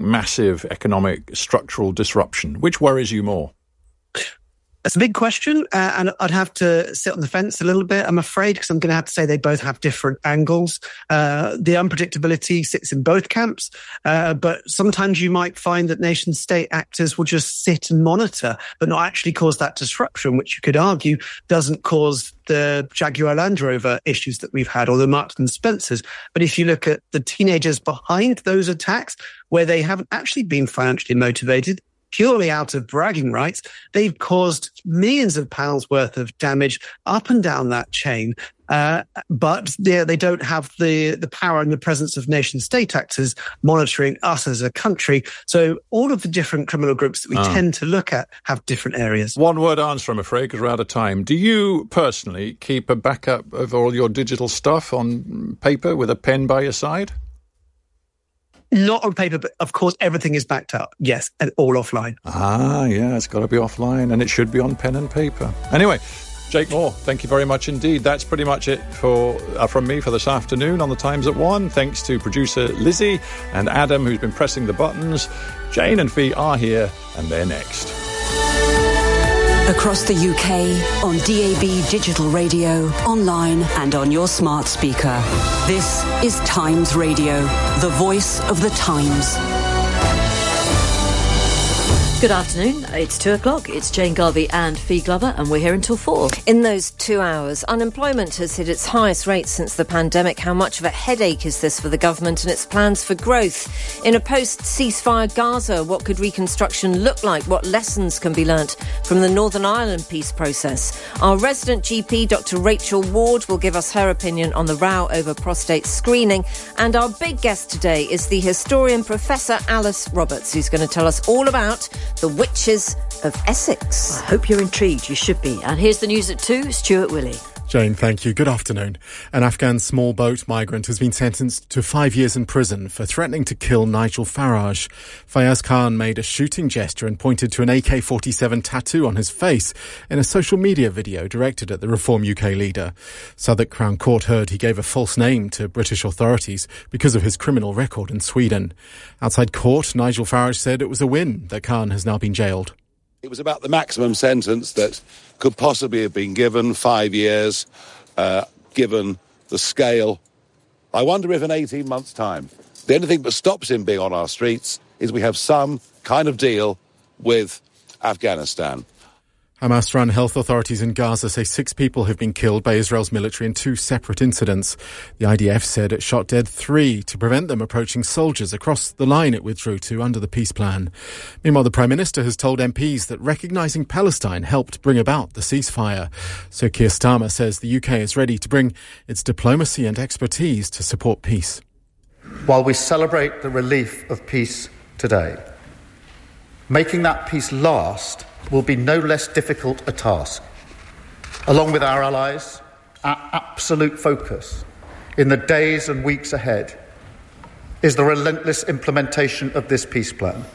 massive economic structural disruption? Which worries you more? That's a big question, and I'd have to sit on the fence a little bit, I'm afraid, because I'm going to have to say they both have different angles. The unpredictability sits in both camps, but sometimes you might find that nation-state actors will just sit and monitor, but not actually cause that disruption, which you could argue doesn't cause the Jaguar Land Rover issues that we've had, or the Marks and Spencers. But if you look at the teenagers behind those attacks, where they haven't actually been financially motivated, purely out of bragging rights, they've caused millions of pounds worth of damage up and down that chain. But they don't have the power and the presence of nation-state actors monitoring us as a country. So all of the different criminal groups that we tend to look at have different areas. One-word answer, I'm afraid, because we're out of time. Do you personally keep a backup of all your digital stuff on paper with a pen by your side? Not on paper, but of course everything is backed up. Yes, and all offline. Yeah, it's got to be offline, and it should be on pen and paper. Anyway, Jake Moore, thank you very much indeed. That's pretty much it from me for this afternoon on The Times at 1. Thanks to producer Lizzie and Adam, who's been pressing the buttons. Jane and Fee are here, and they're next. Across the UK, on DAB digital radio, online and on your smart speaker. This is Times Radio, the voice of the Times. Good afternoon. It's 2 o'clock. It's Jane Garvey and Fee Glover, and we're here until 4. In those 2 hours, unemployment has hit its highest rate since the pandemic. How much of a headache is this for the government and its plans for growth? In a post-ceasefire Gaza, what could reconstruction look like? What lessons can be learnt from the Northern Ireland peace process? Our resident GP, Dr. Rachel Ward, will give us her opinion on the row over prostate screening. And our big guest today is the historian Professor Alice Roberts, who's going to tell us all about the Witches of Essex. I hope you're intrigued. You should be. And here's the news at 2, Stuart Willey. Jane, thank you. Good afternoon. An Afghan small boat migrant has been sentenced to 5 years in prison for threatening to kill Nigel Farage. Fayaz Khan made a shooting gesture and pointed to an AK-47 tattoo on his face in a social media video directed at the Reform UK leader. Southwark Crown Court heard he gave a false name to British authorities because of his criminal record in Sweden. Outside court, Nigel Farage said it was a win that Khan has now been jailed. It was about the maximum sentence that could possibly have been given, 5 years, given the scale. I wonder if in 18 months' time, the only thing that stops him being on our streets is we have some kind of deal with Afghanistan. Hamas-run health authorities in Gaza say 6 people have been killed by Israel's military in 2 separate incidents. The IDF said it shot dead 3 to prevent them approaching soldiers across the line it withdrew to under the peace plan. Meanwhile, the Prime Minister has told MPs that recognising Palestine helped bring about the ceasefire. Sir Keir Starmer says the UK is ready to bring its diplomacy and expertise to support peace. While we celebrate the relief of peace today, making that peace last will be no less difficult a task. Along with our allies, our absolute focus in the days and weeks ahead is the relentless implementation of this peace plan.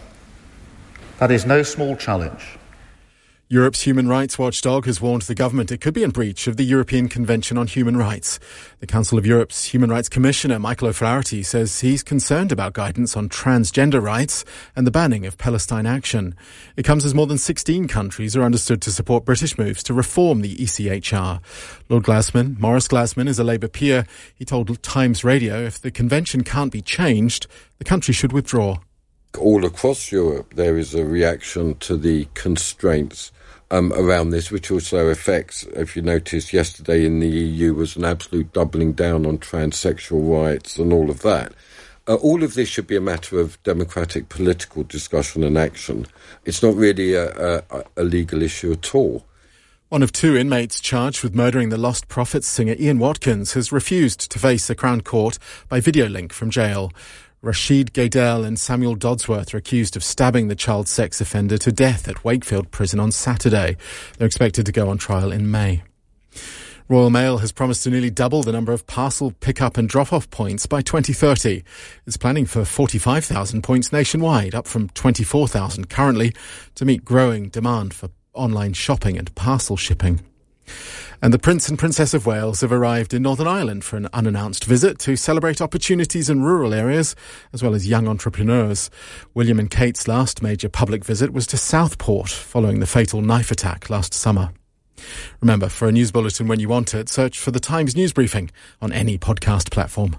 That is no small challenge. Europe's human rights watchdog has warned the government it could be in breach of the European Convention on Human Rights. The Council of Europe's Human Rights Commissioner, Michael O'Flaherty, says he's concerned about guidance on transgender rights and the banning of Palestine action. It comes as more than 16 countries are understood to support British moves to reform the ECHR. Lord Glasman, Maurice Glasman, is a Labour peer. He told Times Radio if the convention can't be changed, the country should withdraw. All across Europe, there is a reaction to the constraints around this, which also affects, if you noticed yesterday in the EU, was an absolute doubling down on transsexual rights and all of that. All of this should be a matter of democratic political discussion and action. It's not really a legal issue at all. One of 2 inmates charged with murdering the Lost Prophets singer Ian Watkins has refused to face a Crown Court by video link from jail. Rashid Gaydel and Samuel Dodsworth are accused of stabbing the child sex offender to death at Wakefield Prison on Saturday. They're expected to go on trial in May. Royal Mail has promised to nearly double the number of parcel pick-up and drop-off points by 2030. It's planning for 45,000 points nationwide, up from 24,000 currently, to meet growing demand for online shopping and parcel shipping. And the Prince and Princess of Wales have arrived in Northern Ireland for an unannounced visit to celebrate opportunities in rural areas, as well as young entrepreneurs. William and Kate's last major public visit was to Southport, following the fatal knife attack last summer. Remember, for a news bulletin when you want it, search for The Times News Briefing on any podcast platform.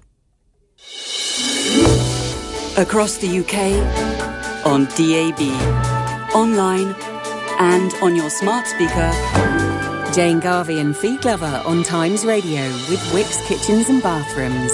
Across the UK, on DAB, online and on your smart speaker. Jane Garvey and Fee Glover on Times Radio with Wickes Kitchens and Bathrooms.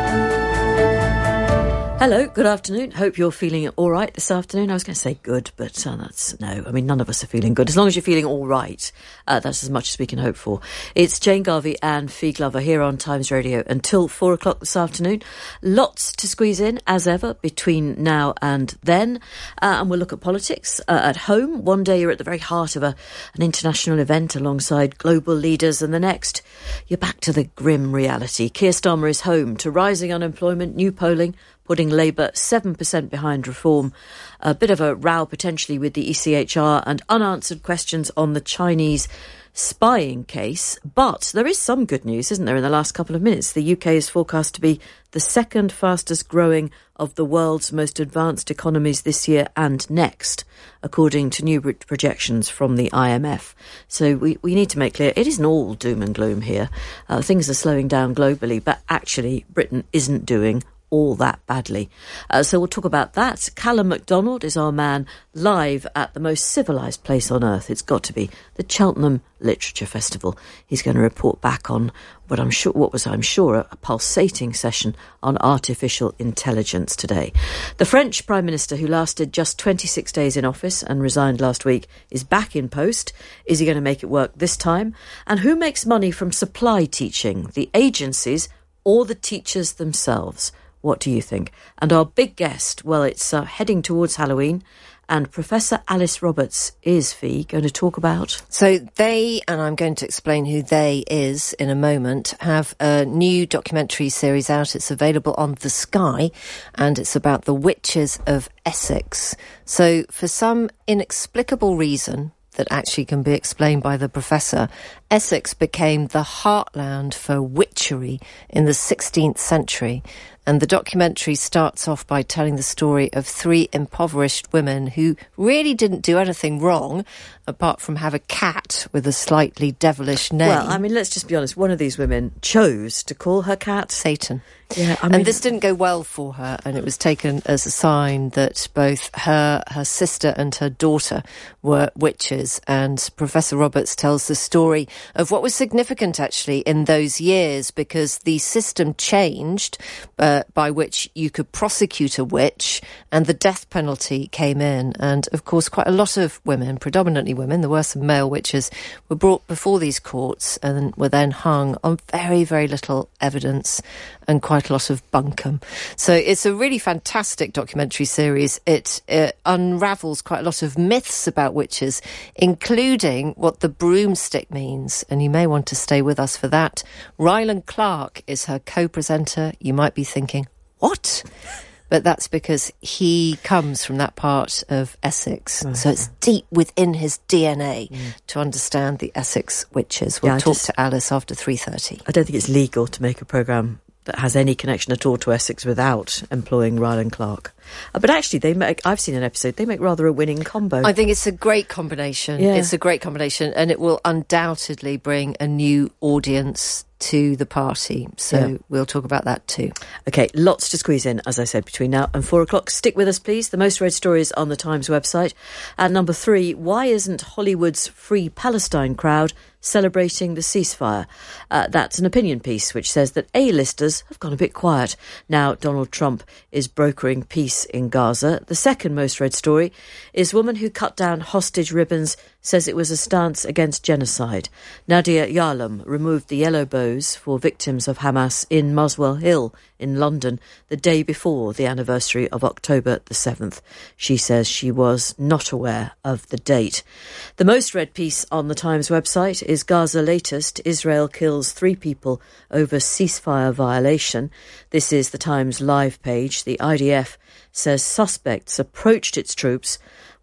Hello, good afternoon. Hope you're feeling all right this afternoon. I was going to say good, but that's no. I mean, none of us are feeling good. As long as you're feeling all right, that's as much as we can hope for. It's Jane Garvey and Fee Glover here on Times Radio until 4 o'clock this afternoon. Lots to squeeze in, as ever, between now and then. And we'll look at politics at home. One day you're at the very heart of an international event alongside global leaders, and the next you're back to the grim reality. Keir Starmer is home to rising unemployment, new polling, putting Labour 7% behind reform, a bit of a row potentially with the ECHR, and unanswered questions on the Chinese spying case. But there is some good news, isn't there, in the last couple of minutes? The UK is forecast to be the second fastest growing of the world's most advanced economies this year and next, according to new projections from the IMF. So we need to make clear it isn't all doom and gloom here. Things are slowing down globally, but actually Britain isn't doing all that badly. So we'll talk about that. Callum MacDonald is our man live at the most civilised place on earth. It's got to be the Cheltenham Literature Festival. He's going to report back on what I'm sure a pulsating session on artificial intelligence today. The French Prime Minister, who lasted just 26 days in office and resigned last week, is back in post. Is he going to make it work this time? And who makes money from supply teaching, the agencies or the teachers themselves? What do you think? And our big guest, well, it's heading towards Halloween, and Professor Alice Roberts is, Fee, going to talk about? So they, and I'm going to explain who they is in a moment, have a new documentary series out. It's available on The Sky, and it's about the witches of Essex. So for some inexplicable reason that actually can be explained by the professor, Essex became the heartland for witchery in the 16th century. And the documentary starts off by telling the story of three impoverished women who really didn't do anything wrong, apart from have a cat with a slightly devilish name. Well, I mean, let's just be honest. One of these women chose to call her cat Satan. Yeah, I mean, and this didn't go well for her, and it was taken as a sign that both her sister and her daughter were witches. And Professor Roberts tells the story of what was significant, actually, in those years, because the system changed by which you could prosecute a witch, and the death penalty came in. And, of course, quite a lot of women, predominantly women, there were some male witches, were brought before these courts and were then hung on very, very little evidence and quite a lot of bunkum. So it's a really fantastic documentary series. It unravels quite a lot of myths about witches, including what the broomstick means. And you may want to stay with us for that. Ryland Clark is her co-presenter. You might be thinking, what? But that's because he comes from that part of Essex. Mm-hmm. So it's deep within his DNA to understand the Essex witches. We'll talk to Alice after 3:30. I don't think it's legal to make a programme that has any connection at all to Essex without employing Ryland Clark. But actually, I've seen an episode, they make rather a winning combo. I think it's a great combination. Yeah. It's a great combination, and it will undoubtedly bring a new audience to the party. So we'll talk about that too. OK, lots to squeeze in, as I said, between now and 4 o'clock. Stick with us, please. The most read stories on the Times website. At number 3, why isn't Hollywood's Free Palestine crowd celebrating the ceasefire? That's an opinion piece which says that A-listers have gone a bit quiet. Now Donald Trump is brokering peace in Gaza. The second most read story is woman who cut down hostage ribbons says it was a stance against genocide. Nadia Yalom removed the yellow bows for victims of Hamas in Muswell Hill in London the day before the anniversary of October the 7th. She says she was not aware of the date. The most read piece on the Times website is Gaza latest. Israel kills 3 people over ceasefire violation. This is the Times live page. The IDF says suspects approached its troops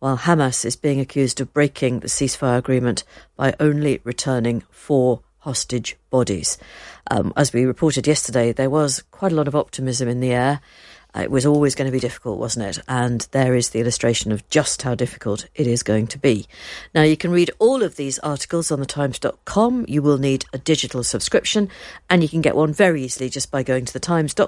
while Hamas is being accused of breaking the ceasefire agreement by only returning 4 hostage bodies. As we reported yesterday, there was quite a lot of optimism in the air. It was always going to be difficult, wasn't it? And there is the illustration of just how difficult it is going to be. Now, you can read all of these articles on thetimes.com. You will need a digital subscription, and you can get one very easily just by going to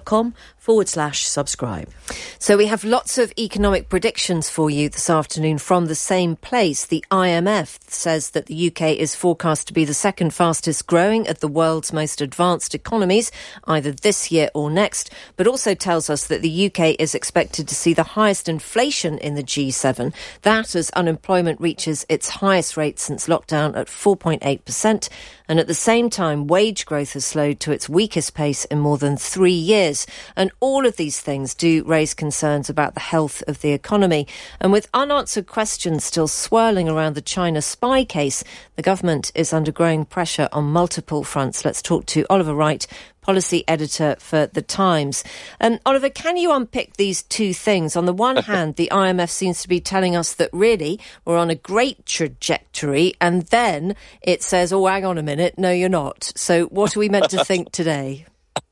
thetimes.com/subscribe. So we have lots of economic predictions for you this afternoon from the same place. The IMF says that the UK is forecast to be the second fastest growing of the world's most advanced economies, either this year or next, but also tells us that the UK is expected to see the highest inflation in the G7. That as unemployment reaches its highest rate since lockdown at 4.8%. And at the same time, wage growth has slowed to its weakest pace in more than 3 years. And all of these things do raise concerns about the health of the economy. And with unanswered questions still swirling around the China spy case, the government is under growing pressure on multiple fronts. Let's talk to Oliver Wright, policy editor for The Times. Oliver, can you unpick these two things? On the one hand, the IMF seems to be telling us that really we're on a great trajectory, and then it says, oh, hang on a minute, no, you're not. So what are we meant to think today?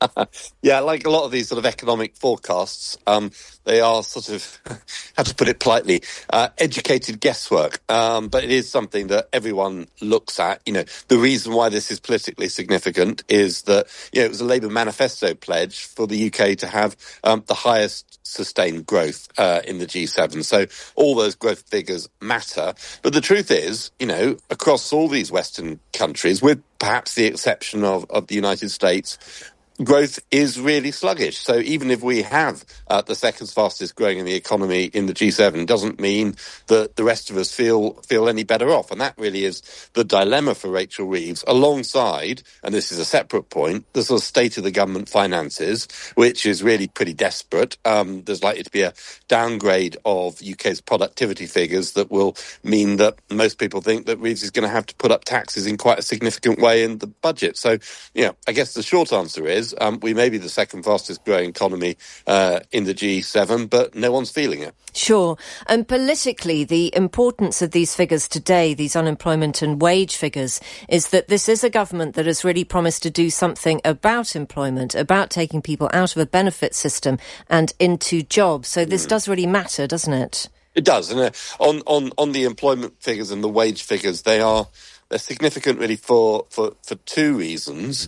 Yeah, like a lot of these sort of economic forecasts, they are sort of, how to put it politely, educated guesswork. But it is something that everyone looks at. You know, the reason why this is politically significant is that, you know, it was a Labour manifesto pledge for the UK to have the highest sustained growth in the G7. So all those growth figures matter. But the truth is, you know, across all these Western countries, with perhaps the exception of the United States, growth is really sluggish. So even if we have the second fastest growing in the economy in the G7, doesn't mean that the rest of us feel any better off. And that really is the dilemma for Rachel Reeves, alongside, and this is a separate point, the sort of state of the government finances, which is really pretty desperate. There's likely to be a downgrade of UK's productivity figures that will mean that most people think that Reeves is going to have to put up taxes in quite a significant way in the budget. So, you know, I guess the short answer is we may be the second fastest growing economy in the G7, but no one's feeling it. Sure. And politically, the importance of these figures today, these unemployment and wage figures, is that this is a government that has really promised to do something about employment, about taking people out of a benefit system and into jobs. So this does really matter, doesn't it? It does. And on the employment figures and the wage figures, they're significant really for two reasons.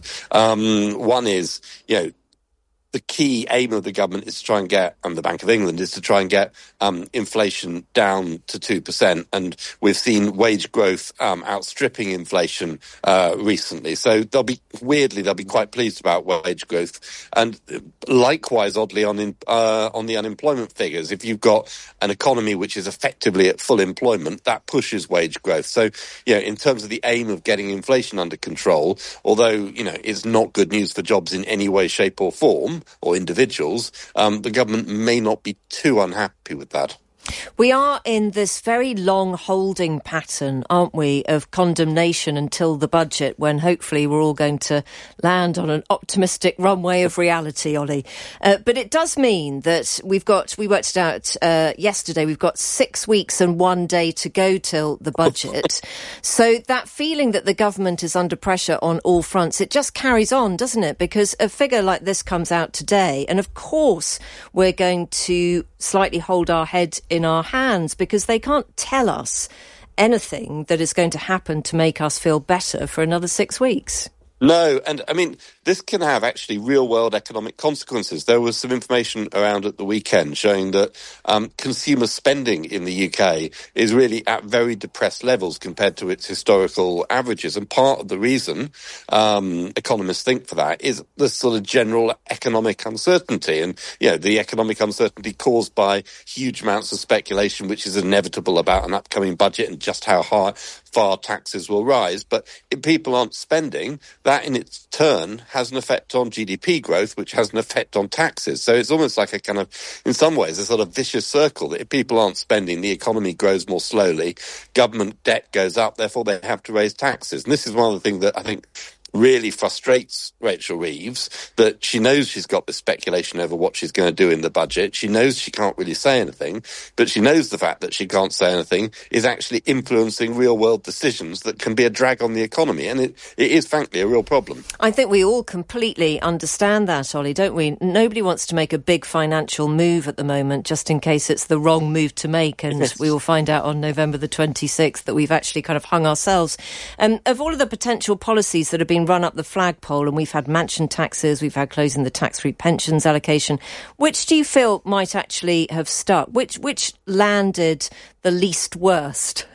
One is, you know, the key aim of the government is to try and get, and the Bank of England is to try and get inflation down to 2%. And we've seen wage growth outstripping inflation recently. So they'll be quite pleased about wage growth. And likewise, oddly, on the unemployment figures, if you've got an economy which is effectively at full employment, that pushes wage growth. So, you know, in terms of the aim of getting inflation under control, although, you know, it's not good news for jobs in any way, shape or form, or individuals, the government may not be too unhappy with that. We are in this very long holding pattern, aren't we, of condemnation until the budget, when hopefully we're all going to land on an optimistic runway of reality, Ollie. But it does mean that we worked it out yesterday, we've got 6 weeks and 1 day to go till the budget. So that feeling that the government is under pressure on all fronts, it just carries on, doesn't it? Because a figure like this comes out today, and of course we're going to slightly hold our head in our hands, because they can't tell us anything that is going to happen to make us feel better for another 6 weeks. No, and I mean, this can have actually real-world economic consequences. There was some information around at the weekend showing that consumer spending in the UK is really at very depressed levels compared to its historical averages. And part of the reason economists think for that is the sort of general economic uncertainty. And, you know, the economic uncertainty caused by huge amounts of speculation, which is inevitable about an upcoming budget and just how far taxes will rise. But if people aren't spending, that in its turn has an effect on GDP growth, which has an effect on taxes. So it's almost like a kind of, in some ways, a sort of vicious circle that if people aren't spending, the economy grows more slowly, government debt goes up, therefore they have to raise taxes. And this is one of the things that I think really frustrates Rachel Reeves, that she knows she's got this speculation over what she's going to do in the budget. She knows she can't really say anything, but she knows the fact that she can't say anything is actually influencing real-world decisions that can be a drag on the economy, and it is, frankly, a real problem. I think we all completely understand that, Ollie, don't we? Nobody wants to make a big financial move at the moment, just in case it's the wrong move to make, and we will find out on November the 26th that we've actually kind of hung ourselves. Of all of the potential policies that have been run up the flagpole, and we've had mansion taxes, we've had closing the tax-free pensions allocation, which do you feel might actually have stuck? Which landed the least worst?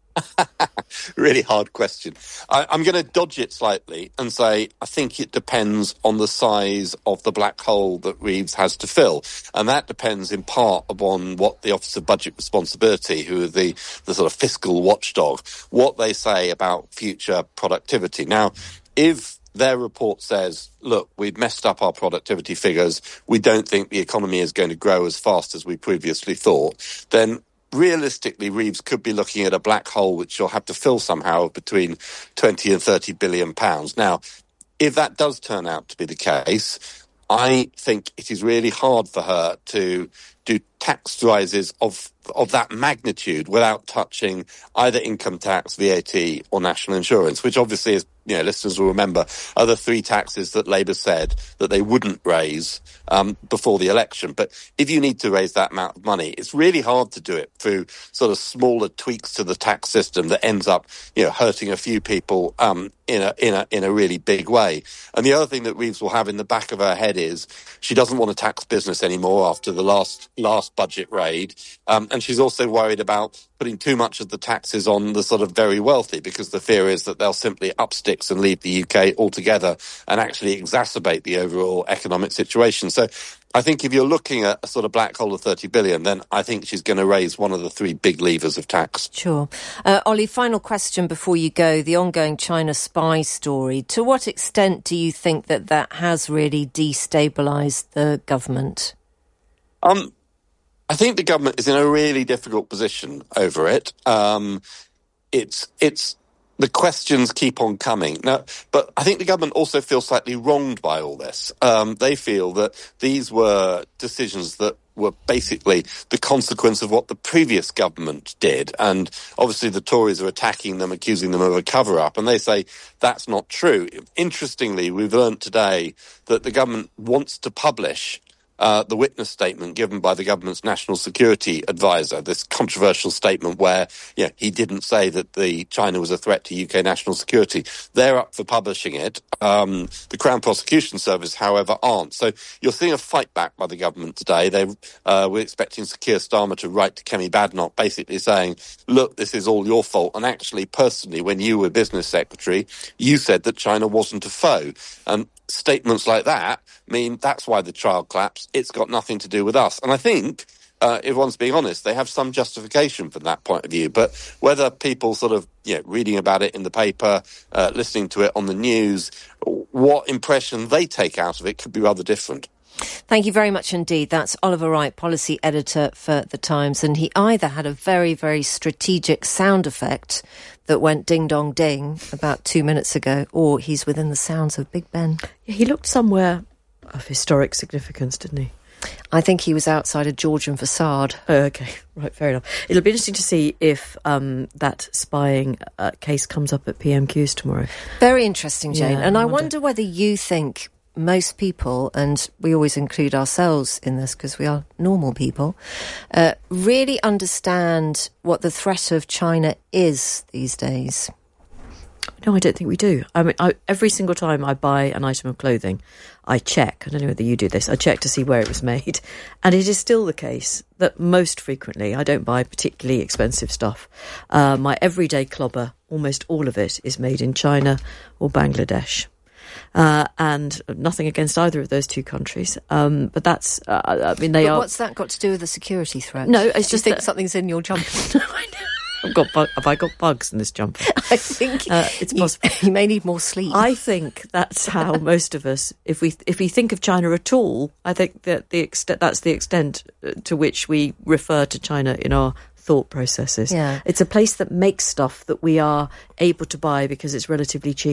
Really hard question. I'm going to dodge it slightly and say I think it depends on the size of the black hole that Reeves has to fill. And that depends in part upon what the Office of Budget Responsibility, who are the sort of fiscal watchdog, what they say about future productivity. Now, if their report says, look, we've messed up our productivity figures, we don't think the economy is going to grow as fast as we previously thought, then realistically, Reeves could be looking at a black hole which she'll have to fill somehow between 20 and 30 billion pounds. Now, if that does turn out to be the case, I think it is really hard for her to do tax rises of that magnitude without touching either income tax, VAT or national insurance, which obviously is, listeners will remember, are the three taxes that Labour said that they wouldn't raise before the election. But if you need to raise that amount of money, it's really hard to do it through sort of smaller tweaks to the tax system that ends up, hurting a few people in a really big way. And the other thing that Reeves will have in the back of her head is she doesn't want to tax business anymore after the last budget raid. And she's also worried about putting too much of the taxes on the sort of very wealthy, because the fear is that they'll simply up sticks and leave the UK altogether and actually exacerbate the overall economic situation. So I think if you're looking at a sort of black hole of 30 billion, then I think she's going to raise one of the three big levers of tax. Sure. Ollie, final question before you go. The ongoing China spy story. To what extent do you think that has really destabilised the government? I think the government is in a really difficult position over it. It's the questions keep on coming. Now, but I think the government also feels slightly wronged by all this. They feel that these were decisions that were basically the consequence of what the previous government did. And obviously the Tories are attacking them, accusing them of a cover-up. And they say that's not true. Interestingly, we've learned today that the government wants to publish the witness statement given by the government's national security advisor, this controversial statement where he didn't say that China was a threat to UK national security. They're up for publishing it. The Crown Prosecution Service, however, aren't. So you're seeing a fight back by the government today. We're expecting Sir Keir Starmer to write to Kemi Badenoch basically saying, look, this is all your fault. And actually, personally, when you were business secretary, you said that China wasn't a foe. And statements like that mean that's why the trial collapsed. It's got nothing to do with us. And I think, if one's being honest, they have some justification from that point of view. But whether people sort of, reading about it in the paper, listening to it on the news, what impression they take out of it could be rather different. Thank you very much indeed. That's Oliver Wright, policy editor for The Times. And he either had a very, very strategic sound effect that went ding dong ding about 2 minutes ago, or he's within the sounds of Big Ben. Yeah, he looked somewhere of historic significance, didn't he? I think he was outside a Georgian facade. Oh, okay, right, fair enough. It'll be interesting to see if that spying case comes up at PMQs tomorrow. Very interesting, Jane. Yeah, and I wonder whether you think most people, and we always include ourselves in this because we are normal people, really understand what the threat of China is these days. No, I don't think we do. I mean, every single time I buy an item of clothing, I check. I don't know whether you do this. I check to see where it was made. And it is still the case that most frequently I don't buy particularly expensive stuff. My everyday clobber, almost all of it, is made in China or Bangladesh. And nothing against either of those two countries. But that's, but what's that got to do with the security threat? No, it's just that something's in your jumper. No, I know. Have I got bugs in this jumper? I think it's possible. You may need more sleep. I think that's how most of us, if we think of China at all, I think that that's the extent to which we refer to China in our thought processes. Yeah. It's a place that makes stuff that we are able to buy because it's relatively cheap.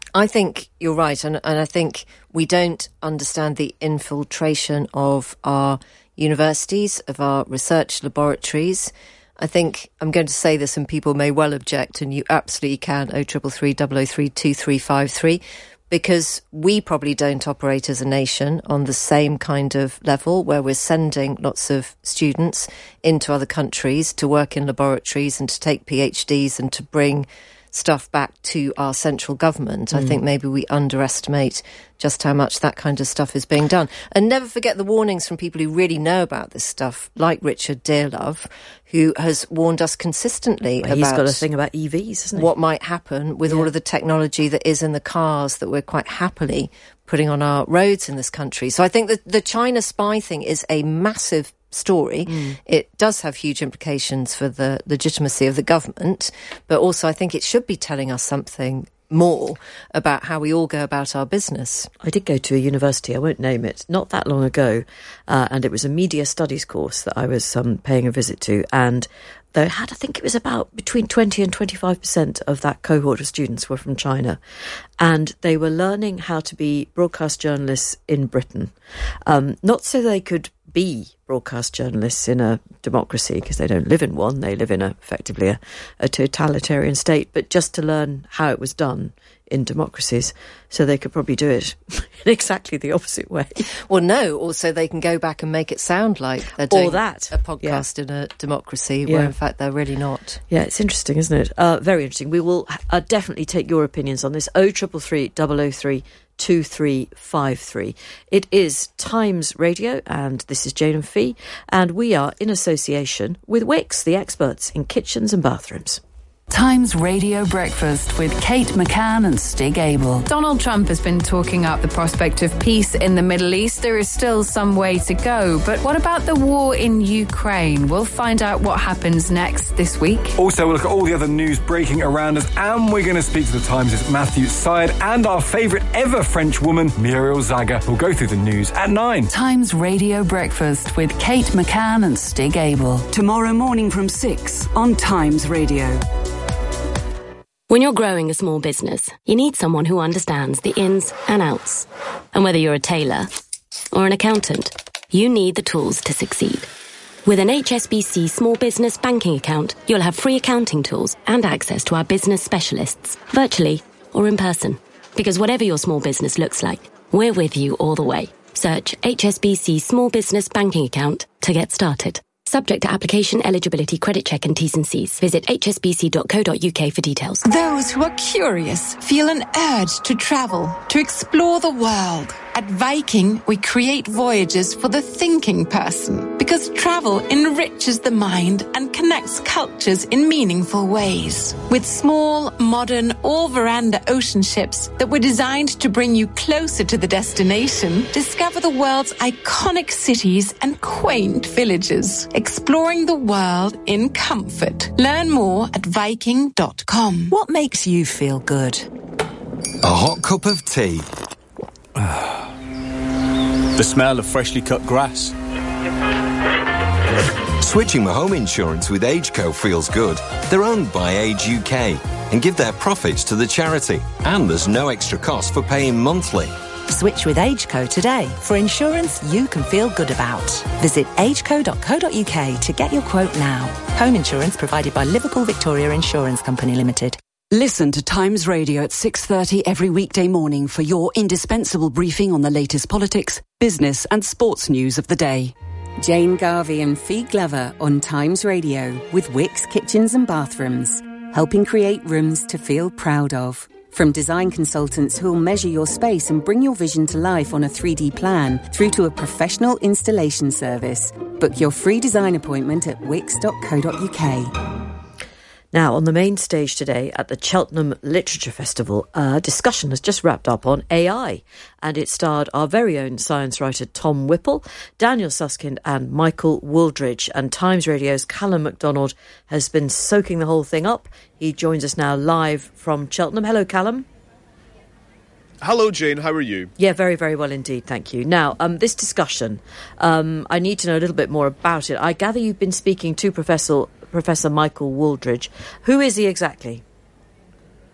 I think you're right, and I think we don't understand the infiltration of our universities, of our research laboratories. I think I'm going to say this and people may well object, and you absolutely can, 0333 003 2353, because we probably don't operate as a nation on the same kind of level where we're sending lots of students into other countries to work in laboratories and to take PhDs and to bring stuff back to our central government. I think maybe we underestimate just how much that kind of stuff is being done. And never forget the warnings from people who really know about this stuff, like Richard Dearlove, who has warned us consistently about... He's got a thing about EVs, hasn't he? What might happen with all of the technology that is in the cars that we're quite happily putting on our roads in this country. So I think that the China spy thing is a massive story. It does have huge implications for the legitimacy of the government, but also I think it should be telling us something more about how we all go about our business. I did go to a university, I won't name it, not that long ago, and it was a media studies course that I was paying a visit to, and they had, I think it was about between 20 and 25% of that cohort of students were from China, and they were learning how to be broadcast journalists in Britain, not so they could be broadcast journalists in a democracy, because they don't live in one, they live in effectively a totalitarian state, but just to learn how it was done in democracies, so they could probably do it in exactly the opposite way. Well, no, also they can go back and make it sound like they're doing a podcast in a democracy, where in fact they're really not. Yeah, it's interesting, isn't it? Very interesting. We will definitely take your opinions on this. 0333 003 2353. It is Times Radio, and this is Jane and Fee, and we are in association with Wix, the experts in kitchens and bathrooms. Times Radio Breakfast with Kate McCann and Stig Abel. Donald Trump has been talking up the prospect of peace in the Middle East. There is still some way to go. But what about the war in Ukraine? We'll find out what happens next this week. Also, we'll look at all the other news breaking around us, and we're going to speak to the Times' Matthew Syed and our favourite ever French woman, Muriel Zaga. We'll go through the news at 9. Times Radio Breakfast with Kate McCann and Stig Abel. Tomorrow morning from 6 on Times Radio. When you're growing a small business, you need someone who understands the ins and outs. And whether you're a tailor or an accountant, you need the tools to succeed. With an HSBC small business banking account, you'll have free accounting tools and access to our business specialists, virtually or in person. Because whatever your small business looks like, we're with you all the way. Search HSBC Small Business Banking Account to get started. Subject to application, eligibility, credit check and T's and C's. Visit hsbc.co.uk for details. Those who are curious feel an urge to travel, to explore the world. At Viking, we create voyages for the thinking person, because travel enriches the mind and connects cultures in meaningful ways. With small, modern, all-veranda ocean ships that were designed to bring you closer to the destination, discover the world's iconic cities and quaint villages, exploring the world in comfort. Learn more at Viking.com. What makes you feel good? A hot cup of tea. The smell of freshly cut grass. Switching my home insurance with AgeCo feels good. They're owned by Age UK and give their profits to the charity. And there's no extra cost for paying monthly. Switch with AgeCo today for insurance you can feel good about. Visit ageco.co.uk to get your quote now. Home insurance provided by Liverpool Victoria Insurance Company Limited. Listen to Times Radio at 6:30 every weekday morning for your indispensable briefing on the latest politics, business and sports news of the day. Jane Garvey and Fee Glover on Times Radio with Wix Kitchens and Bathrooms, helping create rooms to feel proud of. From design consultants who'll measure your space and bring your vision to life on a 3D plan, through to a professional installation service. Book your free design appointment at wix.co.uk. Now, on the main stage today at the Cheltenham Literature Festival, a discussion has just wrapped up on AI, and it starred our very own science writer Tom Whipple, Daniel Susskind and Michael Wooldridge. And Times Radio's Callum MacDonald has been soaking the whole thing up. He joins us now live from Cheltenham. Hello, Callum. Hello, Jane. How are you? Yeah, very, very well indeed, thank you. Now, this discussion, I need to know a little bit more about it. I gather you've been speaking to Professor Michael Wooldridge. Who is he exactly?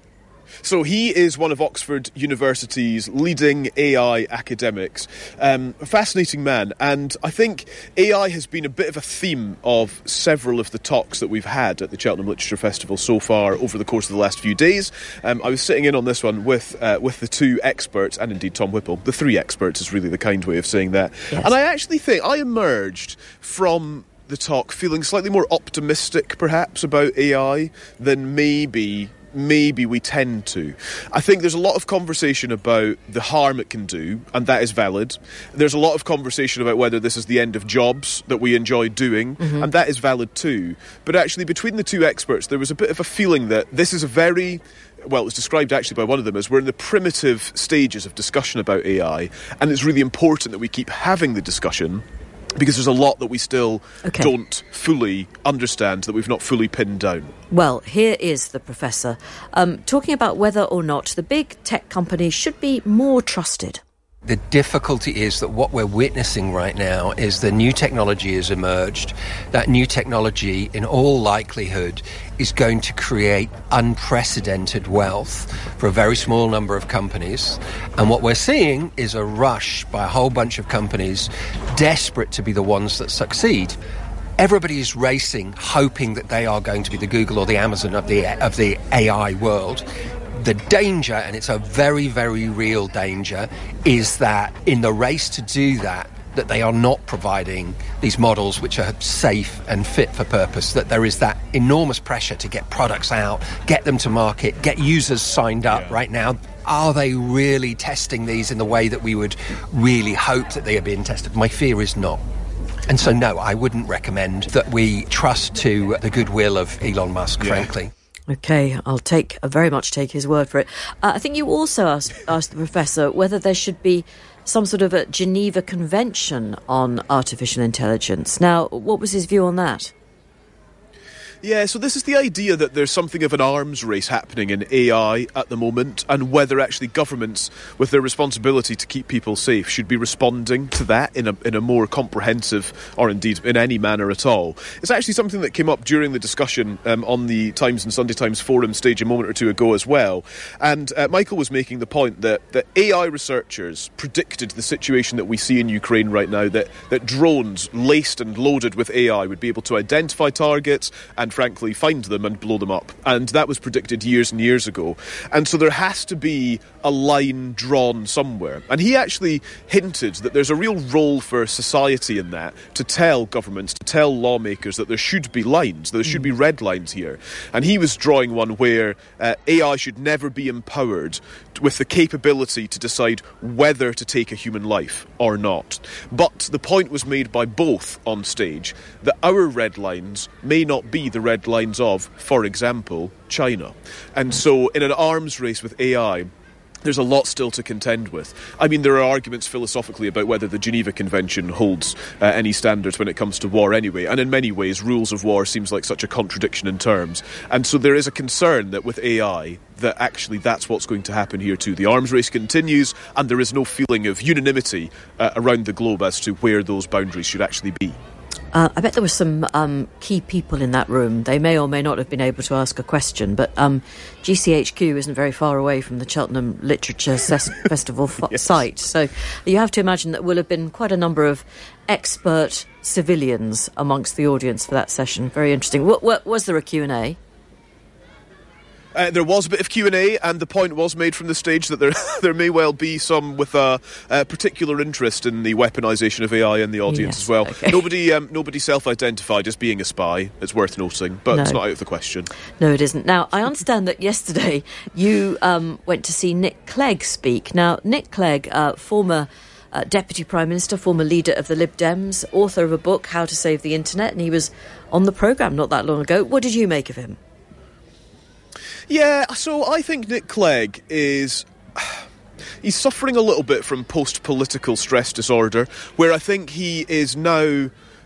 So he is one of Oxford University's leading AI academics. A fascinating man. And I think AI has been a bit of a theme of several of the talks that we've had at the Cheltenham Literature Festival so far over the course of the last few days. I was sitting in on this one with the two experts, and indeed Tom Whipple. The three experts is really the kind way of saying that. Yes. And I actually think I emerged from the talk feeling slightly more optimistic, perhaps, about AI than maybe we tend to. I think there's a lot of conversation about the harm it can do, and that is valid. There's a lot of conversation about whether this is the end of jobs that we enjoy doing, and that is valid too. But actually, between the two experts, there was a bit of a feeling that this is a very... Well, it was described actually by one of them as we're in the primitive stages of discussion about AI, and it's really important that we keep having the discussion, because there's a lot that we still don't fully understand, that we've not fully pinned down. Well, here is the professor talking about whether or not the big tech companies should be more trusted. The difficulty is that what we're witnessing right now is the new technology has emerged. That new technology, in all likelihood, is going to create unprecedented wealth for a very small number of companies. And what we're seeing is a rush by a whole bunch of companies desperate to be the ones that succeed. Everybody is racing, hoping that they are going to be the Google or the Amazon of the AI world. The danger, and it's a very, very real danger, is that in the race to do that they are not providing these models which are safe and fit for purpose, that there is that enormous pressure to get products out, get them to market, get users signed up right now. Are they really testing these in the way that we would really hope that they are being tested? My fear is not. And so, no, I wouldn't recommend that we trust to the goodwill of Elon Musk, frankly. OK, I'll very much take his word for it. I think you also asked the professor whether there should be some sort of a Geneva Convention on artificial intelligence. Now, what was his view on that? Yeah, so this is the idea that there's something of an arms race happening in AI at the moment, and whether actually governments, with their responsibility to keep people safe, should be responding to that in a more comprehensive, or indeed in any manner at all. It's actually something that came up during the discussion on the Times and Sunday Times forum stage a moment or two ago as well. And Michael was making the point that AI researchers predicted the situation that we see in Ukraine right now, that drones laced and loaded with AI would be able to identify targets and frankly find them and blow them up. And that was predicted years and years ago. And so there has to be a line drawn somewhere. And he actually hinted that there's a real role for society in that, to tell governments, to tell lawmakers that there should be lines, there should be red lines here. And he was drawing one where AI should never be empowered with the capability to decide whether to take a human life or not. But the point was made by both on stage that our red lines may not be the red lines of, for example, China. And so in an arms race with AI, there's a lot still to contend with. I mean, there are arguments philosophically about whether the Geneva Convention holds any standards when it comes to war anyway, and in many ways rules of war seems like such a contradiction in terms. And so there is a concern that with AI, that actually that's what's going to happen here too. The arms race continues, and there is no feeling of unanimity around the globe as to where those boundaries should actually be. I bet there were some key people in that room. They may or may not have been able to ask a question, but GCHQ isn't very far away from the Cheltenham Literature Festival site. So you have to imagine that will have been quite a number of expert civilians amongst the audience for that session. Very interesting. Was there a Q&A? There was a bit of Q&A, and the point was made from the stage that there may well be some with a particular interest in the weaponisation of AI in the audience as well. Okay. Nobody self-identified as being a spy, it's worth noting, but it's not out of the question. No, it isn't. Now, I understand that yesterday you went to see Nick Clegg speak. Now, Nick Clegg, former Deputy Prime Minister, former leader of the Lib Dems, author of a book, How to Save the Internet, and he was on the programme not that long ago. What did you make of him? Yeah, so I think Nick Clegg he's suffering a little bit from post-political stress disorder, where I think he is now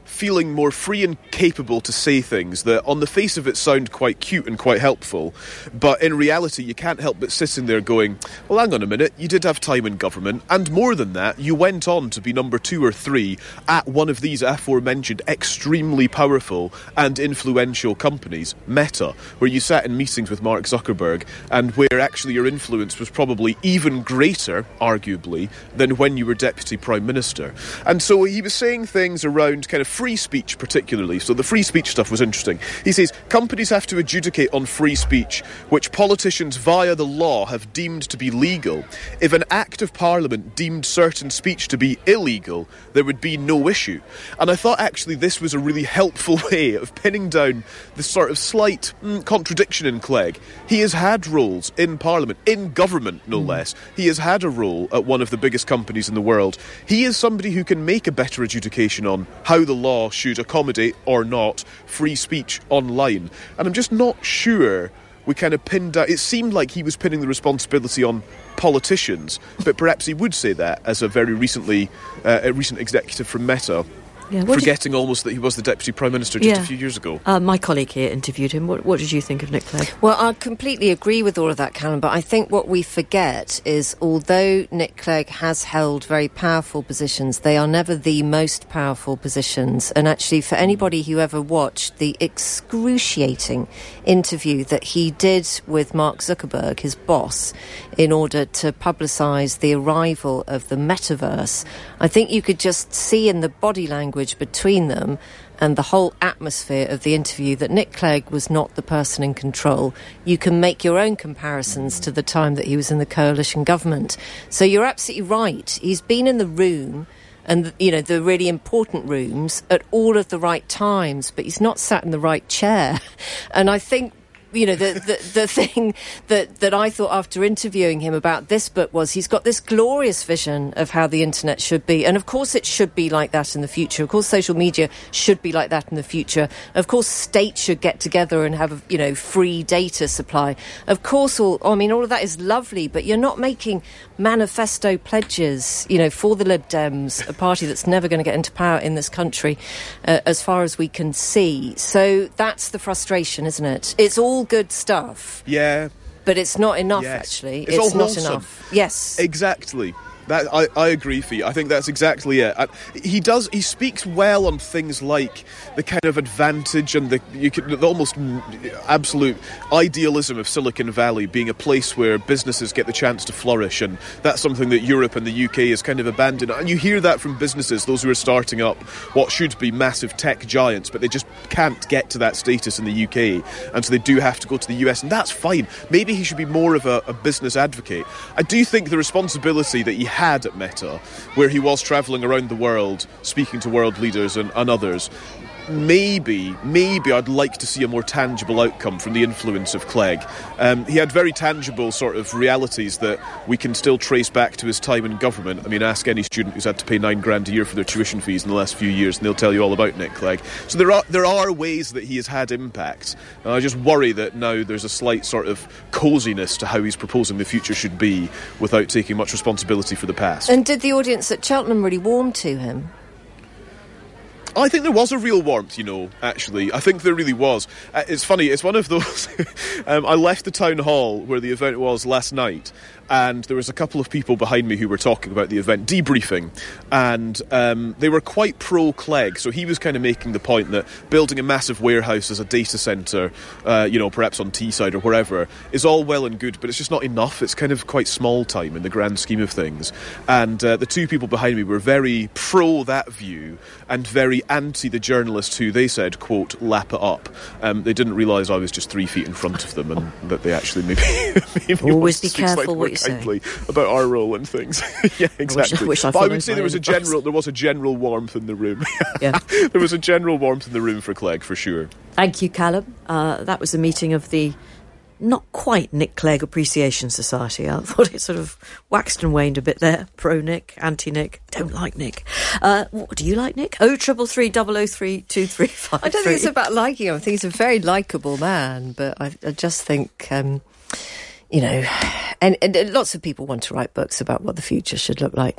feeling more free and capable to say things that on the face of it sound quite cute and quite helpful, but in reality you can't help but sitting there going, well, hang on a minute, you did have time in government, and more than that, you went on to be number 2 or 3 at one of these aforementioned extremely powerful and influential companies, Meta, where you sat in meetings with Mark Zuckerberg and where actually your influence was probably even greater, arguably, than when you were Deputy Prime Minister. And so he was saying things around kind of free speech particularly. So the free speech stuff was interesting. He says, companies have to adjudicate on free speech, which politicians via the law have deemed to be legal. If an Act of Parliament deemed certain speech to be illegal, there would be no issue. And I thought actually this was a really helpful way of pinning down this sort of slight contradiction in Clegg. He has had roles in Parliament, in government no less. He has had a role at one of the biggest companies in the world. He is somebody who can make a better adjudication on how the law should accommodate or not free speech online. And I'm just not sure we kind of pinned down. It seemed like he was pinning the responsibility on politicians, but perhaps he would say that as a very recent executive from Meta. Yeah, forgetting almost that he was the Deputy Prime Minister just a few years ago. My colleague here interviewed him. What did you think of Nick Clegg? Well, I completely agree with all of that, Callum, but I think what we forget is although Nick Clegg has held very powerful positions, they are never the most powerful positions. And actually, for anybody who ever watched the excruciating interview that he did with Mark Zuckerberg, his boss, in order to publicise the arrival of the metaverse, I think you could just see in the body language between them and the whole atmosphere of the interview that Nick Clegg was not the person in control. You can make your own comparisons to the time that he was in the coalition government. So you're absolutely right. He's been in the room and, you know, the really important rooms at all of the right times, but he's not sat in the right chair. And I think, you know, the thing that I thought after interviewing him about this book was he's got this glorious vision of how the internet should be. And of course it should be like that in the future. Of course social media should be like that in the future. Of course states should get together and have, you know, free data supply. Of course all of that is lovely, but you're not making manifesto pledges, you know, for the Lib Dems, a party that's never going to get into power in this country, as far as we can see. So that's the frustration, isn't it? It's all good stuff. Yeah. But it's not enough, actually. It's not enough. Yes. Exactly. That I agree for you. I think that's exactly it. He speaks well on things like the kind of advantage and the almost absolute idealism of Silicon Valley being a place where businesses get the chance to flourish, and that's something that Europe and the UK has kind of abandoned. And you hear that from businesses, those who are starting up what should be massive tech giants, but they just can't get to that status in the UK, and so they do have to go to the US, and that's fine. Maybe he should be more of a business advocate. I do think the responsibility that he had at Meta, where he was travelling around the world speaking to world leaders and others, maybe I'd like to see a more tangible outcome from the influence of Clegg. He had very tangible sort of realities that we can still trace back to his time in government. I mean, ask any student who's had to pay $9,000 a year for their tuition fees in the last few years and they'll tell you all about Nick Clegg. So there are ways that he has had impact. And I just worry that now there's a slight sort of coziness to how he's proposing the future should be without taking much responsibility for the past. And did the audience at Cheltenham really warm to him? I think there was a real warmth, you know, actually. I think there really was. It's funny, it's one of those... I left the town hall where the event was last night, and there was a couple of people behind me who were talking about the event, debriefing, and they were quite pro-Clegg. So he was kind of making the point that building a massive warehouse as a data centre, you know, perhaps on Teesside or wherever, is all well and good, but it's just not enough. It's kind of quite small time in the grand scheme of things. And the two people behind me were very pro that view and very anti the journalists who they said, quote, lap it up. They didn't realise I was just 3 feet in front of them and that they actually maybe always be careful what you say about our role and things. Yeah, exactly. But I would say there was a general warmth in the room. Yeah. There was a general warmth in the room for Clegg, for sure. Thank you, Callum. That was a meeting of the not quite Nick Clegg Appreciation Society. I thought it sort of waxed and waned a bit there. Pro-Nick, anti-Nick, don't like Nick. What do you like, Nick? 0333 003 2353. I don't think it's about liking him. I think he's a very likeable man, but I just think... you know, and lots of people want to write books about what the future should look like, Jane.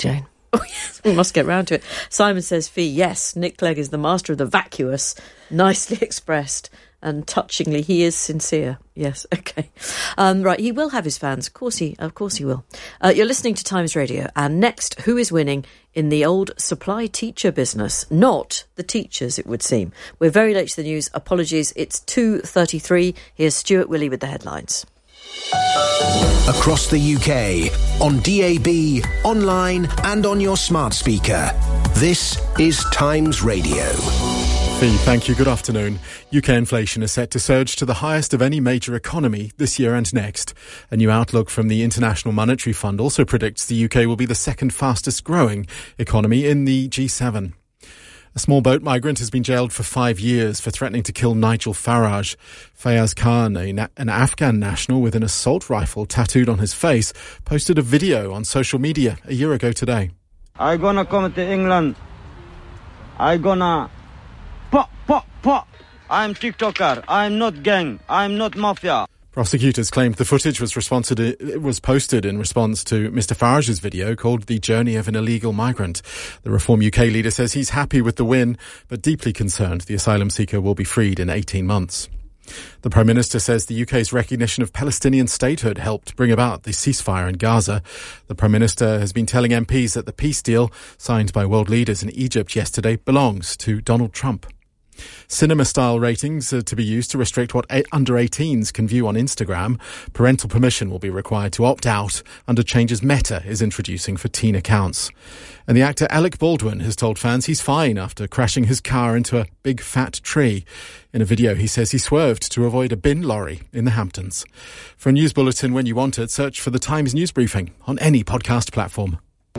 Oh, yes, we must get round to it. Simon says, Fee, yes, Nick Clegg is the master of the vacuous. Nicely expressed. And touchingly, he is sincere. Yes, okay. Right, he will have his fans. Of course he will. You're listening to Times Radio. And next, who is winning in the old supply teacher business? Not the teachers, it would seem. We're very late to the news. Apologies. It's 2:33. Here's Stuart Willey with the headlines. Across the UK, on DAB, online and on your smart speaker. This is Times Radio. Fee, thank you. Good afternoon. UK inflation is set to surge to the highest of any major economy this year and next. A new outlook from the International Monetary Fund also predicts the UK will be the second fastest growing economy in the G7. A small boat migrant has been jailed for 5 years for threatening to kill Nigel Farage. Fayaz Khan, an Afghan national with an assault rifle tattooed on his face, posted a video on social media a year ago today. I'm gonna come to England. I'm gonna... Pop. I'm TikToker. I'm not gang. I'm not mafia. Prosecutors claimed the footage was posted in response to Mr Farage's video called The Journey of an Illegal Migrant. The Reform UK leader says he's happy with the win, but deeply concerned the asylum seeker will be freed in 18 months. The Prime Minister says the UK's recognition of Palestinian statehood helped bring about the ceasefire in Gaza. The Prime Minister has been telling MPs that the peace deal signed by world leaders in Egypt yesterday belongs to Donald Trump. Cinema-style ratings are to be used to restrict what under-18s can view on Instagram. Parental permission will be required to opt out under changes Meta is introducing for teen accounts. And the actor Alec Baldwin has told fans he's fine after crashing his car into a big fat tree. In a video, he says he swerved to avoid a bin lorry in the Hamptons. For a news bulletin when you want it, search for the Times News Briefing on any podcast platform.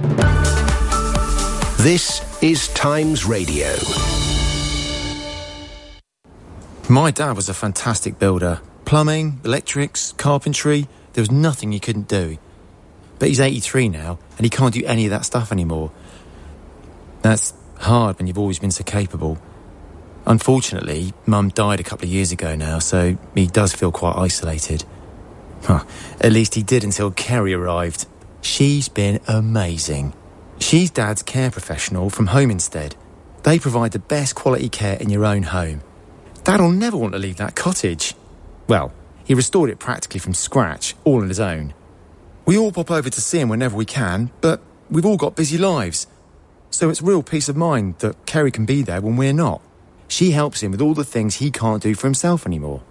This is Times Radio. My dad was a fantastic builder. Plumbing, electrics, carpentry, there was nothing he couldn't do. But he's 83 now, and he can't do any of that stuff anymore. That's hard when you've always been so capable. Unfortunately, Mum died a couple of years ago now, so he does feel quite isolated. At least he did until Kerry arrived. She's been amazing. She's Dad's care professional from Home Instead. They provide the best quality care in your own home. Dad'll never want to leave that cottage. Well, he restored it practically from scratch, all on his own. We all pop over to see him whenever we can, but we've all got busy lives. So it's real peace of mind that Kerry can be there when we're not. She helps him with all the things he can't do for himself anymore.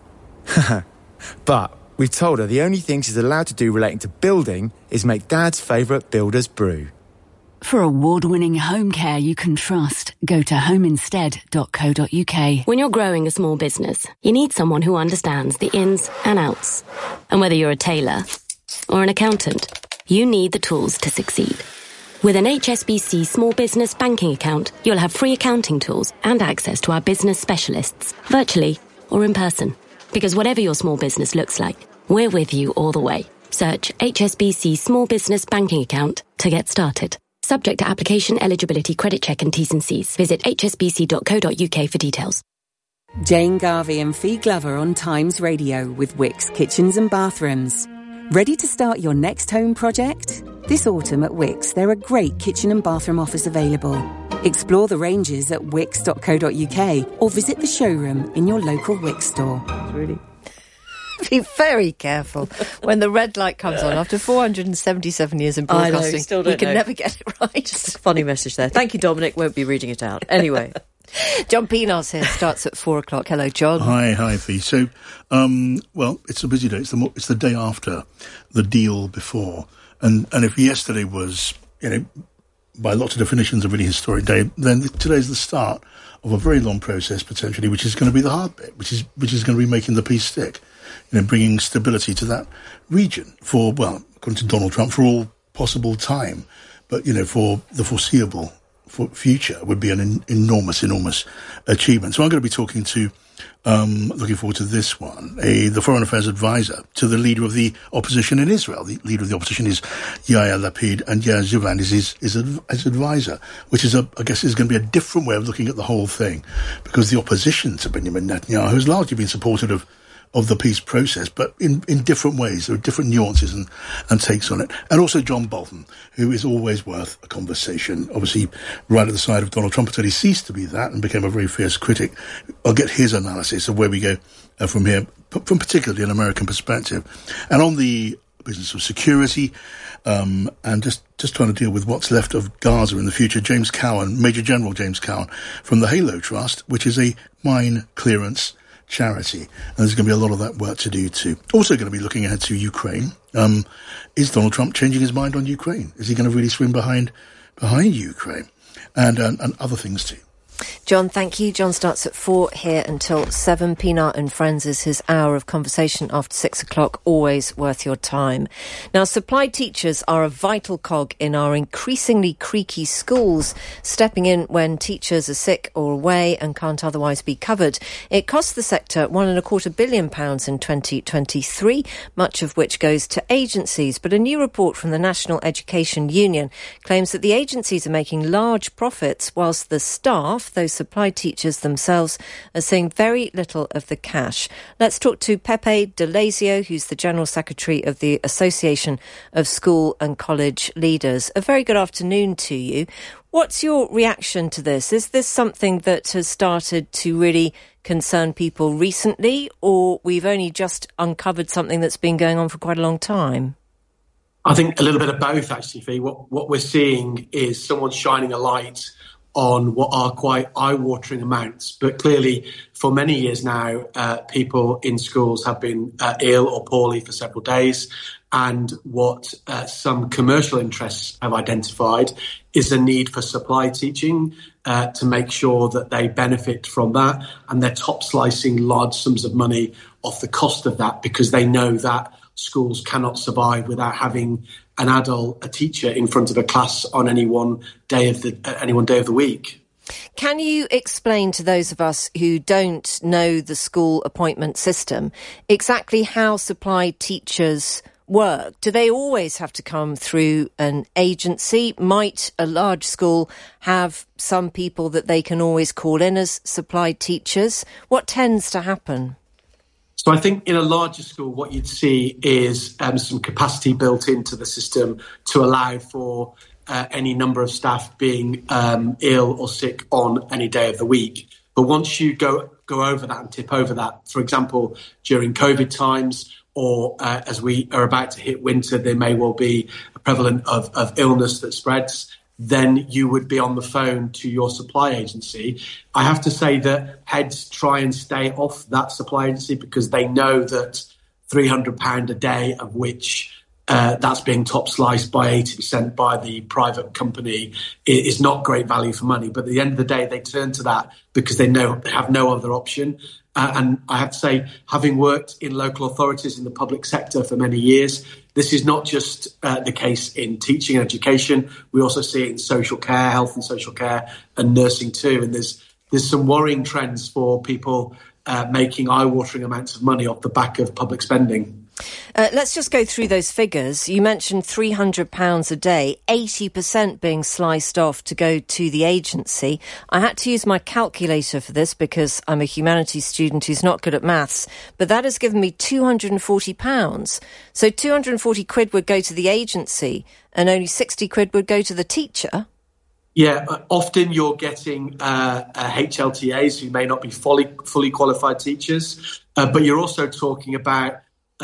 But we've told her the only thing she's allowed to do relating to building is make Dad's favourite builder's brew. For award-winning home care you can trust, go to homeinstead.co.uk. When you're growing a small business, you need someone who understands the ins and outs. And whether you're a tailor or an accountant, you need the tools to succeed. With an HSBC small business banking account, you'll have free accounting tools and access to our business specialists, virtually or in person. Because whatever your small business looks like, we're with you all the way. Search HSBC Small Business Banking Account to get started. Subject to application, eligibility, credit check and T's and C's. Visit hsbc.co.uk for details. Jane Garvey and Fee Glover on Times Radio with Wickes Kitchens and Bathrooms. Ready to start your next home project? This autumn at Wickes, there are great kitchen and bathroom offers available. Explore the ranges at wickes.co.uk or visit the showroom in your local Wickes store. Really? Be very careful when the red light comes on. After 477 years in broadcasting, you can never get it right. Just a funny message there. Thank you, Dominic. Won't be reading it out. Anyway. John Pienaar's here. Starts at 4 o'clock. Hello, John. Hi, Fee. So, well, it's a busy day. It's the day after the deal before. And if yesterday was, by lots of definitions, a really historic day, then today's the start of a very long process, potentially, which is going to be the hard bit, which is going to be making the peace stick. Bringing stability to that region for, well, according to Donald Trump, for all possible time. But, for the foreseeable future would be an enormous achievement. So I'm going to be talking to, looking forward to this one, the Foreign Affairs Advisor to the leader of the opposition in Israel. The leader of the opposition is Yair Lapid, and Yair Zivan is his advisor, which is, I guess, is going to be a different way of looking at the whole thing, because the opposition to Benjamin Netanyahu has largely been supportive the peace process, but in different ways. There are different nuances and takes on it. And also John Bolton, who is always worth a conversation, obviously right at the side of Donald Trump until he ceased to be that and became a very fierce critic. I'll get his analysis of where we go from here, from particularly an American perspective. And on the business of security, and just trying to deal with what's left of Gaza in the future, James Cowan, Major General James Cowan, from the Halo Trust, which is a mine clearance charity. And there's going to be a lot of that work to do too. Also going to be looking ahead to Ukraine. Is Donald Trump changing his mind on Ukraine? Is he going to really swim behind Ukraine? And other things too. John, thank you. John starts at 4 here until 7. Pinar and Friends is his hour of conversation after 6 o'clock. Always worth your time. Now, supply teachers are a vital cog in our increasingly creaky schools, stepping in when teachers are sick or away and can't otherwise be covered. It cost the sector £1.25 billion in 2023, much of which goes to agencies. But a new report from the National Education Union claims that the agencies are making large profits whilst the staff, those supply teachers themselves, are seeing very little of the cash. Let's talk to Pepe De Lazio, who's the General Secretary of the Association of School and College Leaders. A very good afternoon to you. What's your reaction to this? Is this something that has started to really concern people recently, or we've only just uncovered something that's been going on for quite a long time? I think a little bit of both, actually, Fee. What we're seeing is someone shining a light on what are quite eye-watering amounts. But clearly, for many years now, people in schools have been ill or poorly for several days. And what some commercial interests have identified is a need for supply teaching to make sure that they benefit from that. And they're top-slicing large sums of money off the cost of that because they know that schools cannot survive without having an adult, a teacher in front of a class on any one day of the week. Can you explain to those of us who don't know the school appointment system exactly how supply teachers work? Do they always have to come through an agency? Might a large school have some people that they can always call in as supply teachers? What tends to happen? So I think in a larger school, what you'd see is some capacity built into the system to allow for any number of staff being ill or sick on any day of the week. But once you go over that and tip over that, for example, during COVID times or as we are about to hit winter, there may well be a prevalence of illness that spreads, then you would be on the phone to your supply agency. I have to say that heads try and stay off that supply agency because they know that £300 a day, of which that's being top sliced by 80% by the private company, is not great value for money. But at the end of the day, they turn to that because they know they have no other option. And I have to say, having worked in local authorities in the public sector for many years, this is not just the case in teaching and education. We also see it in social care, health and social care, and nursing too. And there's some worrying trends for people making eye-watering amounts of money off the back of public spending. Let's just go through those figures. You mentioned £300 a day, 80% being sliced off to go to the agency. I had to use my calculator for this because I'm a humanities student who's not good at maths, but that has given me £240. So 240 quid would go to the agency and only 60 quid would go to the teacher. Yeah, often you're getting HLTAs who may not be fully qualified teachers, but you're also talking about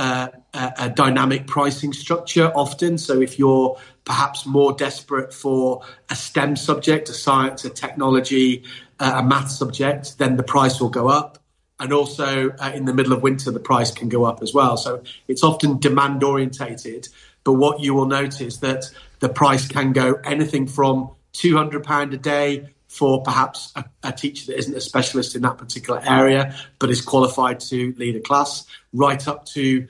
a dynamic pricing structure often. So if you're perhaps more desperate for a STEM subject, a science, a technology, a math subject, then the price will go up. And also in the middle of winter, the price can go up as well. So it's often demand orientated. But what you will notice that the price can go anything from £200 a day for perhaps a teacher that isn't a specialist in that particular area, but is qualified to lead a class, right up to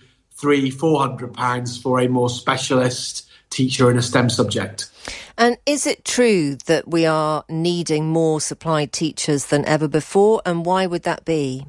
£300-400 for a more specialist teacher in a STEM subject. And is it true that we are needing more supplied teachers than ever before? And why would that be?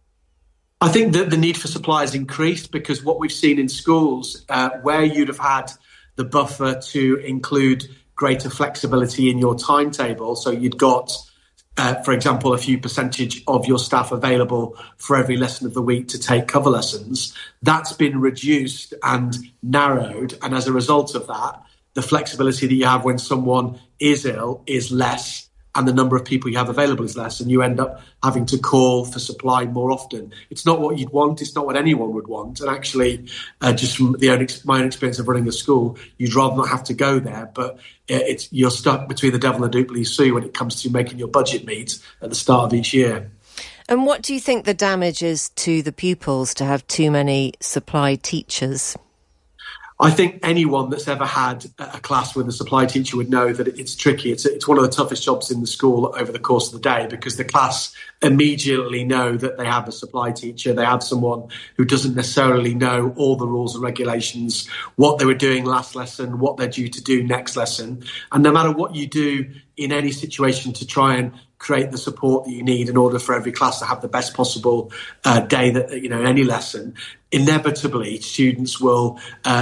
I think that the need for supply has increased because what we've seen in schools, where you'd have had the buffer to include greater flexibility in your timetable. So you'd got for example, a few percentage of your staff available for every lesson of the week to take cover lessons, that's been reduced and narrowed. And as a result of that, the flexibility that you have when someone is ill is less, and the number of people you have available is less, and you end up having to call for supply more often. It's not what you'd want. It's not what anyone would want. And actually, just from my own experience of running a school, you'd rather not have to go there. But you're stuck between the devil and the doobly sue when it comes to making your budget meet at the start of each year. And what do you think the damage is to the pupils to have too many supply teachers? I think anyone that's ever had a class with a supply teacher would know that it's tricky. It's one of the toughest jobs in the school over the course of the day, because the class immediately know that they have a supply teacher. They have someone who doesn't necessarily know all the rules and regulations, what they were doing last lesson, what they're due to do next lesson. And no matter what you do in any situation to try and create the support that you need in order for every class to have the best possible day that, any lesson, inevitably students will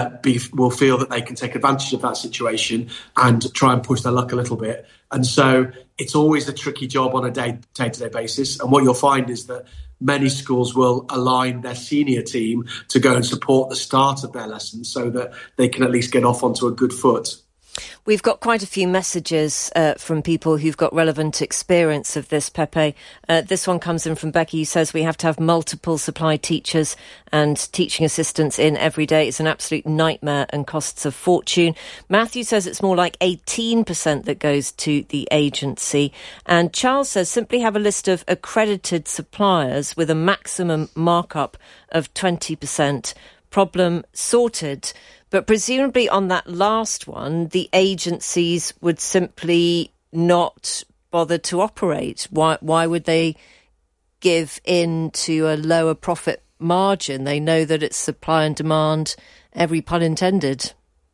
feel that they can take advantage of that situation and try and push their luck a little bit. And so it's always a tricky job on a day-to-day basis. And what you'll find is that many schools will align their senior team to go and support the start of their lessons so that they can at least get off onto a good foot. We've got quite a few messages from people who've got relevant experience of this, Pepe. This one comes in from Becky, who says we have to have multiple supply teachers and teaching assistants in every day. It's an absolute nightmare and costs a fortune. Matthew says it's more like 18% that goes to the agency. And Charles says simply have a list of accredited suppliers with a maximum markup of 20%. Problem sorted. But presumably on that last one, the agencies would simply not bother to operate. Why would they give in to a lower profit margin? They know that it's supply and demand, every pun intended.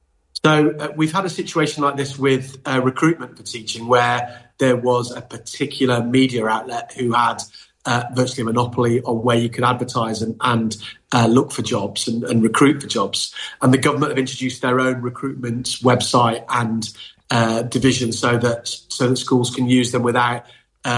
So we've had a situation like this with recruitment for teaching, where there was a particular media outlet who had virtually a monopoly on where you could advertise and look for jobs and recruit for jobs. And the government have introduced their own recruitment website and division so that schools can use them without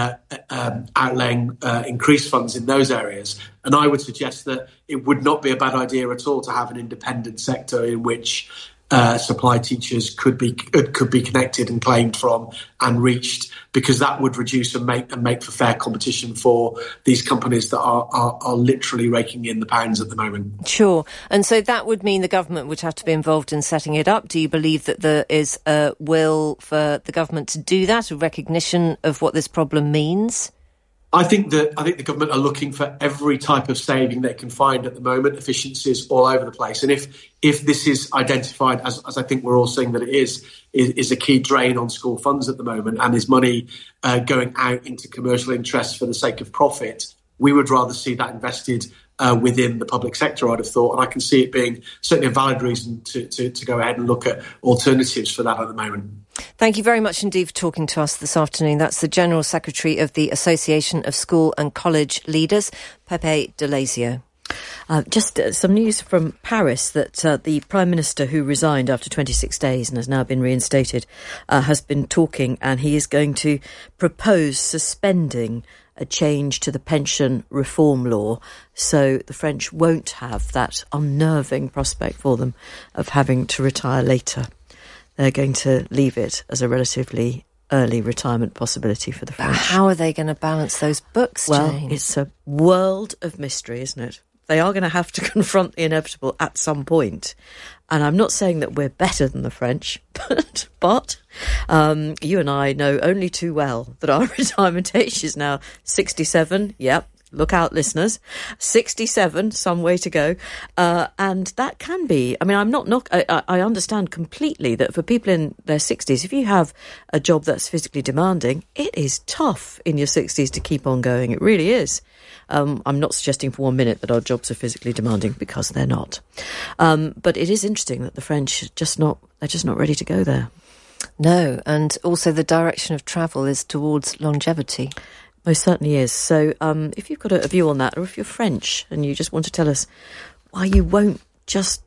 outlaying increased funds in those areas. And I would suggest that it would not be a bad idea at all to have an independent sector in which supply teachers could be connected and claimed from and reached, because that would reduce and make for fair competition for these companies that are literally raking in the pounds at the moment. Sure. And so that would mean the government would have to be involved in setting it up. Do you believe that there is a will for the government to do that, a recognition of what this problem means? I think the government are looking for every type of saving they can find at the moment, efficiencies all over the place. And if this is identified, as I think we're all saying that it is a key drain on school funds at the moment, and is money going out into commercial interests for the sake of profit, we would rather see that invested within the public sector, I'd have thought. And I can see it being certainly a valid reason to go ahead and look at alternatives for that at the moment. Thank you very much indeed for talking to us this afternoon. That's the General Secretary of the Association of School and College Leaders, Pepe de Lazio. Just some news from Paris that the Prime Minister, who resigned after 26 days and has now been reinstated, has been talking, and he is going to propose suspending a change to the pension reform law, so the French won't have that unnerving prospect for them of having to retire later. They're going to leave it as a relatively early retirement possibility for the French. How are they going to balance those books, Well, Jane? It's a world of mystery, isn't it? They are going to have to confront the inevitable at some point. And I'm not saying that we're better than the French, but you and I know only too well that our retirement age is now 67. Yep. Look out, listeners. 67, some way to go. And that can be, I mean, I understand completely that for people in their 60s, if you have a job that's physically demanding, it is tough in your 60s to keep on going. It really is. I'm not suggesting for 1 minute that our jobs are physically demanding, because they're not. But it is interesting that the French they're just not ready to go there. No, and also the direction of travel is towards longevity. Most certainly is. So if you've got a view on that, or if you're French and you just want to tell us why you won't just,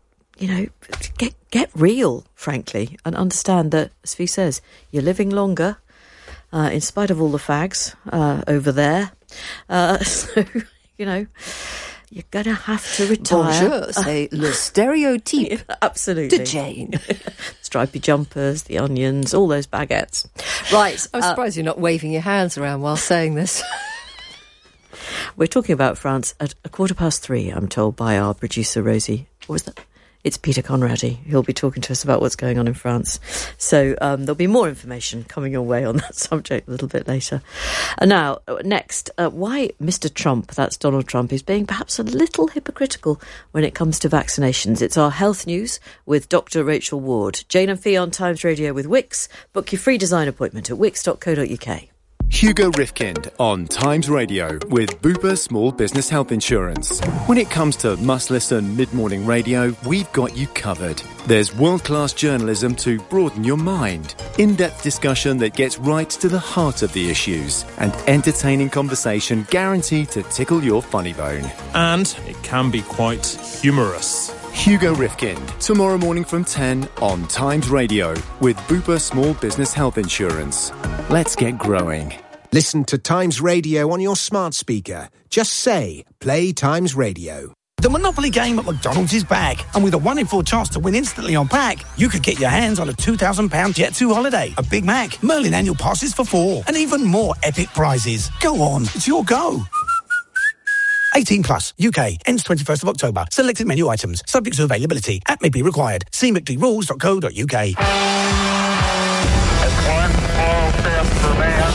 get real, frankly, and understand that, as Fee says, you're living longer, in spite of all the fags over there. So, you know, you're going to have to retire. Bonjour, c'est le stéréotype. Absolutely. De Jane. Stripy jumpers, the onions, all those baguettes. Right. I'm surprised you're not waving your hands around while saying this. We're talking about France at 3:15, I'm told by our producer, Rosie. What was that? It's Peter Conradi. He'll be talking to us about what's going on in France. So there'll be more information coming your way on that subject a little bit later. Now, next, why Mr. Trump, that's Donald Trump, is being perhaps a little hypocritical when it comes to vaccinations. It's our health news with Dr. Rachel Ward. Jane and Fee on Times Radio with Wix. Book your free design appointment at wix.co.uk. Hugo Rifkind on Times Radio with Bupa Small Business Health Insurance. When it comes to must-listen mid-morning radio, we've got you covered. There's world-class journalism to broaden your mind, in-depth discussion that gets right to the heart of the issues, and entertaining conversation guaranteed to tickle your funny bone. And it can be quite humorous. Hugo Rifkind, tomorrow morning from 10 on Times Radio with Bupa Small Business Health Insurance. Let's get growing. Listen to Times Radio on your smart speaker. Just say, play Times Radio. The Monopoly game at McDonald's is back. And with a 1 in 4 chance to win instantly on pack, you could get your hands on a £2,000 Jet2 holiday, a Big Mac, Merlin annual passes for 4, and even more epic prizes. Go on, it's your go. 18 plus, UK, ends 21st of October. Selected menu items, subject to availability. App may be required. See mcdrules.co.uk. That's one small step for man.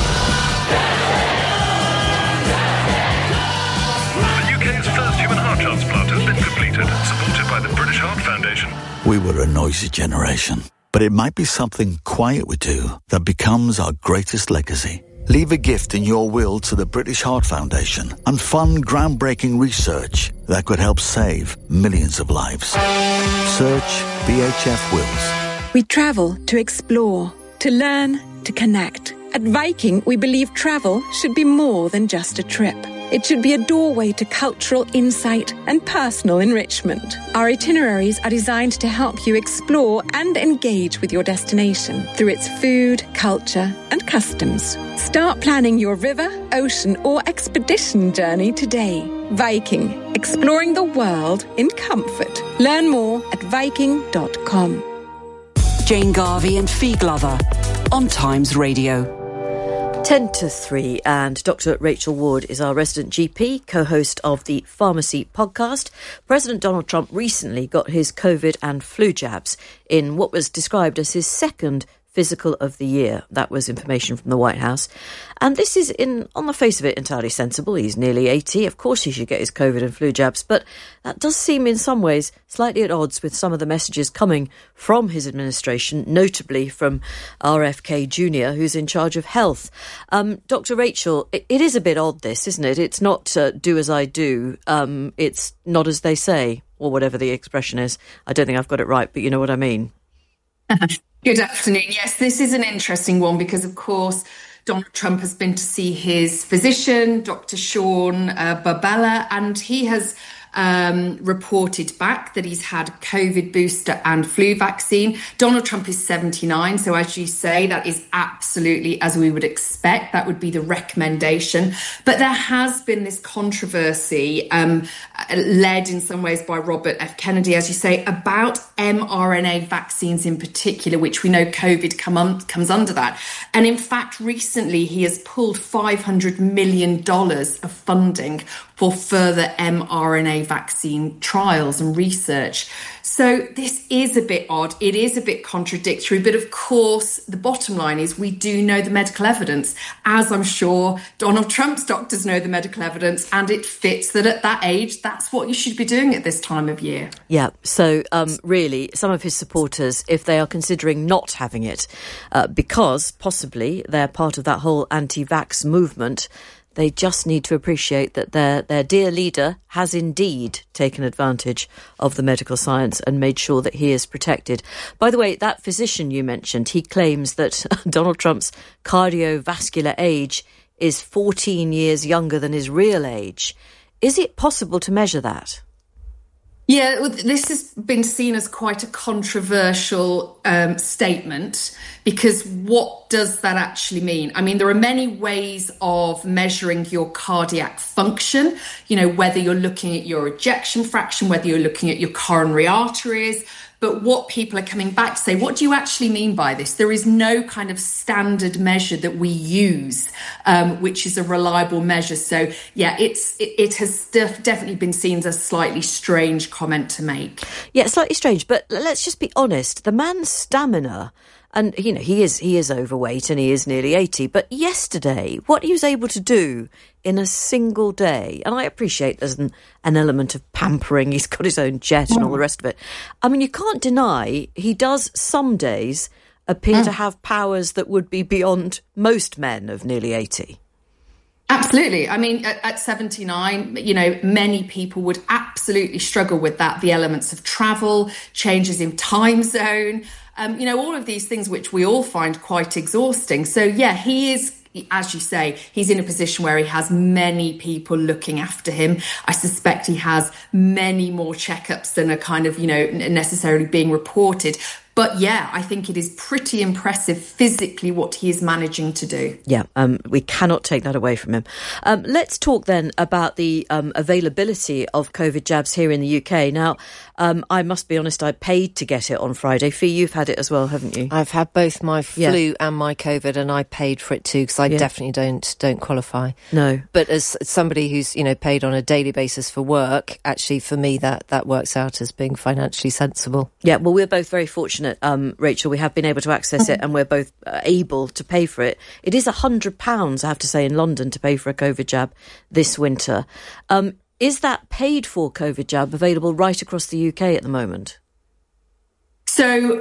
The UK's first human heart transplant has been completed, supported by the British Heart Foundation. We were a noisy generation, but it might be something quiet we do that becomes our greatest legacy. Leave a gift in your will to the British Heart Foundation and fund groundbreaking research that could help save millions of lives. Search BHF Wills. We travel to explore, to learn, to connect. At Viking, we believe travel should be more than just a trip. It should be a doorway to cultural insight and personal enrichment. Our itineraries are designed to help you explore and engage with your destination through its food, culture, and customs. Start planning your river, ocean, or expedition journey today. Viking, exploring the world in comfort. Learn more at Viking.com. Jane Garvey and Fee Glover on Times Radio. 10 to 3, and Dr. Rachel Ward is our resident GP, co-host of the Pharmacy podcast. President Donald Trump recently got his COVID and flu jabs in what was described as his second physical of the year. That was information from the White House. And this is, on the face of it, entirely sensible. He's nearly 80. Of course he should get his COVID and flu jabs. But that does seem in some ways slightly at odds with some of the messages coming from his administration, notably from RFK Jr., who's in charge of health. Dr. Rachel, it is a bit odd, this, isn't it? It's not do as I do. It's not as they say, or whatever the expression is. I don't think I've got it right, but you know what I mean. Good afternoon. Yes, this is an interesting one because, of course, Donald Trump has been to see his physician, Dr. Sean Barbella, and he has reported back that he's had COVID booster and flu vaccine. Donald Trump is 79, so as you say, that is absolutely as we would expect. That would be the recommendation. But there has been this controversy led in some ways by Robert F. Kennedy, as you say, about mRNA vaccines in particular, which we know COVID comes under that. And in fact, recently he has pulled $500 million of funding for further mRNA vaccine trials and research. So this is a bit odd. It is a bit contradictory. But of course, the bottom line is we do know the medical evidence, as I'm sure Donald Trump's doctors know the medical evidence. And it fits that at that age, that's what you should be doing at this time of year. Yeah. So really, some of his supporters, if they are considering not having it, because possibly they're part of that whole anti-vax movement, they just need to appreciate that their dear leader has indeed taken advantage of the medical science and made sure that he is protected. By the way, that physician you mentioned, he claims that Donald Trump's cardiovascular age is 14 years younger than his real age. Is it possible to measure that? Yeah, this has been seen as quite a controversial statement, because what does that actually mean? I mean, there are many ways of measuring your cardiac function, you know, whether you're looking at your ejection fraction, whether you're looking at your coronary arteries. But what people are coming back to say, what do you actually mean by this? There is no kind of standard measure that we use, which is a reliable measure. So, yeah, it has definitely been seen as a slightly strange comment to make. Yeah, slightly strange. But let's just be honest. The man's stamina, and, you know, he is overweight and he is nearly 80. But yesterday, what he was able to do in a single day, and I appreciate there's an element of pampering. He's got his own jet and all the rest of it. I mean, you can't deny he does some days appear to have powers that would be beyond most men of nearly 80. Absolutely. I mean, at 79, you know, many people would absolutely struggle with that. The elements of travel, changes in time zone, you know, all of these things which we all find quite exhausting. So, yeah, he is, as you say, he's in a position where he has many people looking after him. I suspect he has many more checkups than are kind of, you know, necessarily being reported. But yeah, I think it is pretty impressive physically what he is managing to do. Yeah, we cannot take that away from him. Let's talk then about the availability of COVID jabs here in the UK. Now, I must be honest, I paid to get it on Friday. Fee, you've had it as well, haven't you? I've had both my flu and my COVID, and I paid for it too, because I definitely don't qualify. No. But as somebody who's, you know, paid on a daily basis for work, actually for me that works out as being financially sensible. Yeah, well, we're both very fortunate, Rachel. We have been able to access it, and we're both able to pay for it. It is £100, I have to say, in London to pay for a COVID jab this winter. Is that paid for COVID jab available right across the UK at the moment? So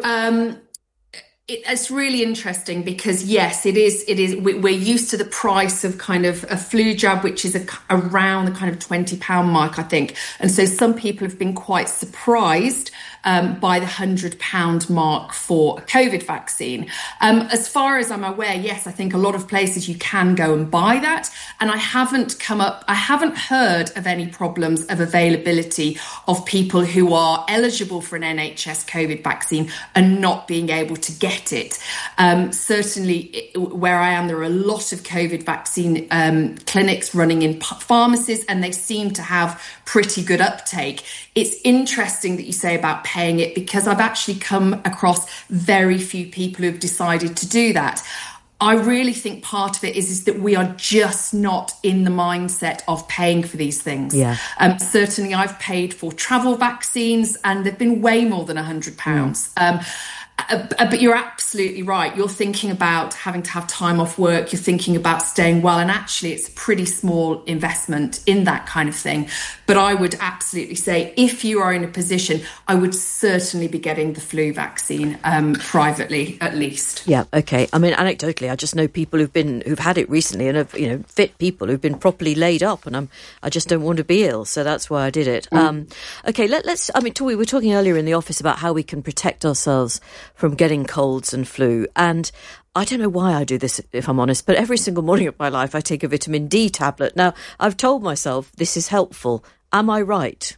it's really interesting because, yes, it is. We're used to the price of kind of a flu jab, which is around the kind of £20 mark, I think. And so some people have been quite surprised by the £100 mark for a COVID vaccine. As far as I'm aware, yes, I think a lot of places you can go and buy that. And I haven't heard of any problems of availability of people who are eligible for an NHS COVID vaccine and not being able to get it. Certainly where I am, there are a lot of COVID vaccine clinics running in pharmacies, and they seem to have pretty good uptake. It's interesting that you say about paying it, because I've actually come across very few people who have decided to do that. I really think part of it is that we are just not in the mindset of paying for these things. Yeah. Certainly I've paid for travel vaccines and they've been way more than £100. But you're absolutely right. You're thinking about having to have time off work. You're thinking about staying well. And actually, it's a pretty small investment in that kind of thing. But I would absolutely say if you are in a position, I would certainly be getting the flu vaccine privately, at least. Yeah, OK. I mean, anecdotally, I just know people who've had it recently and have, you know, fit people who've been properly laid up, and I just don't want to be ill. So that's why I did it. OK, let's. I mean, we were talking earlier in the office about how we can protect ourselves from getting colds and flu. And I don't know why I do this, if I'm honest, but every single morning of my life I take a vitamin D tablet. Now, I've told myself this is helpful. Am I right?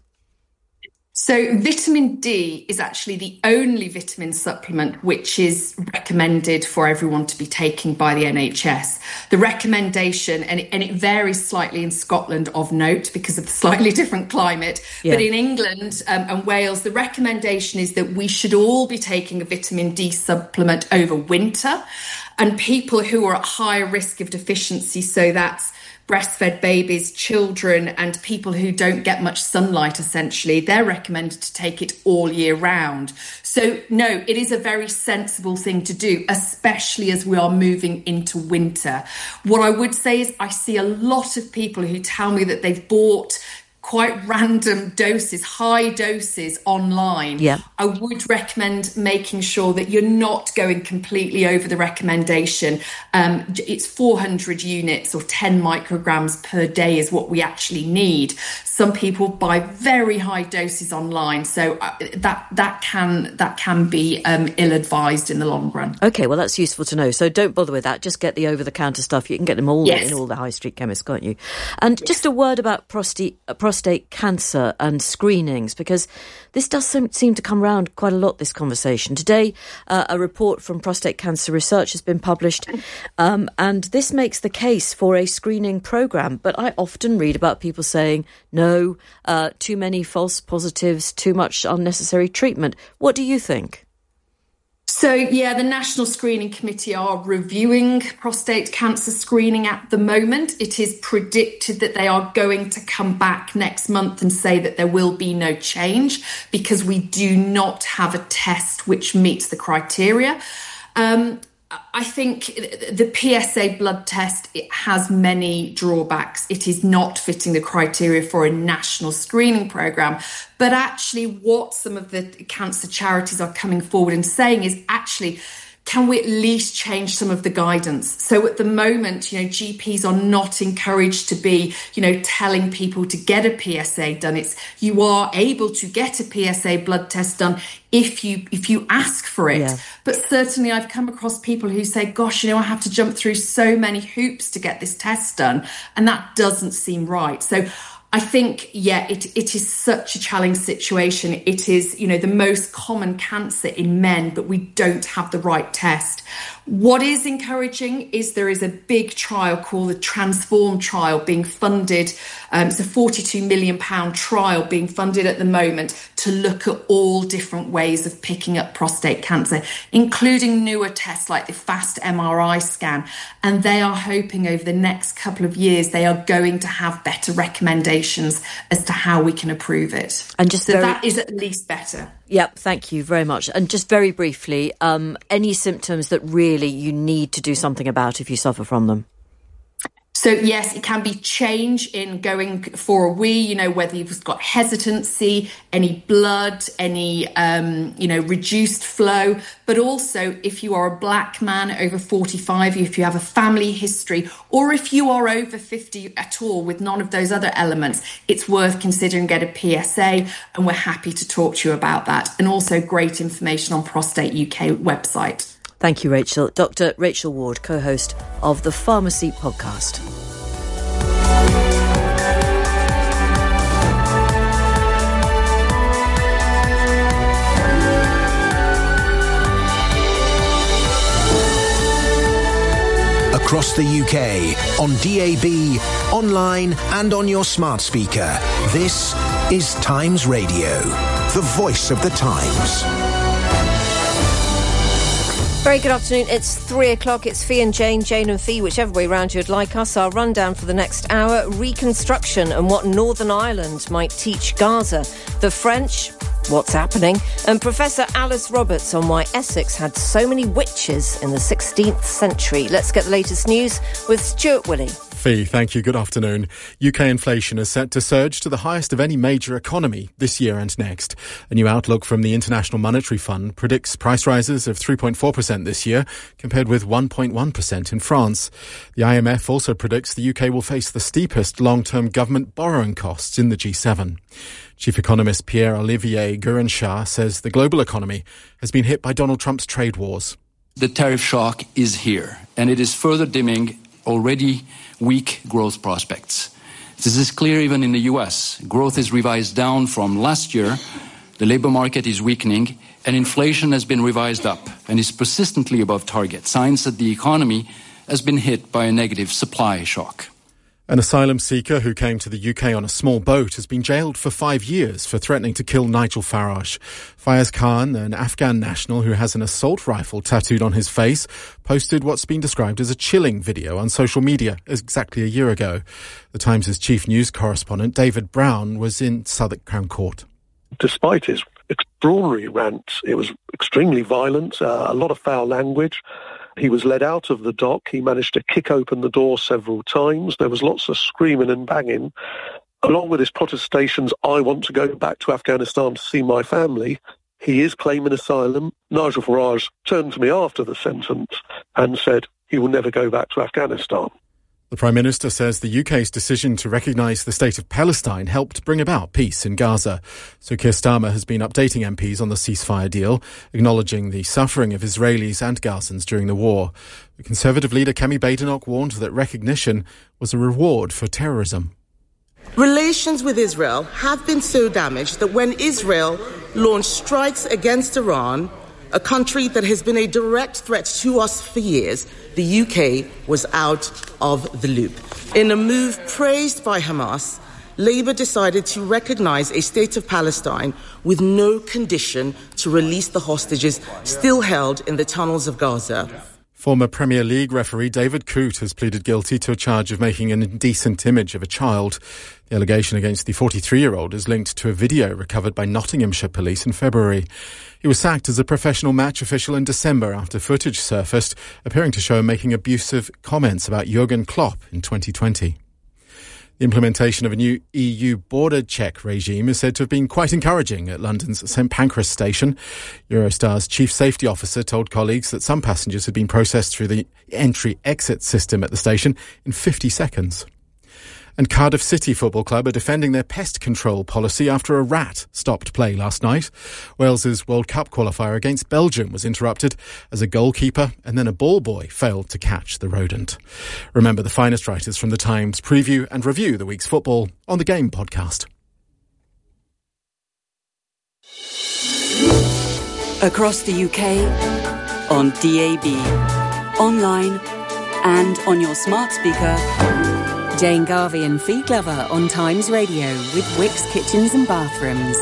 So vitamin D is actually the only vitamin supplement which is recommended for everyone to be taking by the NHS. The recommendation, and it varies slightly in Scotland of note because of the slightly different climate, but in England and Wales, the recommendation is that we should all be taking a vitamin D supplement over winter. And people who are at higher risk of deficiency, so that's breastfed babies, children, and people who don't get much sunlight, essentially, they're recommended to take it all year round. So, no, it is a very sensible thing to do, especially as we are moving into winter. What I would say is I see a lot of people who tell me that they've bought quite random doses, high doses online. Yeah. I would recommend making sure that you're not going completely over the recommendation. It's 400 units or 10 micrograms per day is what we actually need. Some people buy very high doses online, so that can be ill-advised in the long run. Okay, well, that's useful to know. So don't bother with that. Just get the over-the-counter stuff. You can get them all in all the high street chemists, can't you? And just a word about prostate prostate cancer and screenings? Because this does seem to come round quite a lot, this conversation. Today, a report from Prostate Cancer Research has been published, and this makes the case for a screening programme. But I often read about people saying, no, too many false positives, too much unnecessary treatment. What do you think? So, the National Screening Committee are reviewing prostate cancer screening at the moment. It is predicted that they are going to come back next month and say that there will be no change because we do not have a test which meets the criteria. I think the PSA blood test, it has many drawbacks. It is not fitting the criteria for a national screening programme. But actually what some of the cancer charities are coming forward and saying is actually, can we at least change some of the guidance? So at the moment, GPs are not encouraged to be, telling people to get a PSA done. You are able to get a PSA blood test done if you ask for it. Yeah. But certainly I've come across people who say, gosh, I have to jump through so many hoops to get this test done. And that doesn't seem right. So I think, it is such a challenging situation. It is, the most common cancer in men, but we don't have the right test. What is encouraging is there is a big trial called the Transform trial being funded. It's a £42 million trial being funded at the moment to look at all different ways of picking up prostate cancer, including newer tests like the fast MRI scan. And they are hoping over the next couple of years, they are going to have better recommendations as to how we can improve it. And that is at least better. Yep, thank you very much. And just very briefly, any symptoms that really you need to do something about if you suffer from them? So, yes, it can be change in going for a wee, whether you've got hesitancy, any blood, any, reduced flow. But also, if you are a black man over 45, if you have a family history, or if you are over 50 at all with none of those other elements, it's worth considering get a PSA. And we're happy to talk to you about that. And also great information on Prostate UK website. Thank you, Rachel. Dr. Rachel Ward, co-host of the Pharmacy podcast. Across the UK, on DAB, online and on your smart speaker. This is Times Radio, the voice of the Times. Very good afternoon. It's 3 o'clock. It's Fee and Jane and Fee, whichever way round you'd like us. Our rundown for the next hour, reconstruction and what Northern Ireland might teach Gaza. The French, what's happening? And Professor Alice Roberts on why Essex had so many witches in the 16th century. Let's get the latest news with Stuart Willey. Fee, thank you. Good afternoon. UK inflation is set to surge to the highest of any major economy this year and next. A new outlook from the International Monetary Fund predicts price rises of 3.4% this year, compared with 1.1% in France. The IMF also predicts the UK will face the steepest long-term government borrowing costs in the G7. Chief economist Pierre-Olivier Gurenchard says the global economy has been hit by Donald Trump's trade wars. The tariff shock is here, and it is further dimming already weak growth prospects. This is clear even in the US. Growth is revised down from last year, the labor market is weakening, and inflation has been revised up and is persistently above target, signs that the economy has been hit by a negative supply shock. An asylum seeker who came to the UK on a small boat has been jailed for 5 years for threatening to kill Nigel Farage. Fayez Khan, an Afghan national who has an assault rifle tattooed on his face, posted what's been described as a chilling video on social media exactly a year ago. The Times' chief news correspondent, David Brown, was in Southwark Crown Court. Despite his extraordinary rants, it was extremely violent, a lot of foul language. He was led out of the dock. He managed to kick open the door several times. There was lots of screaming and banging. Along with his protestations, I want to go back to Afghanistan to see my family, he is claiming asylum. Nigel Farage turned to me after the sentence and said he will never go back to Afghanistan. The Prime Minister says the UK's decision to recognise the state of Palestine helped bring about peace in Gaza. So Keir Starmer has been updating MPs on the ceasefire deal, acknowledging the suffering of Israelis and Gazans during the war. The Conservative leader Kemi Badenoch warned that recognition was a reward for terrorism. Relations with Israel have been so damaged that when Israel launched strikes against Iran, a country that has been a direct threat to us for years, the UK was out of the loop. In a move praised by Hamas, Labour decided to recognise a state of Palestine with no condition to release the hostages still held in the tunnels of Gaza. Former Premier League referee David Coote has pleaded guilty to a charge of making an indecent image of a child. The allegation against the 43-year-old is linked to a video recovered by Nottinghamshire police in February. He was sacked as a professional match official in December after footage surfaced, appearing to show him making abusive comments about Jurgen Klopp in 2020. The implementation of a new EU border check regime is said to have been quite encouraging at London's St Pancras station. Eurostar's chief safety officer told colleagues that some passengers had been processed through the entry-exit system at the station in 50 seconds. And Cardiff City Football Club are defending their pest control policy after a rat stopped play last night. Wales's World Cup qualifier against Belgium was interrupted as a goalkeeper and then a ball boy failed to catch the rodent. Remember, the finest writers from The Times preview and review the week's football on the Game podcast. Across the UK, on DAB, online and on your smart speaker. Jane Garvey and Fee Glover on Times Radio with Wickes Kitchens and Bathrooms.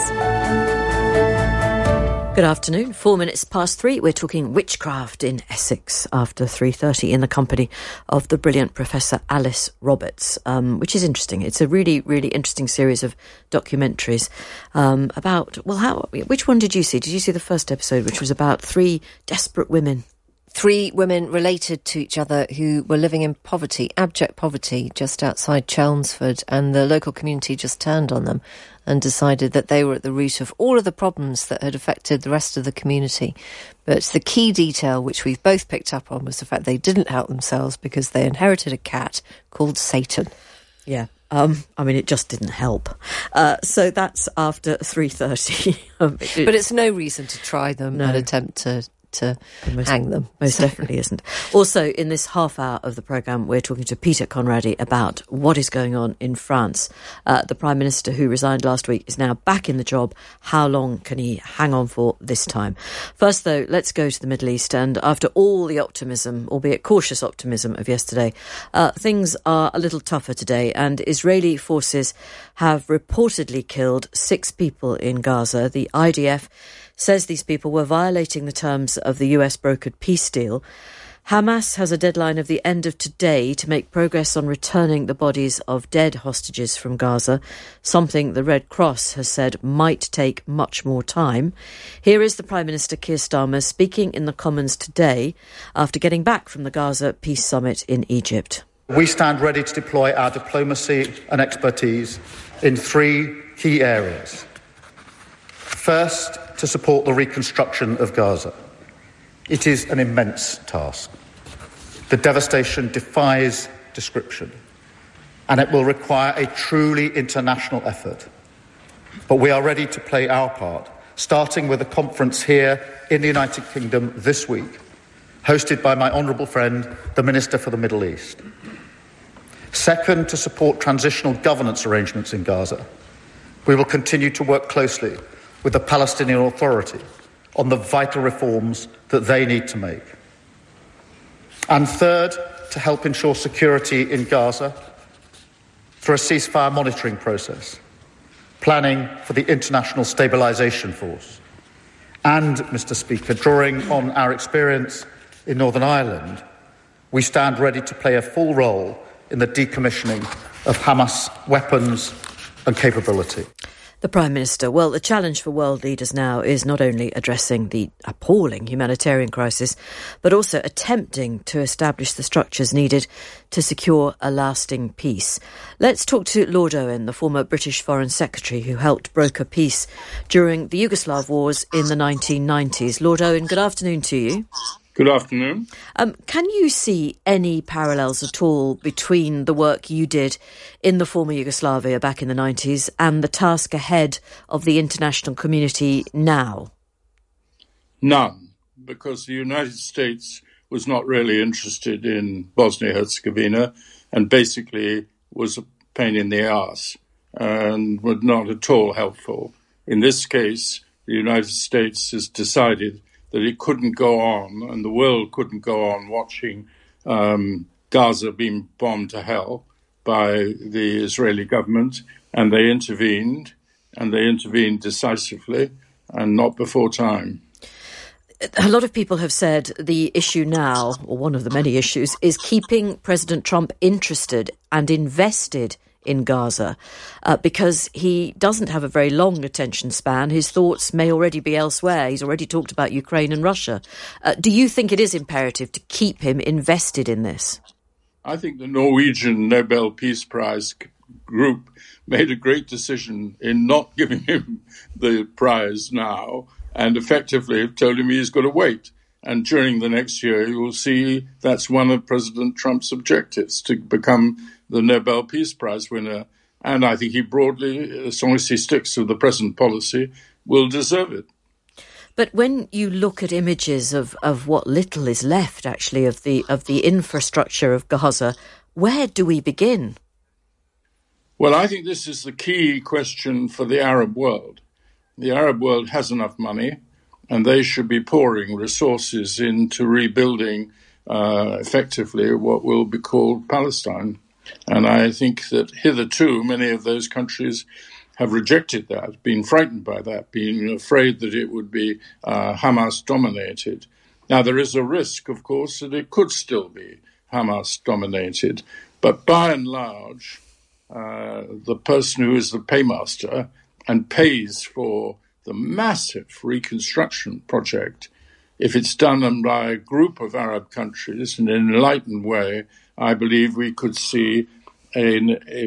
Good afternoon. 4 minutes past 3. We're talking witchcraft in Essex after 3:30 in the company of the brilliant Professor Alice Roberts, which is interesting. It's a really, really interesting series of documentaries about, which one did you see? Did you see the first episode, which was about 3 desperate women? 3 women related to each other who were living in poverty, abject poverty, just outside Chelmsford, and the local community just turned on them and decided that they were at the root of all of the problems that had affected the rest of the community. But the key detail, which we've both picked up on, was the fact they didn't help themselves because they inherited a cat called Satan. Yeah. It just didn't help. So that's after 3:30. But it's no reason to try them and attempt to hang them. Most definitely isn't. Also, in this half hour of the programme, we're talking to Peter Conradi about what is going on in France. The Prime Minister, who resigned last week, is now back in the job. How long can he hang on for this time? First, though, let's go to the Middle East. And after all the optimism, albeit cautious optimism, of yesterday, things are a little tougher today. And Israeli forces have reportedly killed 6 people in Gaza. The IDF says these people were violating the terms of the US-brokered peace deal. Hamas has a deadline of the end of today to make progress on returning the bodies of dead hostages from Gaza, something the Red Cross has said might take much more time. Here is the Prime Minister Keir Starmer speaking in the Commons today after getting back from the Gaza Peace Summit in Egypt. We stand ready to deploy our diplomacy and expertise in 3 key areas. First, to support the reconstruction of Gaza. It is an immense task. The devastation defies description, and it will require a truly international effort. But we are ready to play our part, starting with a conference here in the United Kingdom this week, hosted by my honourable friend, the Minister for the Middle East. Second, to support transitional governance arrangements in Gaza. We will continue to work closely with the Palestinian Authority on the vital reforms that they need to make. And third, to help ensure security in Gaza through a ceasefire monitoring process, planning for the International Stabilisation Force. And, Mr. Speaker, drawing on our experience in Northern Ireland, we stand ready to play a full role in the decommissioning of Hamas weapons and capability. The Prime Minister. Well, the challenge for world leaders now is not only addressing the appalling humanitarian crisis, but also attempting to establish the structures needed to secure a lasting peace. Let's talk to Lord Owen, the former British Foreign Secretary who helped broker peace during the Yugoslav wars in the 1990s. Lord Owen, good afternoon to you. Good afternoon. Can you see any parallels at all between the work you did in the former Yugoslavia back in the 90s and the task ahead of the international community now? None, because the United States was not really interested in Bosnia-Herzegovina and basically was a pain in the arse. and were not at all helpful. In this case, the United States has decided that it couldn't go on, and the world couldn't go on watching Gaza being bombed to hell by the Israeli government, and they intervened decisively and not before time. A lot of people have said the issue now, or one of the many issues, is keeping President Trump interested and invested in Gaza because he doesn't have a very long attention span. His thoughts may already be elsewhere. He's already talked about Ukraine and Russia. Do you think it is imperative to keep him invested in this? I think the Norwegian Nobel Peace Prize group made a great decision in not giving him the prize now, and effectively have told him he's got to wait. And during the next year, you will see that's one of President Trump's objectives, to become the Nobel Peace Prize winner. And I think he broadly, as long as he sticks to the present policy, will deserve it. But when you look at images of what little is left, actually, of the infrastructure of Gaza, where do we begin? Well, I think this is the key question for the Arab world. The Arab world has enough money, and they should be pouring resources into rebuilding effectively what will be called Palestine. And I think that hitherto many of those countries have rejected that, been frightened by that, been afraid that it would be Hamas-dominated. Now, there is a risk, of course, that it could still be Hamas-dominated. But by and large, the person who is the paymaster and pays for the massive reconstruction project, if it's done by a group of Arab countries in an enlightened way, I believe we could see a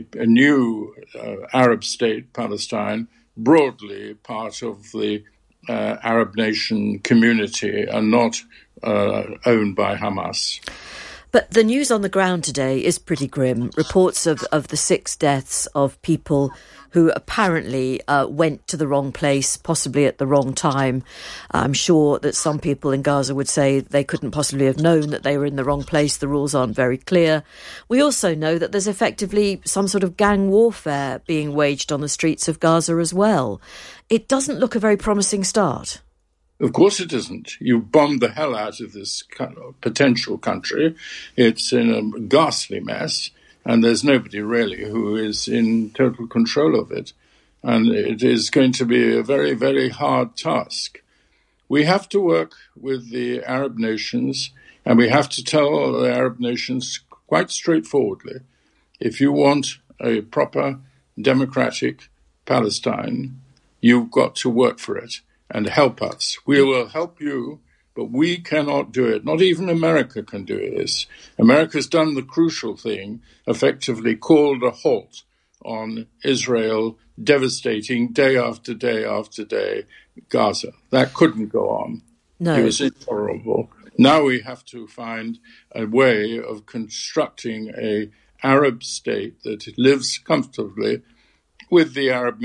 new Arab state, Palestine, broadly part of the Arab nation community and not owned by Hamas. But the news on the ground today is pretty grim. Reports of the 6 deaths of people who apparently went to the wrong place, possibly at the wrong time. I'm sure that some people in Gaza would say they couldn't possibly have known that they were in the wrong place. The rules aren't very clear. We also know that there's effectively some sort of gang warfare being waged on the streets of Gaza as well. It doesn't look a very promising start. Of course it isn't. You bombed the hell out of this potential country. It's in a ghastly mess, and there's nobody really who is in total control of it. And it is going to be a very, very hard task. We have to work with the Arab nations, and we have to tell the Arab nations quite straightforwardly, if you want a proper democratic Palestine, you've got to work for it. And help us. We will help you, but we cannot do it. Not even America can do this. America's done the crucial thing, effectively called a halt on Israel devastating day after day after day Gaza. That couldn't go on. No. It was intolerable. Now we have to find a way of constructing an Arab state that lives comfortably with the Arab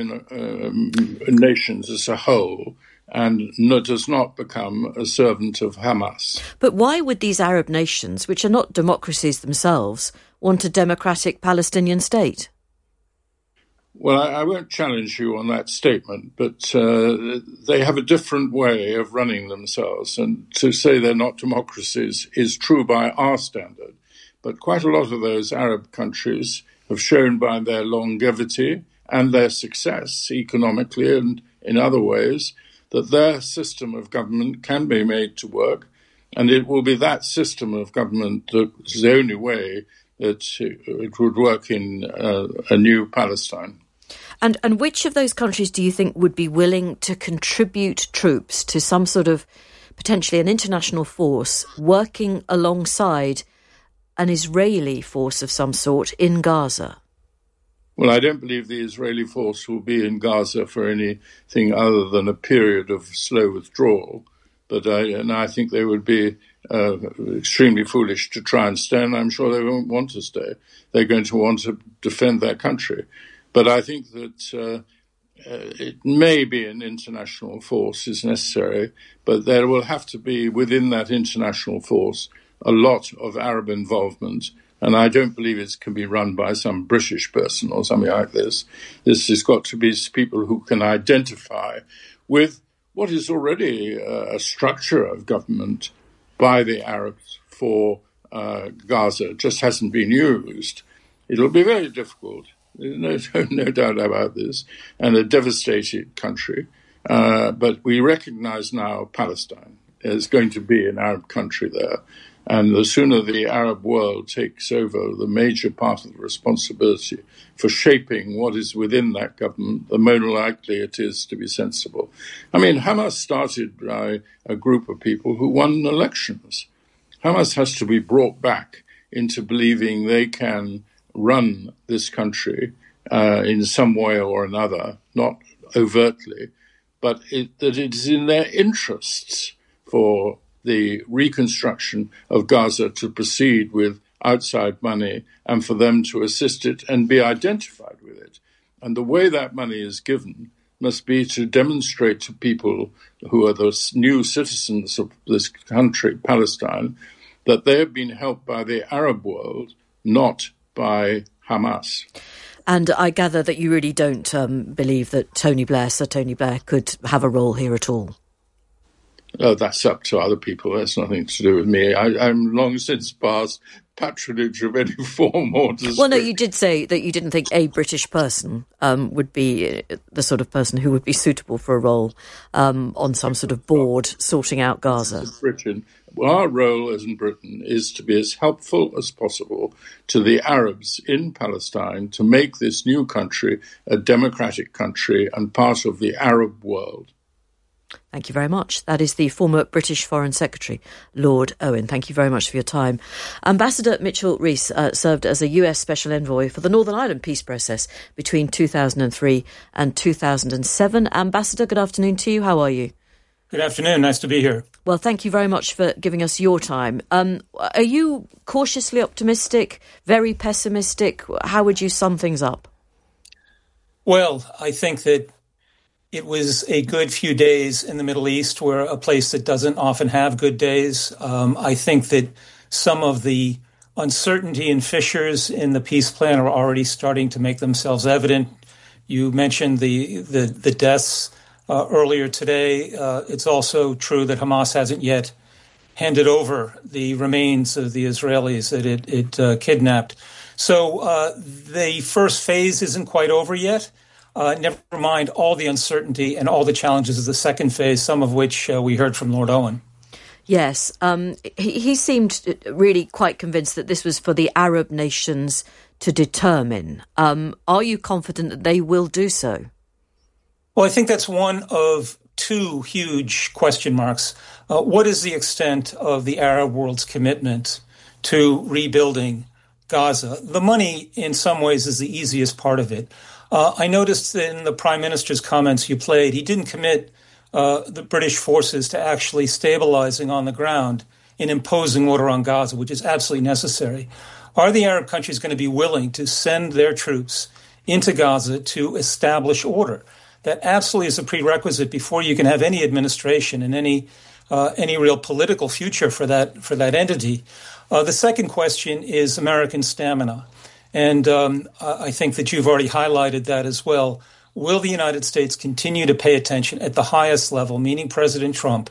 nations as a whole, and does not become a servant of Hamas. But why would these Arab nations, which are not democracies themselves, want a democratic Palestinian state? Well, I won't challenge you on that statement, but they have a different way of running themselves. And to say they're not democracies is true by our standard. But quite a lot of those Arab countries have shown by their longevity and their success economically and in other ways that their system of government can be made to work, and it will be that system of government that is the only way that it would work in a new Palestine. And which of those countries do you think would be willing to contribute troops to some sort of potentially an international force working alongside an Israeli force of some sort in Gaza? Well, I don't believe the Israeli force will be in Gaza for anything other than a period of slow withdrawal. But I think they would be extremely foolish to try and stay, and I'm sure they won't want to stay. They're going to want to defend their country. But I think that it may be an international force is necessary, but there will have to be within that international force a lot of Arab involvement And I don't believe it can be run by some British person or something like this. This has got to be people who can identify with what is already a structure of government by the Arabs for Gaza. It just hasn't been used. It'll be very difficult. There's no doubt about this. And a devastated country. But we recognize now Palestine. There's going to be an Arab country there. And the sooner the Arab world takes over the major part of the responsibility for shaping what is within that government, the more likely it is to be sensible. I mean, Hamas started by a group of people who won elections. Hamas has to be brought back into believing they can run this country in some way or another, not overtly, but that it is in their interests for the reconstruction of Gaza to proceed with outside money and for them to assist it and be identified with it. And the way that money is given must be to demonstrate to people who are the new citizens of this country, Palestine, that they have been helped by the Arab world, not by Hamas. And I gather that you really don't believe that Sir Tony Blair could have a role here at all. Oh, that's up to other people. That's nothing to do with me. I'm long since past patronage of any form or description. Well, no, you did say that you didn't think a British person would be the sort of person who would be suitable for a role on some sort of board sorting out Gaza. Britain. Our role as in Britain is to be as helpful as possible to the Arabs in Palestine to make this new country a democratic country and part of the Arab world. Thank you very much. That is the former British Foreign Secretary, Lord Owen. Thank you very much for your time. Ambassador Mitchell Rees served as a US Special Envoy for the Northern Ireland peace process between 2003 and 2007. Ambassador, good afternoon to you. How are you? Good afternoon. Nice to be here. Well, thank you very much for giving us your time. Are you cautiously optimistic, very pessimistic? How would you sum things up? Well, I think that it was a good few days in the Middle East. We're a place that doesn't often have good days. I think that some of the uncertainty and fissures in the peace plan are already starting to make themselves evident. You mentioned the deaths earlier today. It's also true that Hamas hasn't yet handed over the remains of the Israelis that it kidnapped. So the first phase isn't quite over yet. Never mind all the uncertainty and all the challenges of the second phase, some of which we heard from Lord Owen. Yes, he seemed really quite convinced that this was for the Arab nations to determine. Are you confident that they will do so? Well, I think that's one of two huge question marks. What is the extent of the Arab world's commitment to rebuilding Gaza? The money, in some ways, is the easiest part of it. I noticed in the Prime Minister's comments you played, he didn't commit the British forces to actually stabilizing on the ground in imposing order on Gaza, which is absolutely necessary. Are the Arab countries going to be willing to send their troops into Gaza to establish order? That absolutely is a prerequisite before you can have any administration and any real political future for that entity. The second question is American stamina. And I think that you've already highlighted that as well. Will the United States continue to pay attention at the highest level, meaning President Trump,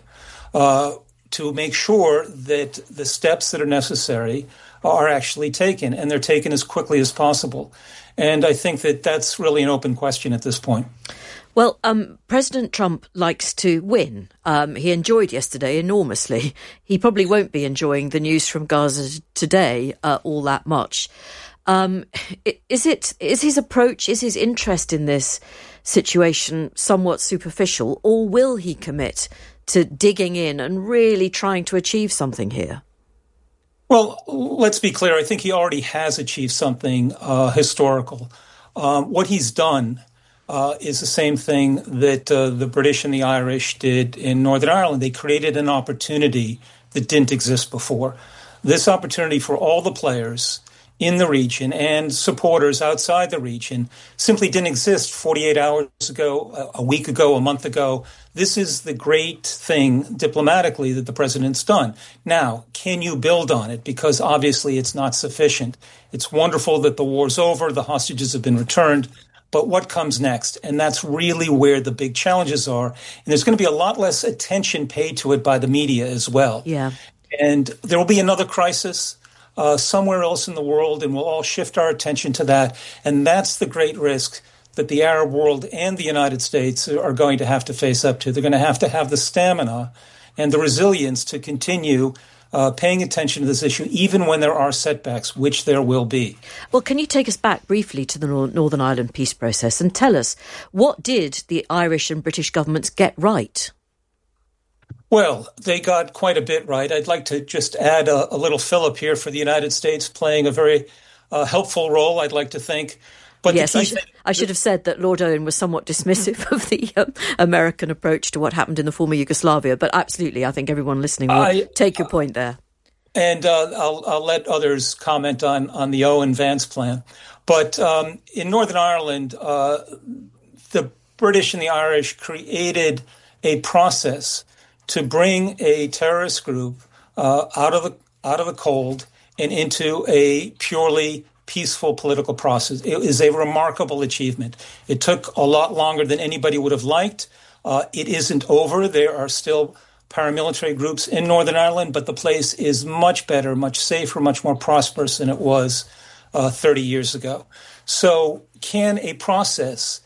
to make sure that the steps that are necessary are actually taken, and they're taken as quickly as possible? And I think that that's really an open question at this point. Well, President Trump likes to win. He enjoyed yesterday enormously. He probably won't be enjoying the news from Gaza today all that much. Is his approach, is his interest in this situation somewhat superficial, or will he commit to digging in and really trying to achieve something here? Well, let's be clear. I think he already has achieved something historical. What he's done is the same thing that the British and the Irish did in Northern Ireland. They created an opportunity that didn't exist before. This opportunity for all the players in the region and supporters outside the region simply didn't exist 48 hours ago, a week ago, a month ago. This is the great thing diplomatically that the president's done. Now, can you build on it? Because obviously it's not sufficient. It's wonderful that the war's over, the hostages have been returned, but what comes next? And that's really where the big challenges are. And there's going to be a lot less attention paid to it by the media as well. Yeah. And there will be another crisis somewhere else in the world, and we'll all shift our attention to that. And that's the great risk that the Arab world and the United States are going to have to face up to. They're going to have the stamina and the resilience to continue paying attention to this issue, even when there are setbacks, which there will be. Well, can you take us back briefly to the Northern Ireland peace process and tell us, what did the Irish and British governments get right? Well, they got quite a bit right. I'd like to just add a little fillip here for the United States playing a very helpful role, I'd like to think. But yes, I should have said that Lord Owen was somewhat dismissive of the American approach to what happened in the former Yugoslavia. But absolutely, I think everyone listening will take your point there. And I'll let others comment on the Owen-Vance plan. But in Northern Ireland, the British and the Irish created a process to bring a terrorist group out of the cold and into a purely peaceful political process. It is a remarkable achievement. It took a lot longer than anybody would have liked. It isn't over. There are still paramilitary groups in Northern Ireland, but the place is much better, much safer, much more prosperous than it was 30 years ago. So can a process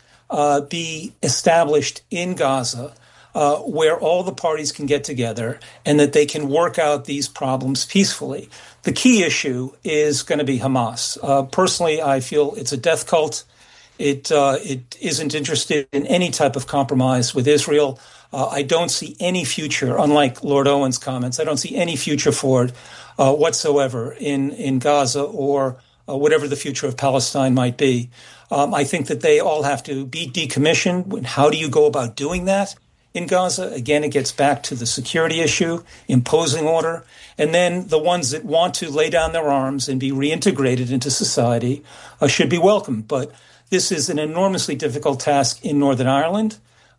be established in Gaza where all the parties can get together and that they can work out these problems peacefully? The key issue is going to be Hamas. Personally, I feel it's a death cult. It isn't interested in any type of compromise with Israel. I don't see any future, unlike Lord Owen's comments, I don't see any future for it whatsoever in Gaza or whatever the future of Palestine might be. I think that they all have to be decommissioned. How do you go about doing that in Gaza? Again, it gets back to the security issue, imposing order. And then the ones that want to lay down their arms and be reintegrated into society should be welcomed. But this is an enormously difficult task in Northern Ireland,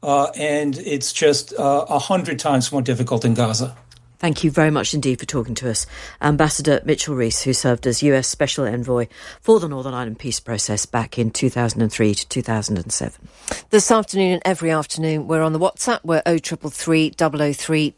and it's just 100 times more difficult in Gaza. Thank you very much indeed for talking to us. Ambassador Mitchell Rees, who served as US Special Envoy for the Northern Ireland peace process back in 2003 to 2007. This afternoon and every afternoon, we're on the WhatsApp. We're 0333 003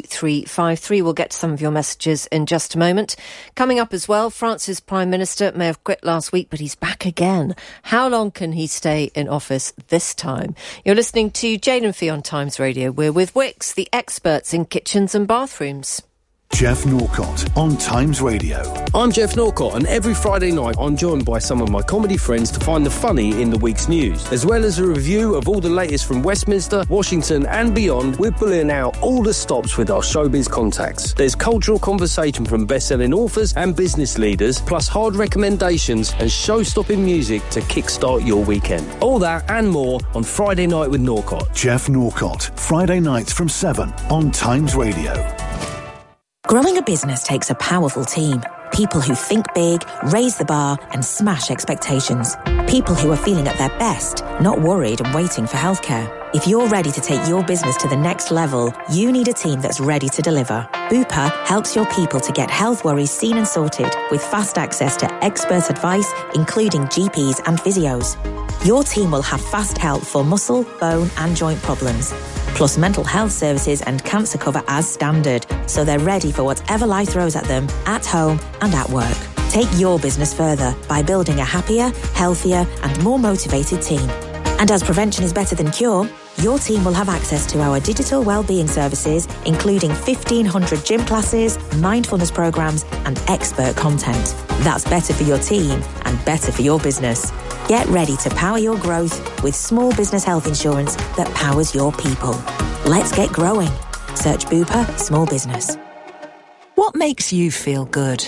2353. We'll get to some of your messages in just a moment. Coming up as well, France's Prime Minister may have quit last week, but he's back again. How long can he stay in office this time? You're listening to Jane and Fee on Times Radio. We're with Wickes, the experts in kitchens and bathrooms. Jeff Norcott on Times Radio. I'm Jeff Norcott, and every Friday night I'm joined by some of my comedy friends to find the funny in the week's news. As well as a review of all the latest from Westminster, Washington and beyond, we're pulling out all the stops with our showbiz contacts. There's cultural conversation from best-selling authors and business leaders, plus hard recommendations and show-stopping music to kickstart your weekend. All that and more on Friday Night with Norcott. Jeff Norcott, Friday nights from 7 on Times Radio. Growing a business takes a powerful team. People who think big, raise the bar, and smash expectations. People who are feeling at their best, not worried and waiting for healthcare. If you're ready to take your business to the next level, you need a team that's ready to deliver. Bupa helps your people to get health worries seen and sorted with fast access to expert advice, including GPs and physios. Your team will have fast help for muscle, bone, and joint problems, plus mental health services and cancer cover as standard, so they're ready for whatever life throws at them, at home and at work. Take your business further by building a happier, healthier and more motivated team. And as prevention is better than cure, your team will have access to our digital wellbeing services, including 1,500 gym classes, mindfulness programs and expert content. That's better for your team and better for your business. Get ready to power your growth with small business health insurance that powers your people. Let's get growing. Search Bupa Small Business. What makes you feel good?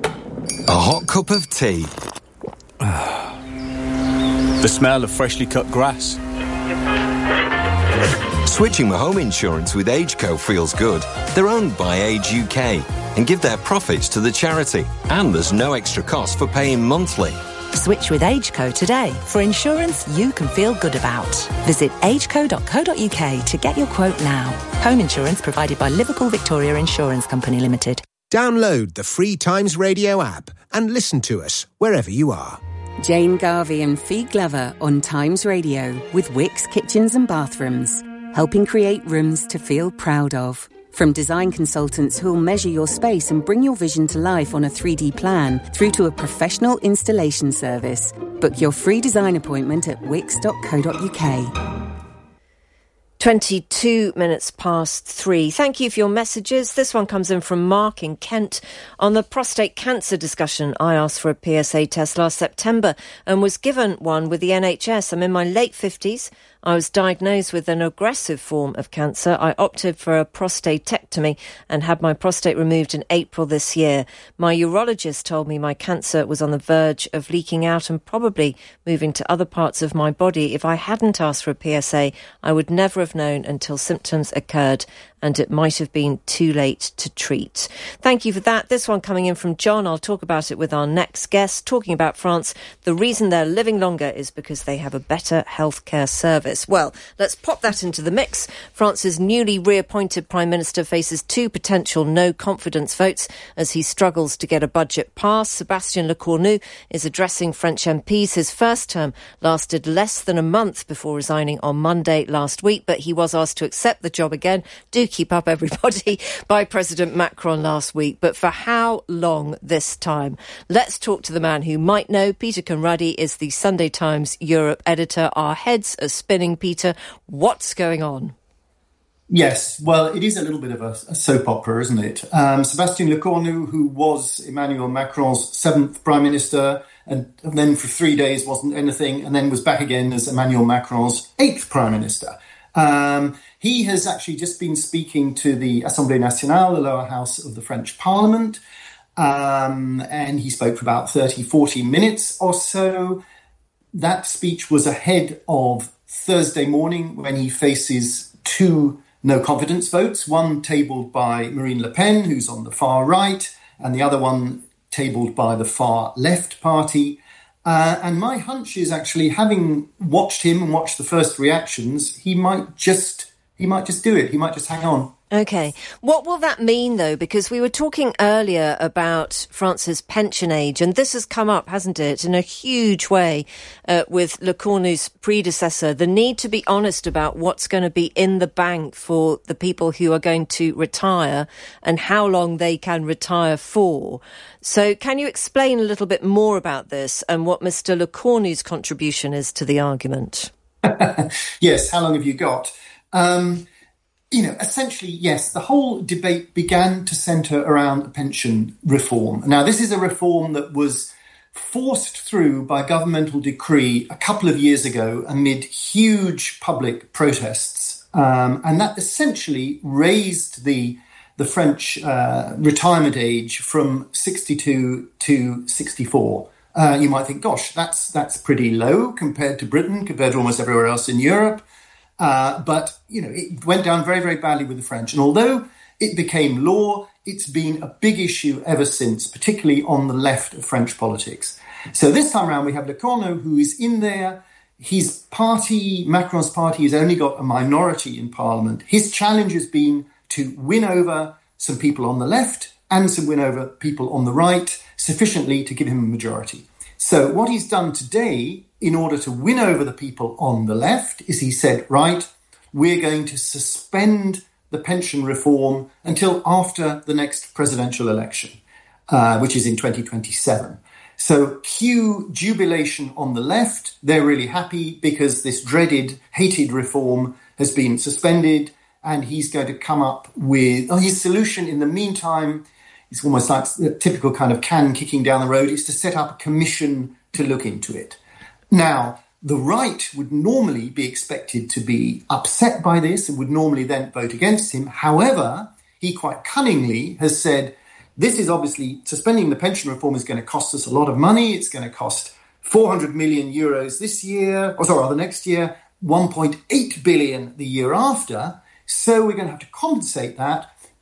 A hot cup of tea. The smell of freshly cut grass. Switching my home insurance with AgeCo feels good. They're owned by Age UK. and give their profits to the charity. And there's no extra cost for paying monthly. Switch with AgeCo today for insurance you can feel good about. Visit ageco.co.uk to get your quote now. Home insurance provided by Liverpool Victoria Insurance Company Limited. Download the free Times Radio app and listen to us wherever you are. Jane Garvey and Fee Glover on Times Radio with Wickes Kitchens and Bathrooms, helping create rooms to feel proud of. From design consultants who'll measure your space and bring your vision to life on a 3D plan, through to a professional installation service. Book your free design appointment at wickes.co.uk. 22 minutes past 3. Thank you for your messages. This one comes in from Mark in Kent. On the prostate cancer discussion, I asked for a PSA test last September and was given one with the NHS. I'm in my late 50s. I was diagnosed with an aggressive form of cancer. I opted for a prostatectomy and had my prostate removed in April this year. My urologist told me my cancer was on the verge of leaking out and probably moving to other parts of my body. If I hadn't asked for a PSA, I would never have known until symptoms occurred, and it might have been too late to treat. Thank you for that. This one coming in from John. I'll talk about it with our next guest. Talking about France, the reason they're living longer is because they have a better healthcare service. Well, let's pop that into the mix. France's newly reappointed Prime Minister faces 2 potential no-confidence votes as he struggles to get a budget passed. Sébastien Lecornu is addressing French MPs. His first term lasted less than a month before resigning on Monday last week, but he was asked to accept the job again. Do keep up, everybody, by President Macron last week. But for how long this time? Let's talk to the man who might know. Peter Conradi is the Sunday Times Europe editor. Our heads are spinning. Peter, what's going on? Yes, well, it is a little bit of a soap opera, isn't it? Sébastien Lecornu, who was Emmanuel Macron's 7th Prime Minister, and then for 3 days wasn't anything, and then was back again as Emmanuel Macron's 8th Prime Minister. He has actually just been speaking to the Assemblée Nationale, the lower house of the French Parliament, and he spoke for about 30, 40 minutes or so. That speech was ahead of Thursday morning when he faces 2 no-confidence votes, one tabled by Marine Le Pen, who's on the far right, and the other one tabled by the far left party. And my hunch is actually, having watched him and watched the first reactions, he might just do it. He might just hang on. OK. What will that mean, though? Because we were talking earlier about France's pension age, and this has come up, hasn't it, in a huge way with Lecornu's predecessor, the need to be honest about what's going to be in the bank for the people who are going to retire and how long they can retire for. So can you explain a little bit more about this and what Mr. Lecornu's contribution is to the argument? Yes, how long have you got? Essentially, yes, the whole debate began to centre around a pension reform. Now, this is a reform that was forced through by governmental decree a couple of years ago amid huge public protests. And that essentially raised the French retirement age from 62 to 64. You might think, gosh, that's pretty low compared to Britain, compared to almost everywhere else in Europe. But, it went down very, very badly with the French. And although it became law, it's been a big issue ever since, particularly on the left of French politics. So this time around, we have Lecornu, who is in there. His party, Macron's party, has only got a minority in Parliament. His challenge has been to win over some people on the left and to win over people on the right sufficiently to give him a majority. So what he's done today, in order to win over the people on the left, is he said, right, we're going to suspend the pension reform until after the next presidential election, which is in 2027. So cue jubilation on the left. They're really happy because this dreaded, hated reform has been suspended, and he's going to come up with his solution. In the meantime, it's almost like the typical kind of can kicking down the road, is to set up a commission to look into it. Now, the right would normally be expected to be upset by this and would normally then vote against him. However, he quite cunningly has said, this is obviously, suspending the pension reform is going to cost us a lot of money. It's going to cost 400 million euros this year, or next year, 1.8 billion the year after. So we're going to have to compensate that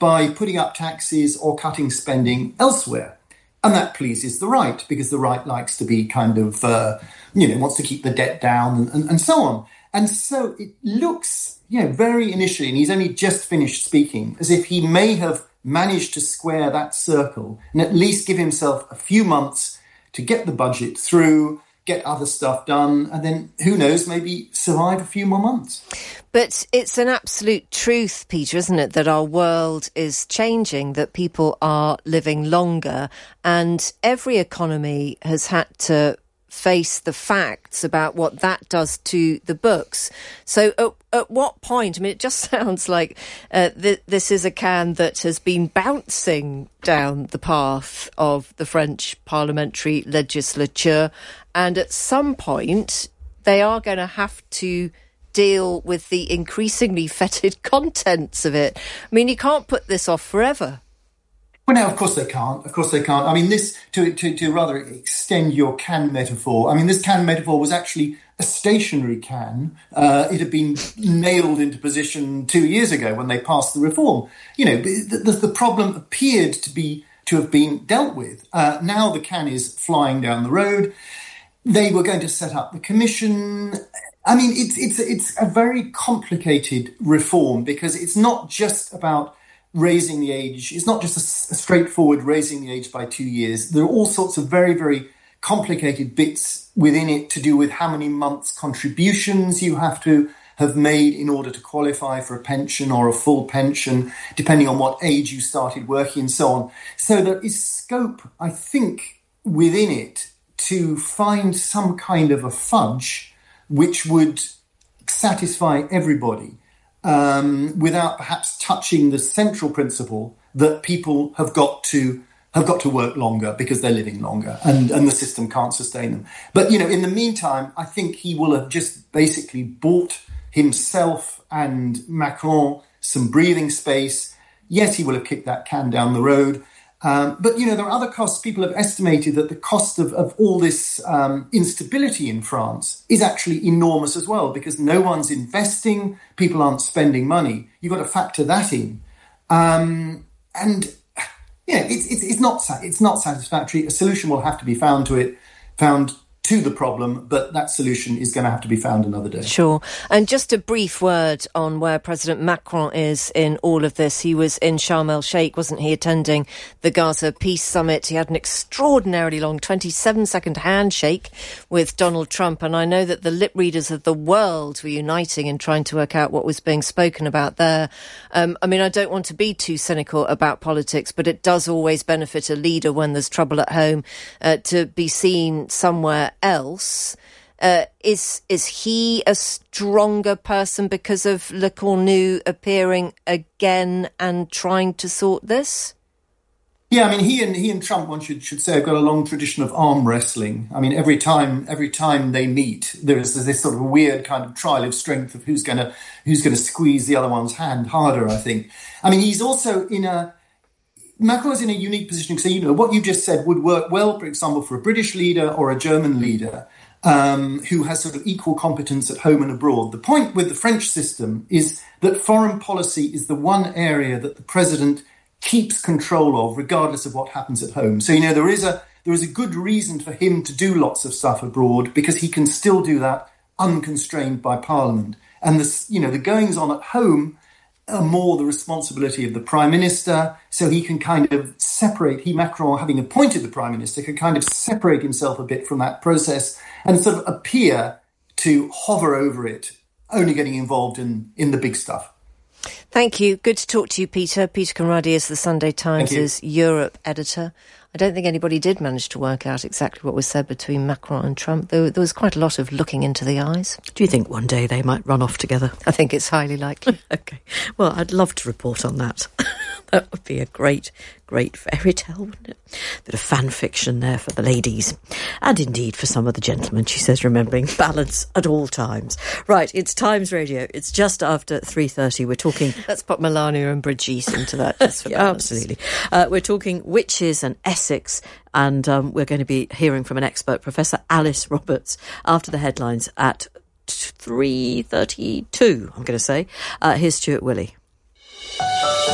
by putting up taxes or cutting spending elsewhere. And that pleases the right, because the right likes to be kind of, wants to keep the debt down and so on. And so it looks, very initially, and he's only just finished speaking, as if he may have managed to square that circle and at least give himself a few months to get the budget through, get other stuff done, and then, who knows, maybe survive a few more months. But it's an absolute truth, Peter, isn't it, that our world is changing, that people are living longer, and every economy has had to face the facts about what that does to the books. So at what point, it just sounds like this is a can that has been bouncing down the path of the French parliamentary legislature, and at some point they are going to have to deal with the increasingly fetid contents of it. You can't put this off forever. Well, no, of course they can't. Of course they can't. This, to rather extend your can metaphor, this can metaphor was actually a stationary can. It had been nailed into position 2 years ago when they passed the reform. The problem appeared to have been dealt with. Now the can is flying down the road. They were going to set up the commission. It's a very complicated reform, because it's not just about raising the age. It's not just a straightforward raising the age by 2 years. There are all sorts of very, very complicated bits within it to do with how many months contributions you have to have made in order to qualify for a pension or a full pension, depending on what age you started working and so on. So there is scope, I think, within it to find some kind of a fudge which would satisfy everybody, without perhaps touching the central principle that people have got to work longer because they're living longer, and the system can't sustain them. But, in the meantime, I think he will have just basically bought himself and Macron some breathing space. Yes, he will have kicked that can down the road. But, there are other costs. People have estimated that the cost of all this instability in France is actually enormous as well, because no one's investing, people aren't spending money. You've got to factor that in. It's not satisfactory. A solution will have to be found to the problem, but that solution is going to have to be found another day. Sure. And just a brief word on where President Macron is in all of this. He was in Sharm el-Sheikh, wasn't he, attending the Gaza Peace Summit. He had an extraordinarily long 27-second handshake with Donald Trump, and I know that the lip readers of the world were uniting in trying to work out what was being spoken about there. I don't want to be too cynical about politics, but it does always benefit a leader when there's trouble at home to be seen somewhere else. Is he a stronger person because of Le Cornu appearing again and trying to sort this? Yeah, he and Trump, one should say, have got a long tradition of arm wrestling. Every time they meet, there's this sort of weird kind of trial of strength of who's going to squeeze the other one's hand harder, I think. He's also Macron's in a unique position, because what you just said would work well, for example, for a British leader or a German leader who has sort of equal competence at home and abroad. The point with the French system is that foreign policy is the one area that the president keeps control of, regardless of what happens at home. So, there is a good reason for him to do lots of stuff abroad, because he can still do that unconstrained by Parliament. And the goings on at home are more the responsibility of the Prime Minister, so he can kind of separate, Macron, having appointed the Prime Minister, can kind of separate himself a bit from that process and sort of appear to hover over it, only getting involved in the big stuff. Thank you. Good to talk to you, Peter. Peter Conradi is the Sunday Times' Europe editor. I don't think anybody did manage to work out exactly what was said between Macron and Trump. There was quite a lot of looking into the eyes. Do you think one day they might run off together? I think it's highly likely. OK. Well, I'd love to report on that. That would be a great fairy tale, wouldn't it? Bit of fan fiction there for the ladies. And indeed for some of the gentlemen, she says, remembering balance at all times. Right, it's Times Radio. It's just after 3:30. We're talking... Let's put Melania and Brigitte into that. Yeah, absolutely. We're talking witches and Essex, and we're going to be hearing from an expert, Professor Alice Roberts, after the headlines at 3:32, I'm going to say. Here's Stuart Willey.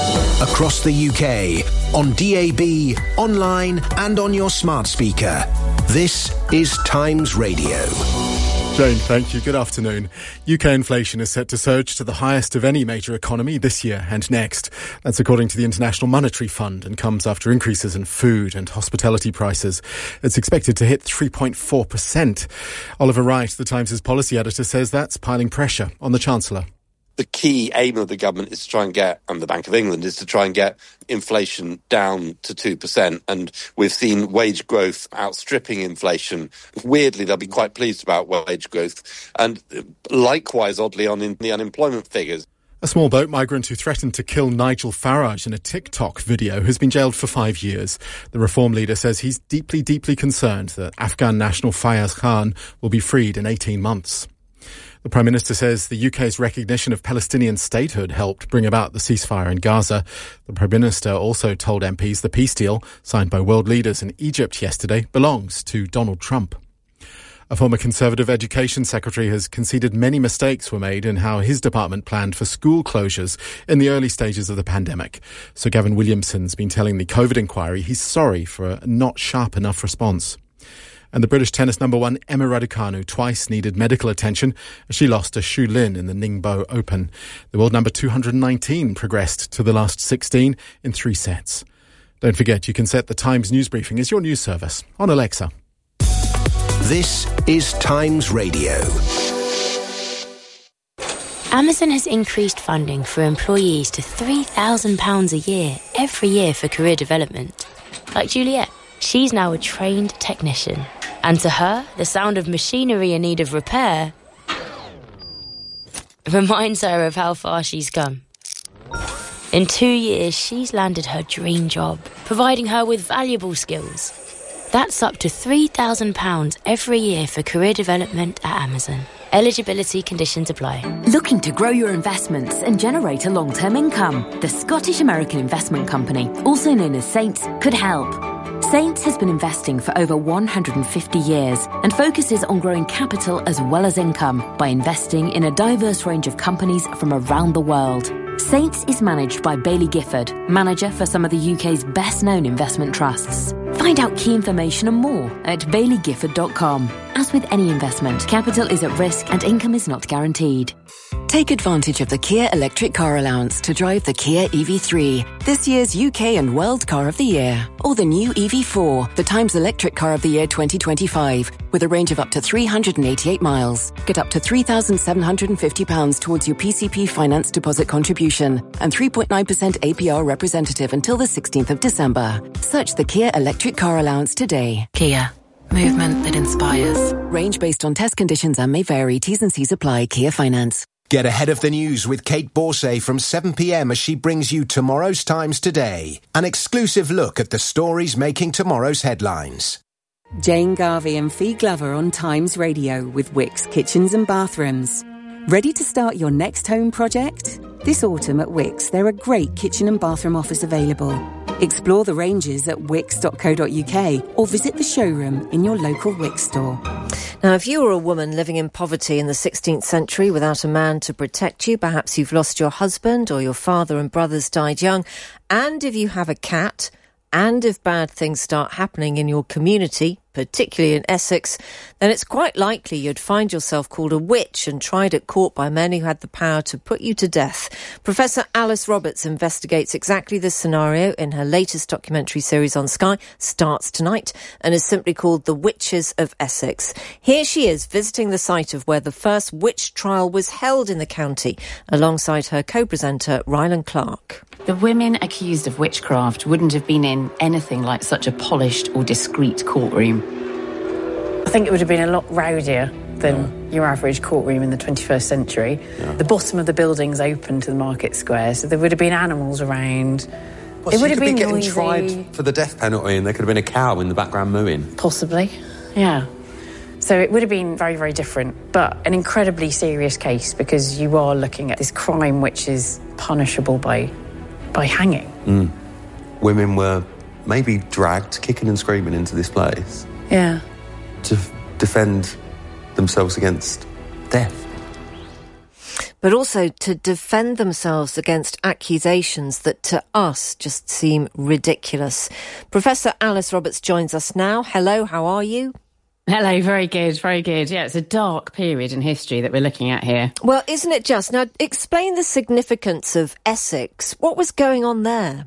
Across the UK, on DAB, online and on your smart speaker. This is Times Radio. Jane, thank you. Good afternoon. UK inflation is set to surge to the highest of any major economy this year and next. That's according to the International Monetary Fund and comes after increases in food and hospitality prices. It's expected to hit 3.4%. Oliver Wright, the Times' policy editor, says that's piling pressure on the Chancellor. The key aim of the government is to try and get, and the Bank of England is to try and get inflation down to 2%. And we've seen wage growth outstripping inflation. Weirdly, they'll be quite pleased about wage growth. And likewise, oddly, on the unemployment figures. A small boat migrant who threatened to kill Nigel Farage in a TikTok video has been jailed for 5 years. The Reform leader says he's deeply, deeply concerned that Afghan national Fayez Khan will be freed in 18 months. The Prime Minister says the UK's recognition of Palestinian statehood helped bring about the ceasefire in Gaza. The Prime Minister also told MPs the peace deal, signed by world leaders in Egypt yesterday, belongs to Donald Trump. A former Conservative Education Secretary has conceded many mistakes were made in how his department planned for school closures in the early stages of the pandemic. Sir Gavin Williamson's been telling the COVID inquiry he's sorry for a not sharp enough response. And the British tennis number one Emma Raducanu twice needed medical attention as she lost to Xu Lin in the Ningbo Open. The world number 219 progressed to the last 16 in 3 sets. Don't forget you can set the Times news briefing as your news service on Alexa. This is Times Radio. Amazon has increased funding for employees to £3,000 a year every year for career development. Like Juliet, she's now a trained technician. And to her, the sound of machinery in need of repair reminds her of how far she's come. In 2 years, she's landed her dream job, providing her with valuable skills. That's up to £3,000 every year for career development at Amazon. Eligibility conditions apply. Looking to grow your investments and generate a long-term income? The Scottish American Investment Company, also known as Saints, could help. Saints has been investing for over 150 years and focuses on growing capital as well as income by investing in a diverse range of companies from around the world. Saints is managed by Bailey Gifford, manager for some of the UK's best-known investment trusts. Find out key information and more at baileygifford.com. As with any investment, capital is at risk and income is not guaranteed. Take advantage of the Kia Electric Car Allowance to drive the Kia EV3, this year's UK and World Car of the Year. Or the new EV4, the Times Electric Car of the Year 2025, with a range of up to 388 miles. Get up to £3,750 towards your PCP finance deposit contribution and 3.9% APR representative until the 16th of December. Search the Kia Electric Car Allowance today. Kia. Movement that inspires. Range based on test conditions and may vary. T's and C's apply. Kia Finance. Get ahead of the news with Kate Borsay from 7 p.m. as she brings you tomorrow's Times Today. An exclusive look at the stories making tomorrow's headlines. Jane Garvey and Fee Glover on Times Radio with Wickes Kitchens and Bathrooms. Ready to start your next home project? This autumn at Wickes, there are great kitchen and bathroom offers available. Explore the ranges at wickes.co.uk or visit the showroom in your local Wickes store. Now, if you were a woman living in poverty in the 16th century without a man to protect you, perhaps you've lost your husband or your father and brothers died young, and if you have a cat, and if bad things start happening in your community, particularly in Essex, then it's quite likely you'd find yourself called a witch and tried at court by men who had the power to put you to death. Professor Alice Roberts investigates exactly this scenario in her latest documentary series on Sky, starts tonight, and is simply called The Witches of Essex. Here she is visiting the site of where the first witch trial was held in the county, alongside her co-presenter Rylan Clark. The women accused of witchcraft wouldn't have been in anything like such a polished or discreet courtroom. I think it would have been a lot rowdier than your average courtroom in the 21st century. Yeah. The bottom of the building's open to the market square, so there would have been animals around. Well, it would have been getting noisy. Tried for the death penalty and there could have been a cow in the background mooing. Possibly, yeah. So it would have been very, very different, but an incredibly serious case because you are looking at this crime which is punishable by hanging. Mm. Women were maybe dragged, kicking and screaming into this place. Yeah. To defend themselves against death. but also to defend themselves against accusations that to us just seem ridiculous. Professor Alice Roberts joins us now. Hello, how are you? Hello, very good, very good. Yeah, it's a dark period in history that we're looking at here. Well, isn't it just? Now, explain the significance of Essex. What was going on there?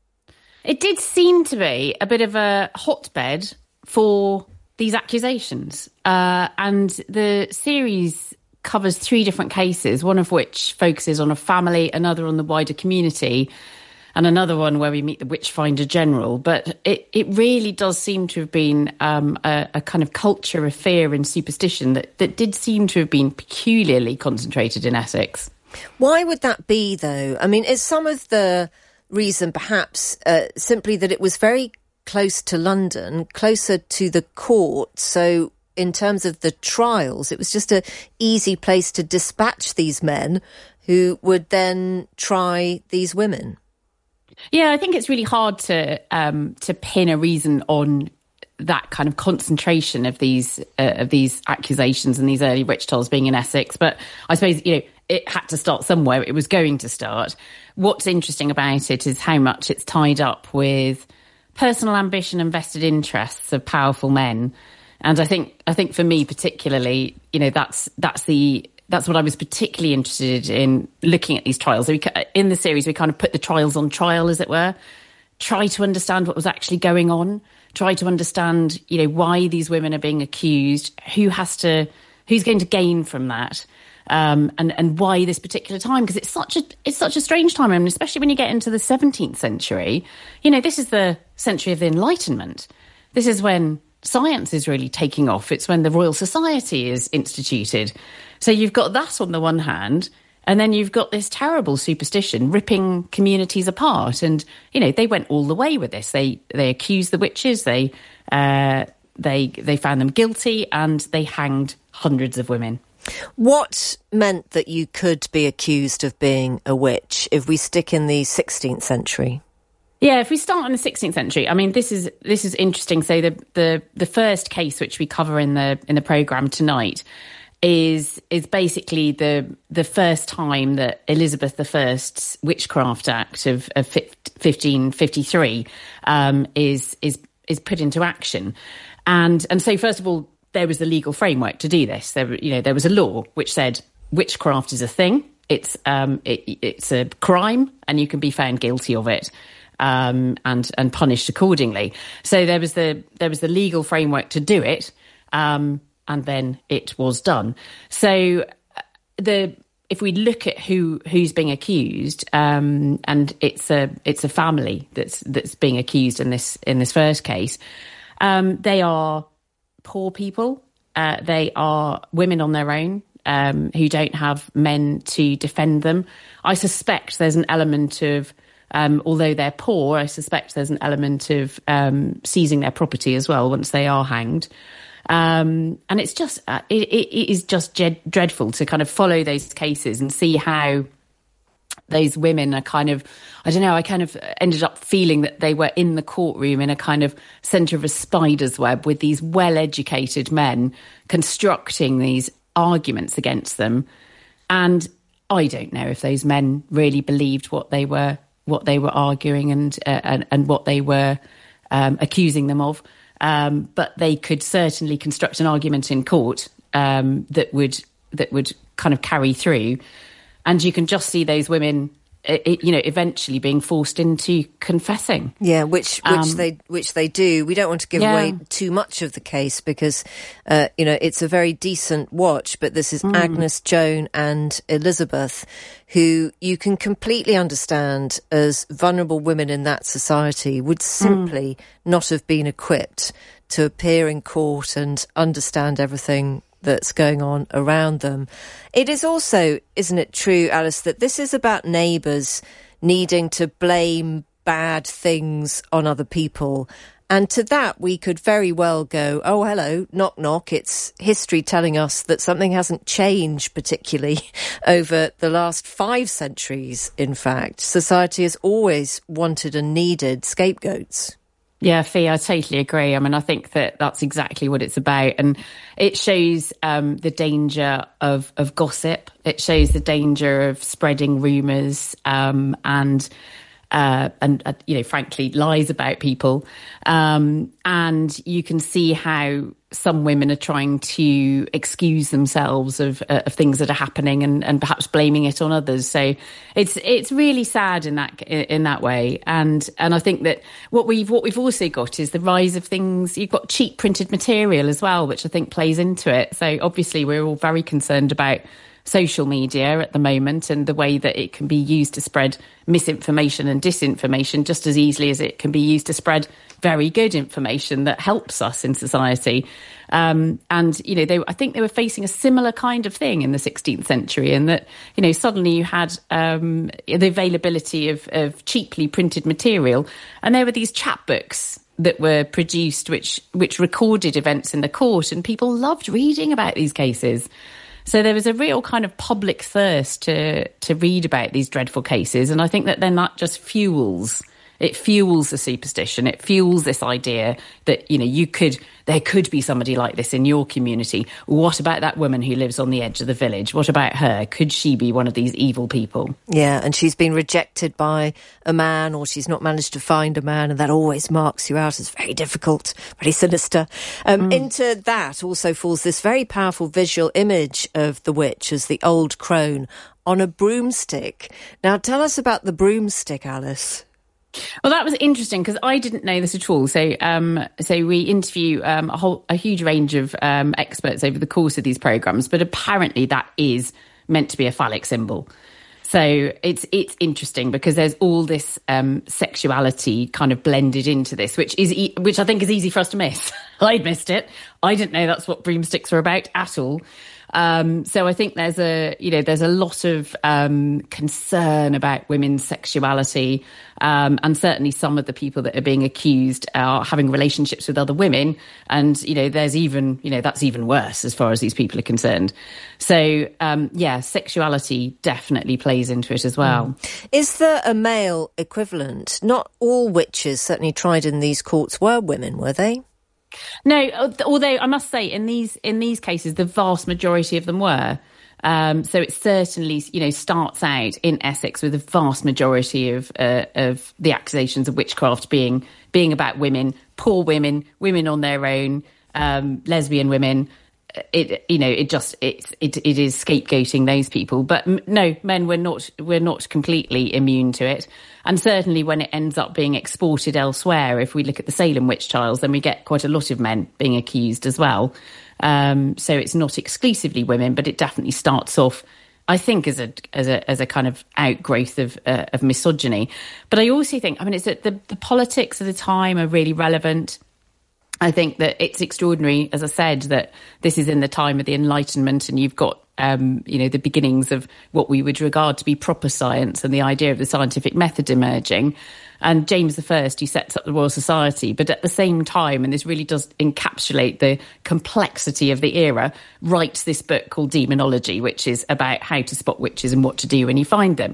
It did seem to be a bit of a hotbed for these accusations. And the series covers 3 different cases, one of which focuses on a family, another on the wider community, and another one where we meet the Witchfinder General. But it really does seem to have been a kind of culture of fear and superstition that did seem to have been peculiarly concentrated in Essex. Why would that be, though? I mean, is some of the reason perhaps simply that it was very close to London, closer to the court, so in terms of the trials, it was just an easy place to dispatch these men who would then try these women? Yeah, I think it's really hard to pin a reason on that kind of concentration of these accusations and these early witch trials being in Essex. But I suppose, it had to start somewhere. It was going to start. What's interesting about it is how much it's tied up with personal ambition and vested interests of powerful men. And I think for me particularly, that's what I was particularly interested in looking at these trials. In the series, we kind of put the trials on trial, as it were, try to understand what was actually going on, try to understand, why these women are being accused, who's going to gain from that, and why this particular time, because it's such a strange time. I mean, especially when you get into the 17th century, this is the century of the Enlightenment. This is when science is really taking off. It's when the Royal Society is instituted. So you've got that on the one hand, and then you've got this terrible superstition ripping communities apart. And, they went all the way with this. They accused the witches, they found them guilty, and they hanged hundreds of women. What meant that you could be accused of being a witch if we stick in the 16th century? Yeah, if we start in the 16th century, I mean, this is interesting. So the first case which we cover in the programme tonight is basically the first time that Elizabeth I's Witchcraft Act of 1553 is put into action, and so first of all there was the legal framework to do this. There was a law which said witchcraft is a thing. It's a crime, and you can be found guilty of it. And punished accordingly. So there was the legal framework to do it, and then it was done. So if we look at who's being accused, and it's a family that's being accused in this first case. They are poor people. They are women on their own. Who don't have men to defend them. I suspect there's an element of although they're poor, I suspect there's an element of seizing their property as well once they are hanged. And it's just, it is just dreadful to kind of follow those cases and see how those women are kind of, I don't know, I kind of ended up feeling that they were in the courtroom in a kind of centre of a spider's web with these well-educated men constructing these arguments against them. And I don't know if those men really believed what they were arguing and what they were accusing them of. But they could certainly construct an argument in court that would kind of carry through. And you can just see those women, eventually being forced into confessing. Yeah, which they do. We don't want to give away too much of the case because, it's a very decent watch. But this is Agnes, Joan and Elizabeth, who you can completely understand as vulnerable women in that society would simply not have been equipped to appear in court and understand everything that's going on around them. It is also, isn't it true, Alice, that this is about neighbours needing to blame bad things on other people. And to that, we could very well go, oh, hello, knock, knock. It's history telling us that something hasn't changed particularly over the last 5 centuries, in fact. Society has always wanted and needed scapegoats. Yeah, Fee, I totally agree. I mean, I think that that's exactly what it's about. And it shows the danger of gossip. It shows the danger of spreading rumours and frankly, lies about people. And you can see how some women are trying to excuse themselves of things that are happening and perhaps blaming it on others. So it's really sad in that way. And I think that what we've also got is the rise of things. You've got cheap printed material as well, which I think plays into it. So obviously we're all very concerned about social media at the moment and the way that it can be used to spread misinformation and disinformation just as easily as it can be used to spread very good information that helps us in society. I think they were facing a similar kind of thing in the 16th century, in that, suddenly you had the availability of cheaply printed material, and there were these chapbooks that were produced which recorded events in the court, and people loved reading about these cases. So there was a real kind of public thirst to read about these dreadful cases. And I think that then that just fuels the superstition. It fuels this idea that, there could be somebody like this in your community. What about that woman who lives on the edge of the village? What about her? Could she be one of these evil people? Yeah, and she's been rejected by a man, or she's not managed to find a man, and that always marks you out as very difficult, very sinister. Into that also falls this very powerful visual image of the witch as the old crone on a broomstick. Now, tell us about the broomstick, Alice. Well, that was interesting because I didn't know this at all. So we interview a huge range of experts over the course of these programmes, but apparently that is meant to be a phallic symbol. So it's interesting because there's all this sexuality kind of blended into this, which I think is easy for us to miss. I'd missed it. I didn't know that's what broomsticks were about at all. So I think there's a lot of concern about women's sexuality, and certainly some of the people that are being accused are having relationships with other women, and that's even worse as far as these people are concerned. So sexuality definitely plays into it as well. Is there a male equivalent? Not all witches certainly tried in these courts were women, were they? No, although I must say in these cases, the vast majority of them were. So it certainly, starts out in Essex with the vast majority of the accusations of witchcraft being about women, poor women, women on their own, lesbian women. It is scapegoating those people, but no, men we're not completely immune to it. And certainly when it ends up being exported elsewhere, if we look at the Salem witch trials, then we get quite a lot of men being accused as well. So it's not exclusively women, but it definitely starts off, I think, as a kind of outgrowth of misogyny. But I also think, it's that the politics of the time are really relevant. I think that it's extraordinary, as I said, that this is in the time of the Enlightenment, and you've got, the beginnings of what we would regard to be proper science and the idea of the scientific method emerging. And James I, he sets up the Royal Society, but at the same time, and this really does encapsulate the complexity of the era, writes this book called Demonology, which is about how to spot witches and what to do when you find them.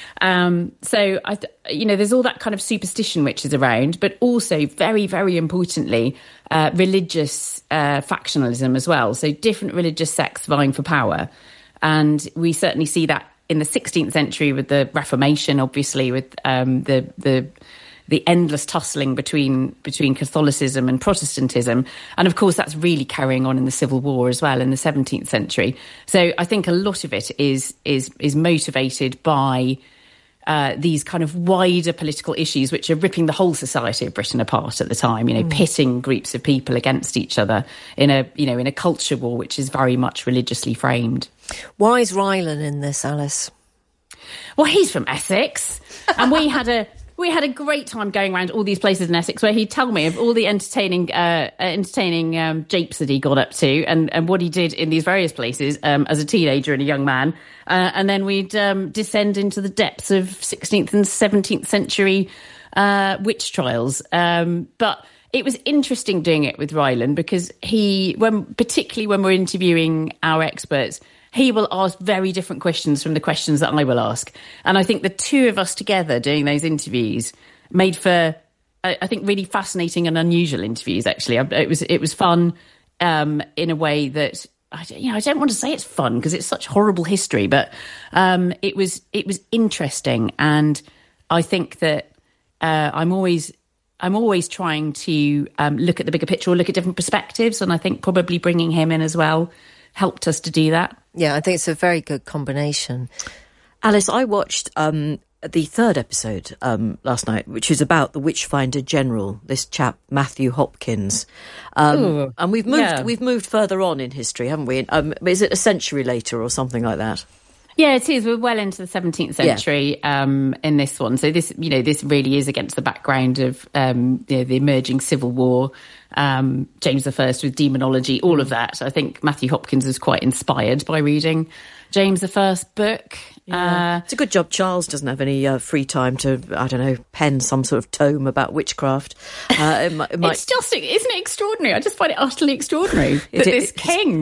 So, there's all that kind of superstition which is around, but also very, very importantly, religious factionalism as well. So different religious sects vying for power. And we certainly see that in the 16th century with the Reformation, obviously, with the endless tussling between Catholicism and Protestantism. And of course, that's really carrying on in the Civil War as well in the 17th century. So I think a lot of it is motivated by these kind of wider political issues which are ripping the whole society of Britain apart at the time, pitting groups of people against each other in a culture war which is very much religiously framed. Why is Rylan in this, Alice? Well, he's from Essex, and we had a great time going around all these places in Essex where he'd tell me of all the entertaining japes that he got up to and what he did in these various places as a teenager and a young man. And then we'd descend into the depths of 16th and 17th century witch trials. But it was interesting doing it with Rylan because particularly when we're interviewing our experts, he will ask very different questions from the questions that I will ask. And I think the two of us together doing those interviews made for I think, really fascinating and unusual interviews. Actually, it was fun in a way that I don't want to say it's fun because it's such horrible history, but it was interesting, and I think that I'm always trying to look at the bigger picture or look at different perspectives, and I think probably bringing him in as well helped us to do that. Yeah, I think it's a very good combination. Alice, I watched the third episode last night, which is about the Witchfinder General, this chap Matthew Hopkins, and we've moved further on in history, haven't we? Is it a century later or something like that? Yeah, it is. We're well into the 17th century in this one. So this really is against the background of the emerging Civil War, James I with demonology, all of that. I think Matthew Hopkins was quite inspired by reading James I's book. Yeah. It's a good job Charles doesn't have any free time to, I don't know, pen some sort of tome about witchcraft. It's just, isn't it extraordinary? I just find it utterly extraordinary that this king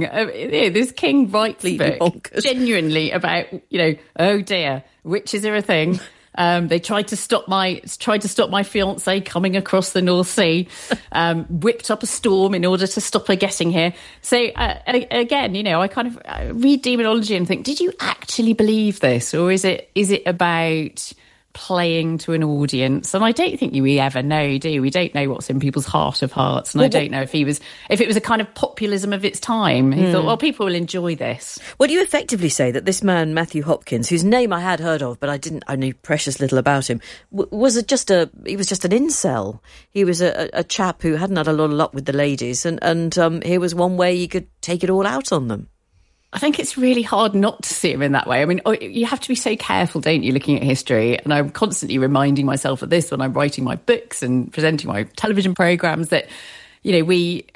writes a book bonkers. Genuinely about, oh dear, witches are a thing. They tried to stop my fiancée coming across the North Sea, whipped up a storm in order to stop her getting here. So again, I kind of read demonology and think, did you actually believe this, or is it about playing to an audience? And I don't think we ever know, do we? We don't know what's in people's heart of hearts, and I don't know if it was a kind of populism of its time. He thought, well, people will enjoy this. Well, do you effectively say that this man Matthew Hopkins, whose name I had heard of but I knew precious little about him, was just an incel? He was a chap who hadn't had a lot of luck with the ladies, and here was one way he could take it all out on them. I think it's really hard not to see him in that way. I mean, you have to be so careful, don't you, looking at history? And I'm constantly reminding myself of this when I'm writing my books and presenting my television programmes, that, we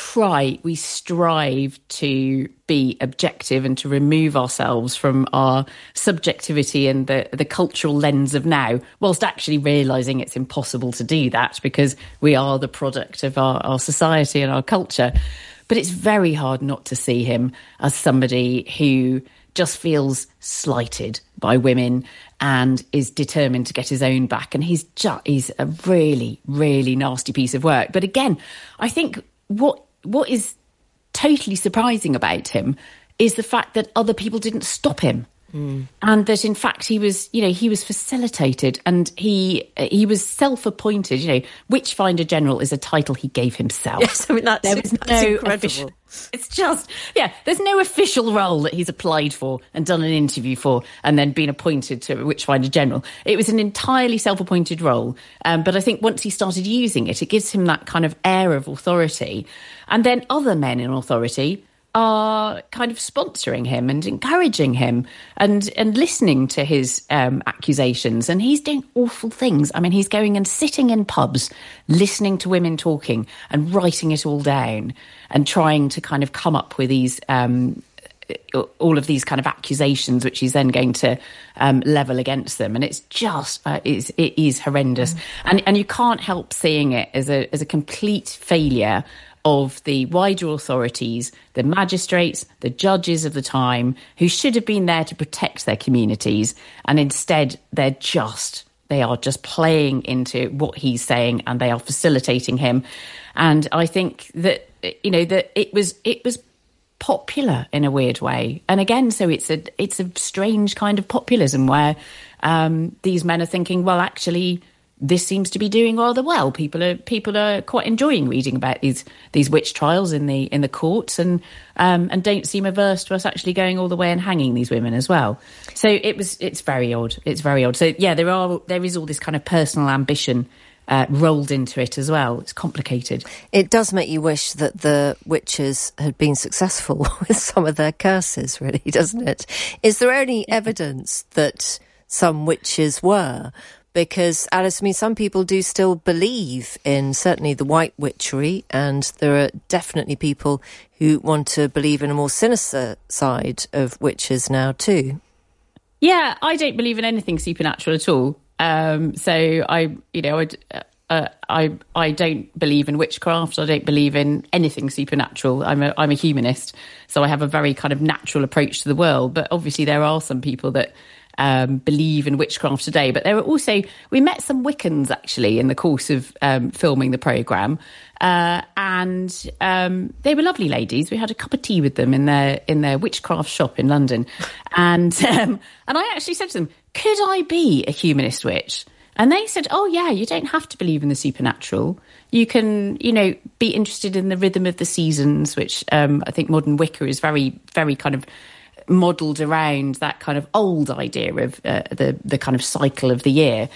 strive to be objective and to remove ourselves from our subjectivity and the cultural lens of now, whilst actually realising it's impossible to do that because we are the product of our society and our culture. But it's very hard not to see him as somebody who just feels slighted by women and is determined to get his own back. And he's a really, really nasty piece of work. But again, I think what is totally surprising about him is the fact that other people didn't stop him. And that in fact he was facilitated, and he was self-appointed. Witchfinder General is a title he gave himself. Yes, I mean that's incredible. It's just there's no official role that he's applied for and done an interview for and then been appointed to Witchfinder General. It was an entirely self-appointed role, but I think once he started using it, it gives him that kind of air of authority, and then other men in authority are kind of sponsoring him and encouraging him and listening to his accusations. And he's doing awful things. I mean, he's going and sitting in pubs, listening to women talking and writing it all down and trying to kind of come up with these all of these kind of accusations, which he's then going to level against them. And it's just it is horrendous. And you can't help seeing it as a complete failure of the wider authorities, the magistrates, the judges of the time, who should have been there to protect their communities. And instead, they are just playing into what he's saying, and they are facilitating him. And I think that, that it was popular in a weird way. And again, so it's a strange kind of populism where these men are thinking, well, actually, this seems to be doing rather well. People are quite enjoying reading about these witch trials in the courts, and don't seem averse to us actually going all the way and hanging these women as well. So it's very odd. It's very odd. So yeah, there is all this kind of personal ambition rolled into it as well. It's complicated. It does make you wish that the witches had been successful with some of their curses, really, doesn't it? Is there any evidence that some witches were? Because, Alice, I mean, some people do still believe in certainly the white witchery, and there are definitely people who want to believe in a more sinister side of witches now too. Yeah, I don't believe in anything supernatural at all. So I don't believe in witchcraft. I don't believe in anything supernatural. I'm a humanist, so I have a very kind of natural approach to the world. But obviously, there are some people that believe in witchcraft today. But there were also, we met some Wiccans actually in the course of filming the programme. And they were lovely ladies. We had a cup of tea with them in their witchcraft shop in London. And I actually said to them, could I be a humanist witch? And they said, oh, yeah, you don't have to believe in the supernatural. You can, be interested in the rhythm of the seasons, which I think modern Wicca is very, very kind of modelled around that kind of old idea of the kind of cycle of the year.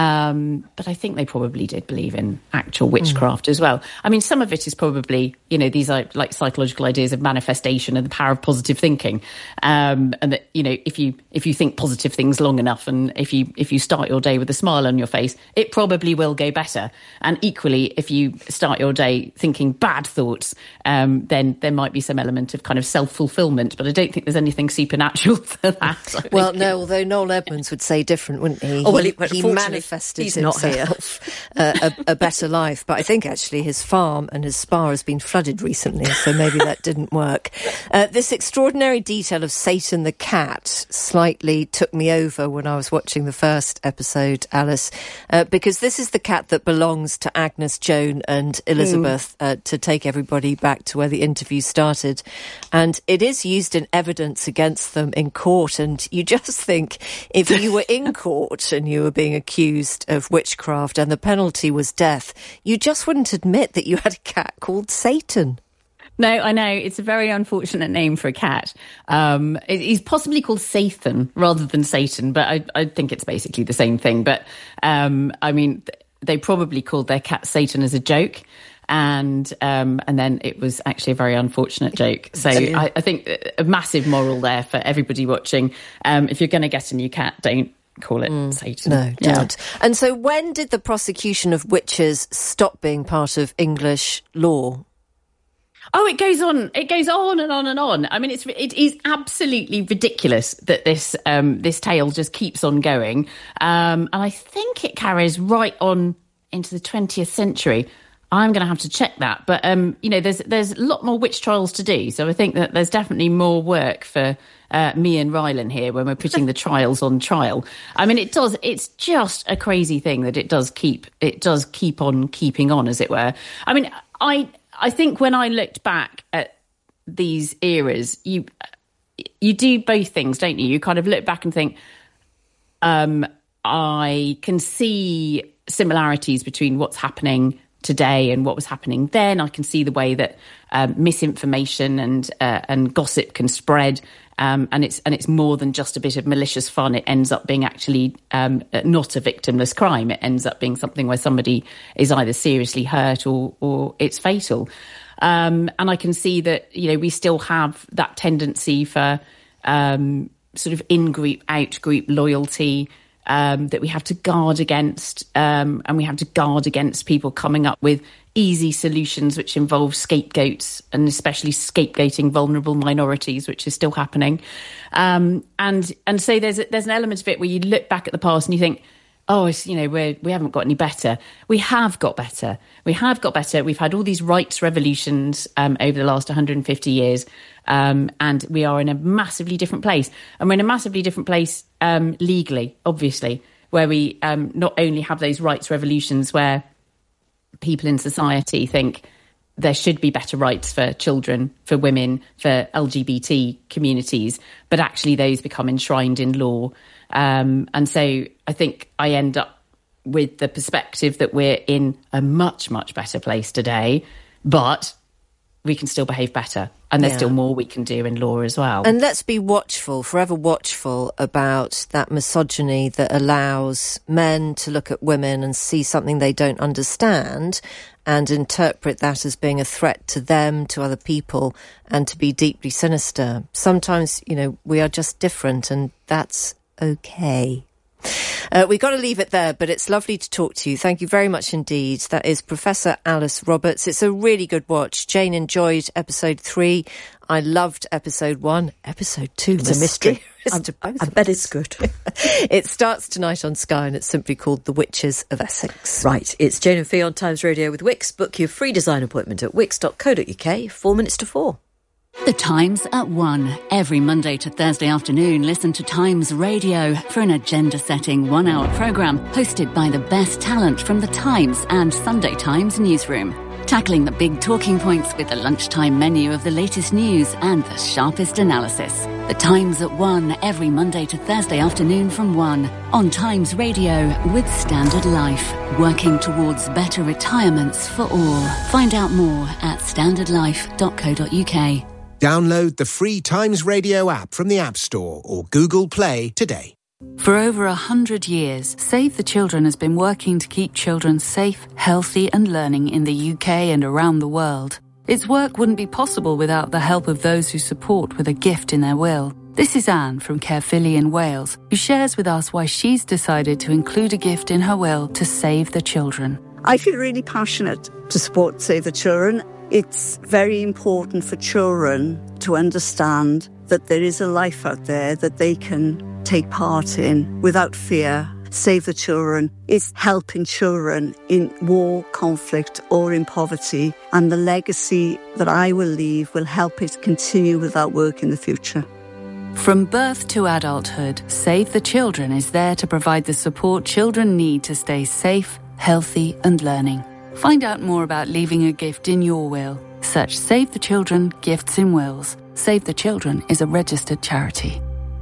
But I think they probably did believe in actual witchcraft as well. I mean, some of it is probably, these are like psychological ideas of manifestation and the power of positive thinking. And that, if you think positive things long enough, and if you start your day with a smile on your face, it probably will go better. And equally, if you start your day thinking bad thoughts, then there might be some element of kind of self-fulfillment. But I don't think there's anything supernatural for that. Well, no, although Noel Edmonds would say different, wouldn't he? Oh, well, he manifested himself a better life. But I think actually his farm and his spa has been flooded recently, so maybe that didn't work. This extraordinary detail of Satan the cat slightly took me over when I was watching the first episode, Alice, because this is the cat that belongs to Agnes, Joan and Elizabeth, to take everybody back to where the interview started. And it is used in evidence against them in court. And you just think, if you were in court and you were being accused of witchcraft and the penalty was death, you just wouldn't admit that you had a cat called Satan. No, I know. It's a very unfortunate name for a cat. He's possibly called Sathan rather than Satan, but I think it's basically the same thing. But, I mean, they probably called their cat Satan as a joke. And then it was actually a very unfortunate joke. So I think a massive moral there for everybody watching. If you're going to get a new cat, don't call it Satan. No, don't. And so when did the prosecution of witches stop being part of English law? Oh, it goes on. It goes on and on and on. I mean, it is absolutely ridiculous that this tale just keeps on going. And I think it carries right on into the 20th century. I'm going to have to check that. But, there's a lot more witch trials to do. So I think that there's definitely more work for me and Rylan here when we're putting the trials on trial. I mean, it's just a crazy thing that it does keep on keeping on, as it were. I mean, I think when I looked back at these eras, you do both things, don't you? You kind of look back and think, I can see similarities between what's happening today and what was happening then. I can see the way that misinformation and gossip can spread, and it's more than just a bit of malicious fun. It ends up being actually not a victimless crime. It ends up being something where somebody is either seriously hurt or it's fatal. And I can see that we still have that tendency for sort of in-group, out-group loyalty. That we have to guard against, and we have to guard against people coming up with easy solutions which involve scapegoats, and especially scapegoating vulnerable minorities, which is still happening. And so there's an element of it where you look back at the past and you think, oh, we haven't got any better. We have got better. We have got better. We've had all these rights revolutions over the last 150 years, and we are in a massively different place. And we're in a massively different place legally, obviously, where we not only have those rights revolutions where people in society think there should be better rights for children, for women, for LGBT communities, but actually those become enshrined in law. And so I think I end up with the perspective that we're in a much, much better place today, but we can still behave better. And there's still more we can do in law as well. And let's be watchful, forever watchful about that misogyny that allows men to look at women and see something they don't understand and interpret that as being a threat to them, to other people, and to be deeply sinister. Sometimes, we are just different, and that's okay. We've got to leave it there, but it's lovely to talk to you. Thank you very much indeed. That is Professor Alice Roberts. It's a really good watch. Jane enjoyed episode 3. I loved episode 1. Episode 2, it's a mystery. I bet it's good. It starts tonight on Sky, and it's simply called The Witches of Essex. Right, it's Jane and Fee on Times Radio with Wix. Book your free design appointment at wix.co.uk, 4 minutes to 4. The Times at 1. Every Monday to Thursday afternoon, listen to Times Radio for an agenda-setting 1-hour programme hosted by the best talent from The Times and Sunday Times newsroom. Tackling the big talking points with the lunchtime menu of the latest news and the sharpest analysis. The Times at 1, every Monday to Thursday afternoon from 1. On Times Radio with Standard Life. Working towards better retirements for all. Find out more at standardlife.co.uk. Download the free Times Radio app from the App Store or Google Play today. For over 100 years, Save the Children has been working to keep children safe, healthy and learning in the UK and around the world. Its work wouldn't be possible without the help of those who support with a gift in their will. This is Anne from Caerphilly in Wales, who shares with us why she's decided to include a gift in her will to save the children. I feel really passionate to support Save the Children. It's very important for children to understand that there is a life out there that they can take part in without fear. Save the Children is helping children in war, conflict or in poverty, and the legacy that I will leave will help it continue with that work in the future. From birth to adulthood, Save the Children is there to provide the support children need to stay safe, healthy and learning. Find out more about leaving a gift in your will. Search Save the Children Gifts in Wills. Save the Children is a registered charity.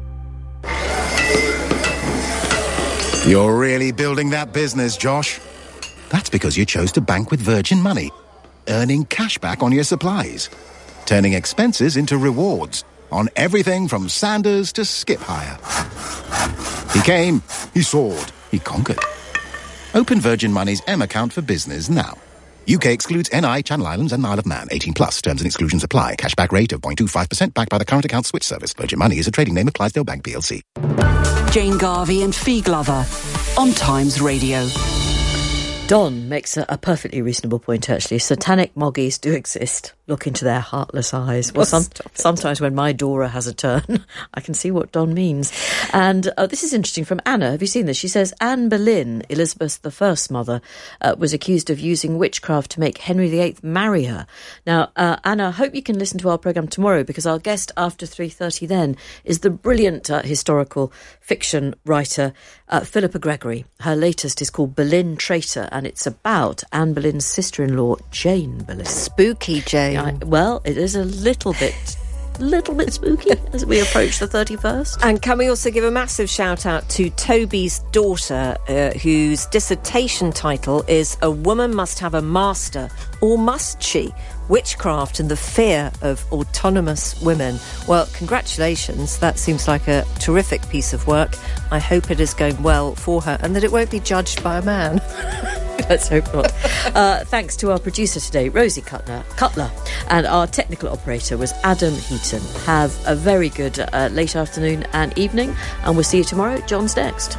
You're really building that business, Josh. That's because you chose to bank with Virgin Money, earning cash back on your supplies, turning expenses into rewards on everything from Sanders to Skip Hire. He came, he soared, he conquered. Open Virgin Money's M account for business now. UK excludes NI, Channel Islands and Isle of Man. 18 plus. Terms and exclusions apply. Cashback rate of 0.25% backed by the current account switch service. Virgin Money is a trading name of Clydesdale Bank PLC. Jane Garvey and Fee Glover on Times Radio. Don makes a perfectly reasonable point, actually. Satanic moggies do exist. Look into their heartless eyes. Well, sometimes when my Dora has a turn, I can see what Don means. And this is interesting from Anna. Have you seen this? She says, Anne Boleyn, Elizabeth I's mother, was accused of using witchcraft to make Henry VIII marry her. Now, Anna, I hope you can listen to our programme tomorrow, because our guest after 3:30 then is the brilliant historical fiction writer Philippa Gregory. Her latest is called Boleyn Traitor, and it's about Anne Boleyn's sister-in-law, Jane Boleyn. Spooky, Jane. Well, it is a little bit spooky as we approach the 31st. And can we also give a massive shout out to Toby's daughter, whose dissertation title is A Woman Must Have a Master, or Must She? Witchcraft and the Fear of Autonomous Women. Well, congratulations. That seems like a terrific piece of work. I hope it is going well for her and that it won't be judged by a man. Let's hope not. Thanks to our producer today, Rosie Cutler, and our technical operator was Adam Heaton. Have a very good late afternoon and evening, and we'll see you tomorrow. John's next.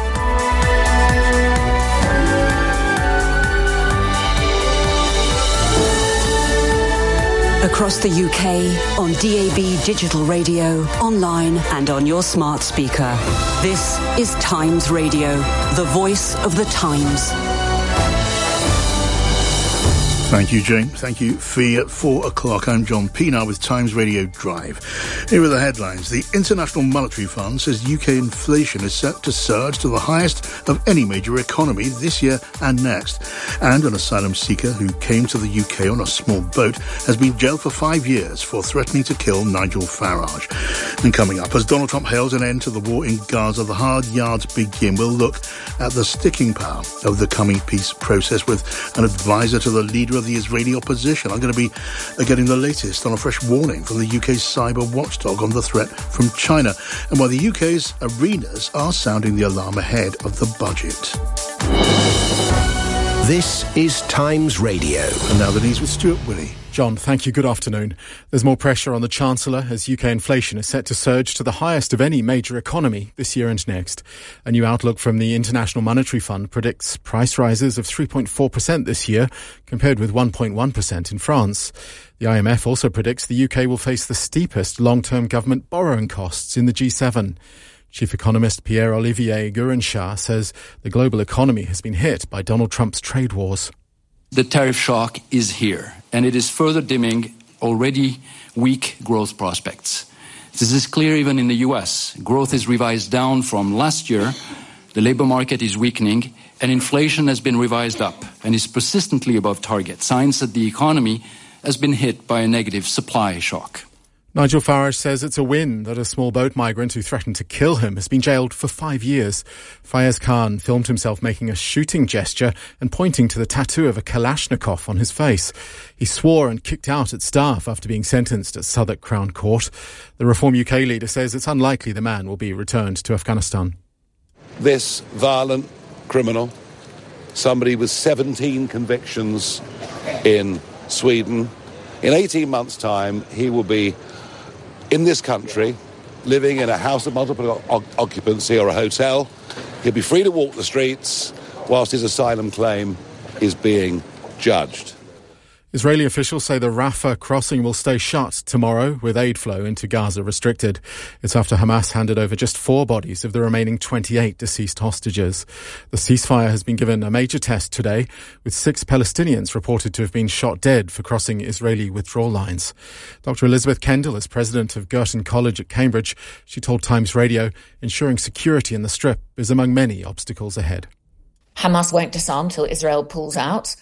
Across the UK, on DAB digital radio, online and on your smart speaker. This is Times Radio, the voice of the Times. Thank you, Jane. Thank you, Fee. At 4 o'clock, I'm John Pienaar with Times Radio Drive. Here are the headlines. The International Monetary Fund says UK inflation is set to surge to the highest of any major economy this year and next. And an asylum seeker who came to the UK on a small boat has been jailed for 5 years for threatening to kill Nigel Farage. And coming up, as Donald Trump hails an end to the war in Gaza, the hard yards begin. We'll look at the sticking power of the coming peace process with an advisor to the leader of the Israeli opposition. I'm going to be getting the latest on a fresh warning from the UK's cyber watchdog on the threat from China and why the UK's arenas are sounding the alarm ahead of the budget. This is Times Radio. And now the news with Stuart Willey. John, thank you. Good afternoon. There's more pressure on the Chancellor as UK inflation is set to surge to the highest of any major economy this year and next. A new outlook from the International Monetary Fund predicts price rises of 3.4% this year, compared with 1.1% in France. The IMF also predicts the UK will face the steepest long-term government borrowing costs in the G7. Chief economist Pierre-Olivier Gurenchard says the global economy has been hit by Donald Trump's trade wars. The tariff shock is here, and it is further dimming already weak growth prospects. This is clear even in the US. Growth is revised down from last year, the labor market is weakening, and inflation has been revised up and is persistently above target, signs that the economy has been hit by a negative supply shock. Nigel Farage says it's a win that a small boat migrant who threatened to kill him has been jailed for 5 years. Fayez Khan filmed himself making a shooting gesture and pointing to the tattoo of a Kalashnikov on his face. He swore and kicked out at staff after being sentenced at Southwark Crown Court. The Reform UK leader says it's unlikely the man will be returned to Afghanistan. This violent criminal, somebody with 17 convictions in Sweden, in 18 months' time, he will be in this country, living in a house of multiple occupancy or a hotel. He'll be free to walk the streets whilst his asylum claim is being judged. Israeli officials say the Rafah crossing will stay shut tomorrow, with aid flow into Gaza restricted. It's after Hamas handed over just 4 bodies of the remaining 28 deceased hostages. The ceasefire has been given a major test today, with 6 Palestinians reported to have been shot dead for crossing Israeli withdrawal lines. Dr. Elizabeth Kendall is president of Girton College at Cambridge. She told Times Radio ensuring security in the Strip is among many obstacles ahead. Hamas won't disarm till Israel pulls out.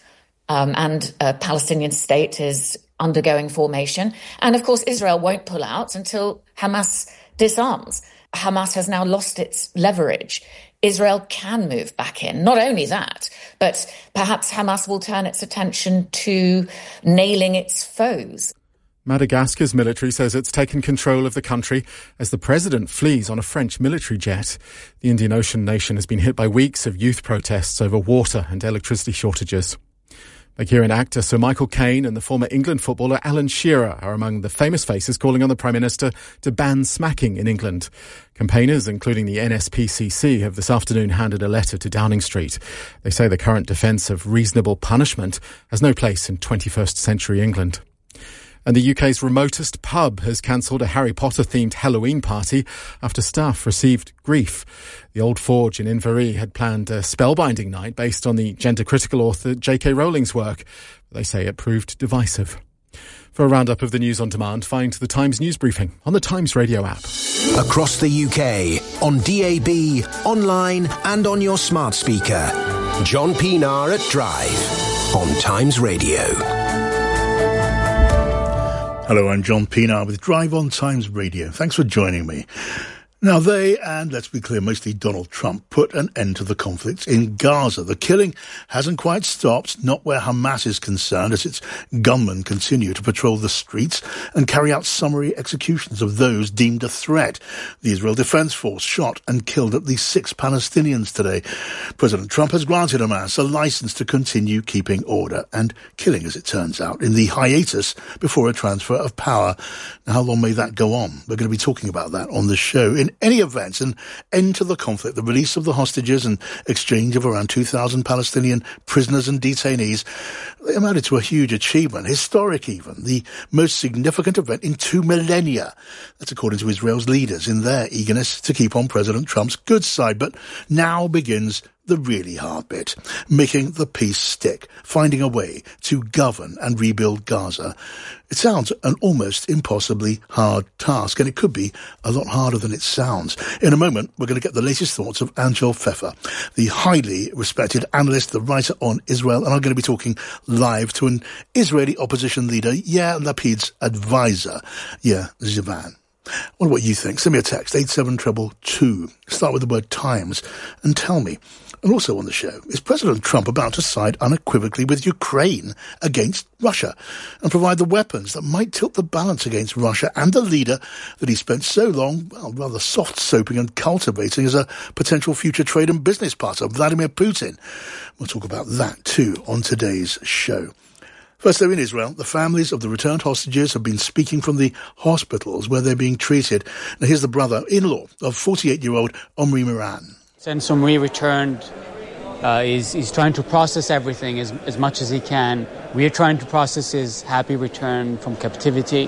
And a Palestinian state is undergoing formation. And of course, Israel won't pull out until Hamas disarms. Hamas has now lost its leverage. Israel can move back in. Not only that, but perhaps Hamas will turn its attention to nailing its foes. Madagascar's military says it's taken control of the country as the president flees on a French military jet. The Indian Ocean nation has been hit by weeks of youth protests over water and electricity shortages. Nigerian actor Sir Michael Caine and the former England footballer Alan Shearer are among the famous faces calling on the Prime Minister to ban smacking in England. Campaigners, including the NSPCC, have this afternoon handed a letter to Downing Street. They say the current defence of reasonable punishment has no place in 21st century England. And the UK's remotest pub has cancelled a Harry Potter-themed Halloween party after staff received grief. The Old Forge in Inverie had planned a spellbinding night based on the gender-critical author J.K. Rowling's work. They say it proved divisive. For a roundup of the news on demand, find the Times News Briefing on the Times Radio app. Across the UK, on DAB, online and on your smart speaker. John Pienaar at Drive on Times Radio. Hello, I'm John Pienaar with Drive on Times Radio. Thanks for joining me. Now they, and let's be clear, mostly Donald Trump, put an end to the conflict in Gaza. The killing hasn't quite stopped, not where Hamas is concerned, as its gunmen continue to patrol the streets and carry out summary executions of those deemed a threat. The Israel Defense Force shot and killed at least 6 Palestinians today. President Trump has granted Hamas a license to continue keeping order and killing, as it turns out, in the hiatus before a transfer of power. Now, how long may that go on? We're going to be talking about that on the show. In any event, an end to the conflict, the release of the hostages and exchange of around 2,000 Palestinian prisoners and detainees, they amounted to a huge achievement, historic even, the most significant event in 2 millennia. That's according to Israel's leaders in their eagerness to keep on President Trump's good side. But now begins the really hard bit, making the peace stick, finding a way to govern and rebuild Gaza. It sounds an almost impossibly hard task, and it could be a lot harder than it sounds. In a moment, we're going to get the latest thoughts of Angel Pfeffer, the highly respected analyst, the writer on Israel, and I'm going to be talking live to an Israeli opposition leader, Yair Lapid's advisor, Yair Zivan. I wonder what you think. Send me a text, 87222. Start with the word Times and tell me. And also on the show, is President Trump about to side unequivocally with Ukraine against Russia and provide the weapons that might tilt the balance against Russia and the leader that he spent so long, well, rather soft-soaping and cultivating as a potential future trade and business partner, Vladimir Putin? We'll talk about that too on today's show. First, though, in Israel, the families of the returned hostages have been speaking from the hospitals where they're being treated. Now, here's the brother-in-law of 48-year-old Omri Moran. Since Omri returned, he's trying to process everything as much as he can. We are trying to process his happy return from captivity.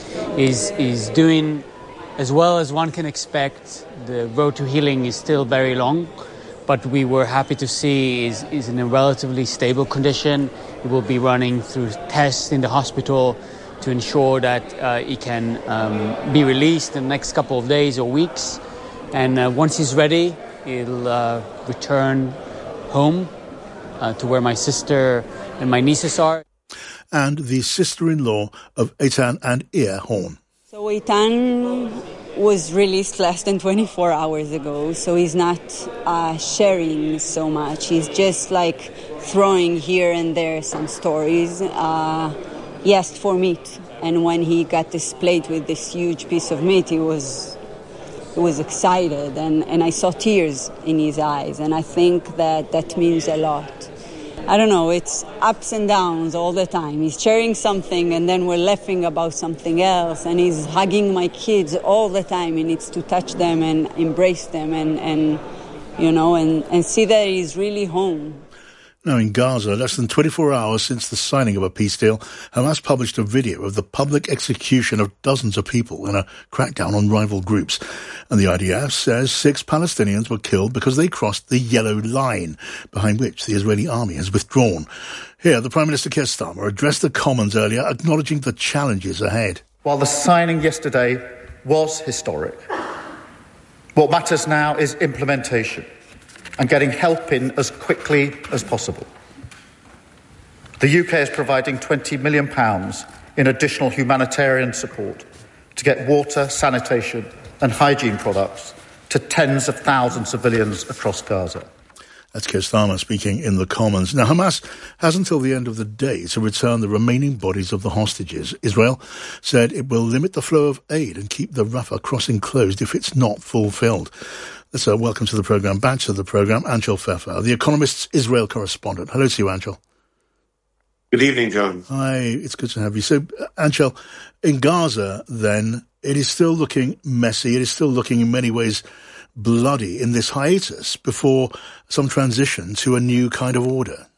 He's doing as well as one can expect. The road to healing is still very long, but we were happy to see he's in a relatively stable condition. He will be running through tests in the hospital to ensure that he can be released in the next couple of days or weeks. And once he's ready, he'll return home to where my sister and my nieces are. And the sister-in-law of Eitan and Ear Horn. So Eitan was released less than 24 hours ago, so he's not sharing so much. He's just like throwing here and there some stories. He asked for meat, and when he got this plate with this huge piece of meat, he was excited, and I saw tears in his eyes, and I think that means a lot. I don't know, it's ups and downs all the time. He's sharing something and then we're laughing about something else, and he's hugging my kids all the time. He needs to touch them and embrace them and see that he's really home. Now in Gaza, less than 24 hours since the signing of a peace deal, Hamas published a video of the public execution of dozens of people in a crackdown on rival groups. And the IDF says 6 Palestinians were killed because they crossed the yellow line, behind which the Israeli army has withdrawn. Here, the Prime Minister Keir Starmer addressed the Commons earlier, acknowledging the challenges ahead. While the signing yesterday was historic, what matters now is implementation and getting help in as quickly as possible. The UK is providing £20 million in additional humanitarian support to get water, sanitation and hygiene products to tens of thousands of civilians across Gaza. That's Keir Starmer speaking in the Commons. Now, Hamas has until the end of the day to return the remaining bodies of the hostages. Israel said it will limit the flow of aid and keep the Rafah crossing closed if it's not fulfilled. Let's welcome to the programme, back to the programme, Anshel Pfeffer, The Economist's Israel correspondent. Hello to you, Anshel. Good evening, John. Hi, it's good to have you. So, Anshel, in Gaza, then, it is still looking messy. It is still looking in many ways bloody in this hiatus before some transition to a new kind of order.